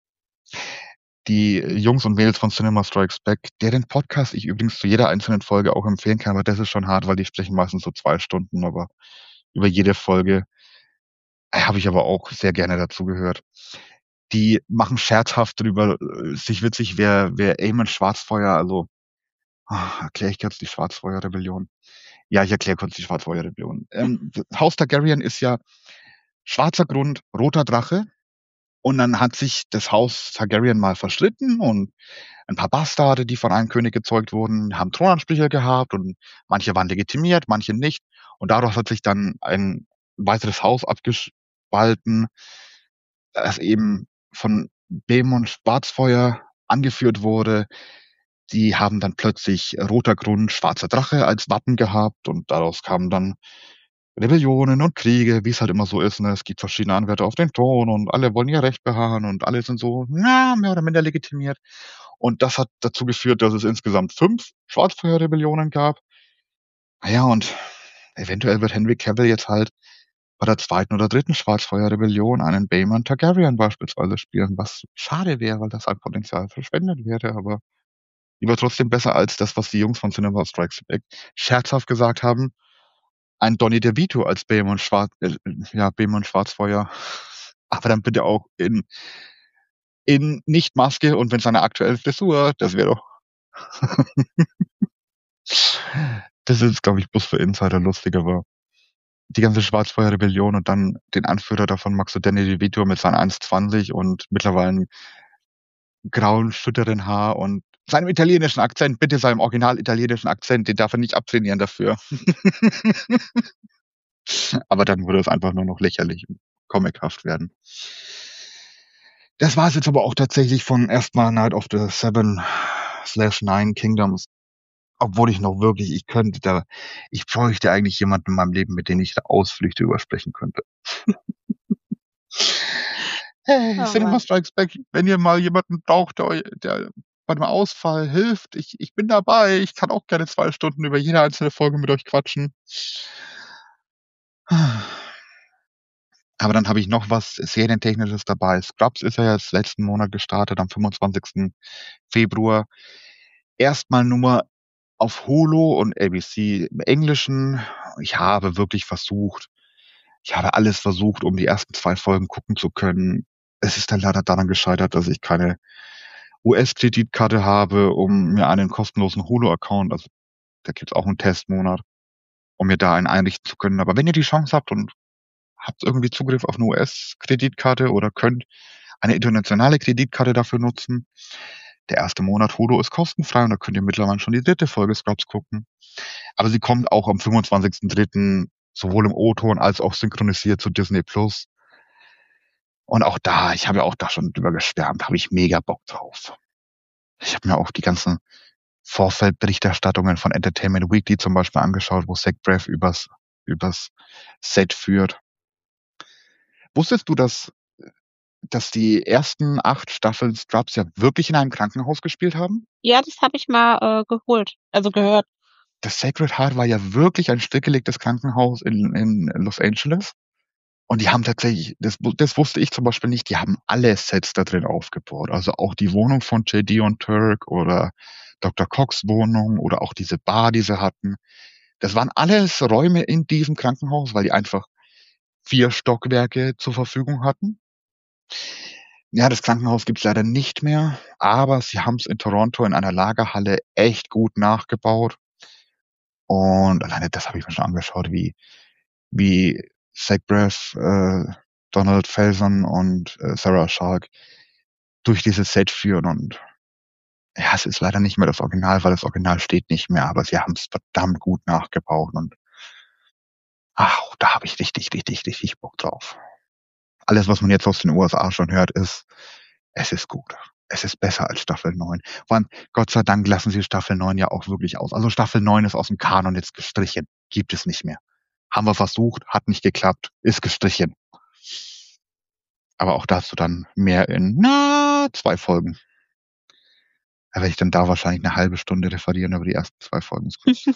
Die Jungs und Mädels von Cinema Strikes Back, deren Podcast ich übrigens zu jeder einzelnen Folge auch empfehlen kann, aber das ist schon hart, weil die sprechen meistens so zwei Stunden, aber über jede Folge äh, habe ich aber auch sehr gerne dazu gehört. Die machen scherzhaft drüber, äh, sich witzig, wer, wer Aemon Schwarzfeuer, also ah, erkläre ich kurz die Schwarzfeuer-Rebellion. Ja, ich erkläre kurz die Schwarzfeuer-Rebellion. Ähm, das Haus Targaryen ist ja schwarzer Grund, roter Drache. Und dann hat sich das Haus Targaryen mal verstritten und ein paar Bastarde, die von einem König gezeugt wurden, haben Thronansprüche gehabt und manche waren legitimiert, manche nicht. Und daraus hat sich dann ein weiteres Haus abgespalten, das eben von Daemon Schwarzfeuer angeführt wurde. Die haben dann plötzlich roter Grund, schwarzer Drache als Wappen gehabt und daraus kamen dann Rebellionen und Kriege, wie es halt immer so ist. Ne? Es gibt verschiedene Anwärter auf den Thron und alle wollen ihr Recht beharren und alle sind so, na, mehr oder minder legitimiert. Und das hat dazu geführt, dass es insgesamt fünf Schwarzfeuer-Rebellionen gab. Naja, und eventuell wird Henry Cavill jetzt halt bei der zweiten oder dritten Schwarzfeuer-Rebellion einen Daemon Targaryen beispielsweise spielen, was schade wäre, weil das ein Potenzial verschwendet wäre, aber lieber trotzdem besser als das, was die Jungs von Cinema Strikes Back scherzhaft gesagt haben, ein Donny DeVito als Daemon Schwarz, äh, ja, Daemon Schwarzfeuer. Aber dann bitte auch in, in nicht Maske und wenn seine aktuelle Frisur, das wäre doch. Das ist, glaube ich, bloß für Insider lustig, aber die ganze Schwarzfeuer-Rebellion und dann den Anführer davon, Maxo Danny DeVito mit seinen eins zwanzig und mittlerweile grauen, schütteren Haar und seinem italienischen Akzent, bitte seinem original italienischen Akzent, den darf er nicht abtrainieren dafür. Aber dann würde es einfach nur noch lächerlich und comichaft werden. Das war es jetzt aber auch tatsächlich von erstmal Night of the Seven slash Nine Kingdoms. Obwohl ich noch wirklich, ich könnte da, ich bräuchte eigentlich jemanden in meinem Leben, mit dem ich da Ausflüchte übersprechen könnte. Hey, Oh Cinema Mann. Strikes Back, wenn ihr mal jemanden braucht, der, der bei einem Ausfall hilft, ich, ich bin dabei. Ich kann auch gerne zwei Stunden über jede einzelne Folge mit euch quatschen. Aber dann habe ich noch was Serientechnisches dabei. Scrubs ist ja jetzt letzten Monat gestartet, am fünfundzwanzigsten Februar. Erstmal nur auf Hulu und A B C im Englischen. Ich habe wirklich versucht, ich habe alles versucht, um die ersten zwei Folgen gucken zu können. Es ist dann leider daran gescheitert, dass ich keine U S-Kreditkarte habe, um mir einen kostenlosen Hulu-Account, also da gibt's auch einen Testmonat, um mir da einen einrichten zu können. Aber wenn ihr die Chance habt und habt irgendwie Zugriff auf eine U S-Kreditkarte oder könnt eine internationale Kreditkarte dafür nutzen, der erste Monat Hulu ist kostenfrei und da könnt ihr mittlerweile schon die dritte Folge Scrubs gucken. Aber sie kommt auch am fünfundzwanzigsten dritten sowohl im O-Ton als auch synchronisiert zu Disney Plus. Und auch da, ich habe ja auch da schon drüber geschwärmt, habe ich mega Bock drauf. Ich habe mir auch die ganzen Vorfeldberichterstattungen von Entertainment Weekly zum Beispiel angeschaut, wo Zach Braff übers, übers Set führt. Wusstest du, dass, dass die ersten acht Staffeln Scrubs ja wirklich in einem Krankenhaus gespielt haben? Ja, das habe ich mal äh, geholt, also gehört. Das Sacred Heart war ja wirklich ein stillgelegtes Krankenhaus in, in Los Angeles. Und die haben tatsächlich, das, das wusste ich zum Beispiel nicht, die haben alle Sets da drin aufgebaut. Also auch die Wohnung von J D und Turk oder Doktor Cox Wohnung oder auch diese Bar, die sie hatten. Das waren alles Räume in diesem Krankenhaus, weil die einfach vier Stockwerke zur Verfügung hatten. Ja, das Krankenhaus gibt's leider nicht mehr, aber sie haben es in Toronto in einer Lagerhalle echt gut nachgebaut. Und alleine das habe ich mir schon angeschaut, wie, wie Zach Braff, äh, Donald Faison und äh, Sarah Shark durch dieses Set führen. Und ja, es ist leider nicht mehr das Original, weil das Original steht nicht mehr, aber sie haben es verdammt gut nachgebaut. Und ach, da habe ich richtig, richtig, richtig Bock drauf. Alles, was man jetzt aus den U S A schon hört, ist, es ist gut. Es ist besser als Staffel neun. Vor allem, Gott sei Dank lassen sie Staffel neun ja auch wirklich aus. Also Staffel neun ist aus dem Kanon jetzt gestrichen. Gibt es nicht mehr. Haben wir versucht, hat nicht geklappt, ist gestrichen. Aber auch dazu dann mehr in, na, zwei Folgen. Da werde ich dann da wahrscheinlich eine halbe Stunde referieren über die ersten zwei Folgen.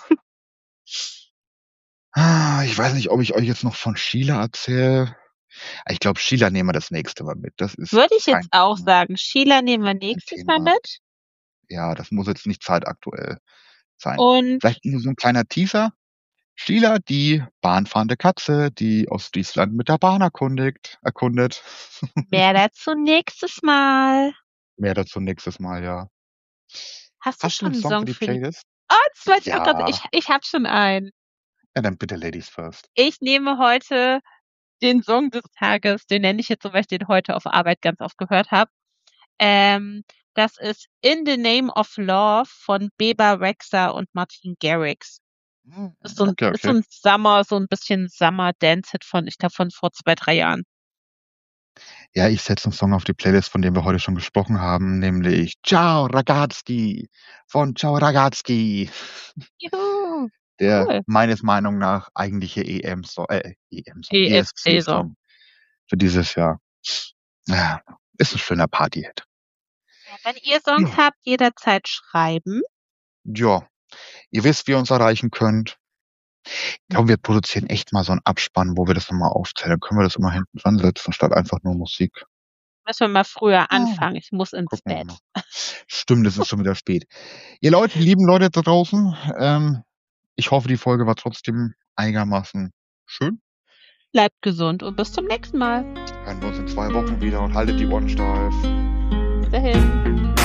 Ah, ich weiß nicht, ob ich euch jetzt noch von Sheila erzähle. Ich glaube, Sheila nehmen wir das nächste Mal mit. Das ist Würde ich kein jetzt auch Thema. sagen. Sheila nehmen wir nächstes Mal Thema. mit. Ja, das muss jetzt nicht zeitaktuell sein. Und Vielleicht nur so ein kleiner Teaser. Sheila, die bahnfahrende Katze, die Ostfriesland mit der Bahn erkundigt, erkundet. mehr dazu nächstes Mal. Mehr dazu nächstes Mal, ja. Hast du Hast du schon einen einen Song Song für die für die... Playlist? Oh, das wollte ich auch Ja. gerade... Ich, ich habe schon einen. Ja, dann bitte Ladies first. Ich nehme heute den Song des Tages. Den nenne ich jetzt so, weil ich den heute auf Arbeit ganz oft gehört habe. Ähm, das ist In the Name of Love von Beba Rexha und Martin Garrix. Hm, Ist so ein, Okay, ist so okay. ein Summer, so ein bisschen Summer-Dance-Hit von, ich glaube, von vor zwei, drei Jahren. Ja, ich setze einen Song auf die Playlist, von dem wir heute schon gesprochen haben, nämlich Ciao Ragazzi von Ciao Ragazzi. Juhu, Der cool. meines Meinung nach eigentliche E M-Song, äh, E M-Song, E E S S C-Song C-Song. für dieses Jahr. Ja, ist ein schöner Party-Hit. Ja, wenn ihr Songs Ja. habt, jederzeit schreiben. Ja, ihr wisst, wie ihr uns erreichen könnt. Ich glaube, wir produzieren echt mal so einen Abspann, wo wir das nochmal aufzählen. Dann können wir das immer hinten dran setzen, statt einfach nur Musik. Müssen wir mal früher Ah, anfangen. Ich muss ins gucken wir Bett. mal. Stimmt, es ist schon wieder spät. Ihr Leute, lieben Leute da draußen, ähm, ich hoffe, die Folge war trotzdem einigermaßen schön. Bleibt gesund und bis zum nächsten Mal. Hören wir uns in zwei Wochen wieder und haltet die Ohren steif. Bis dahin.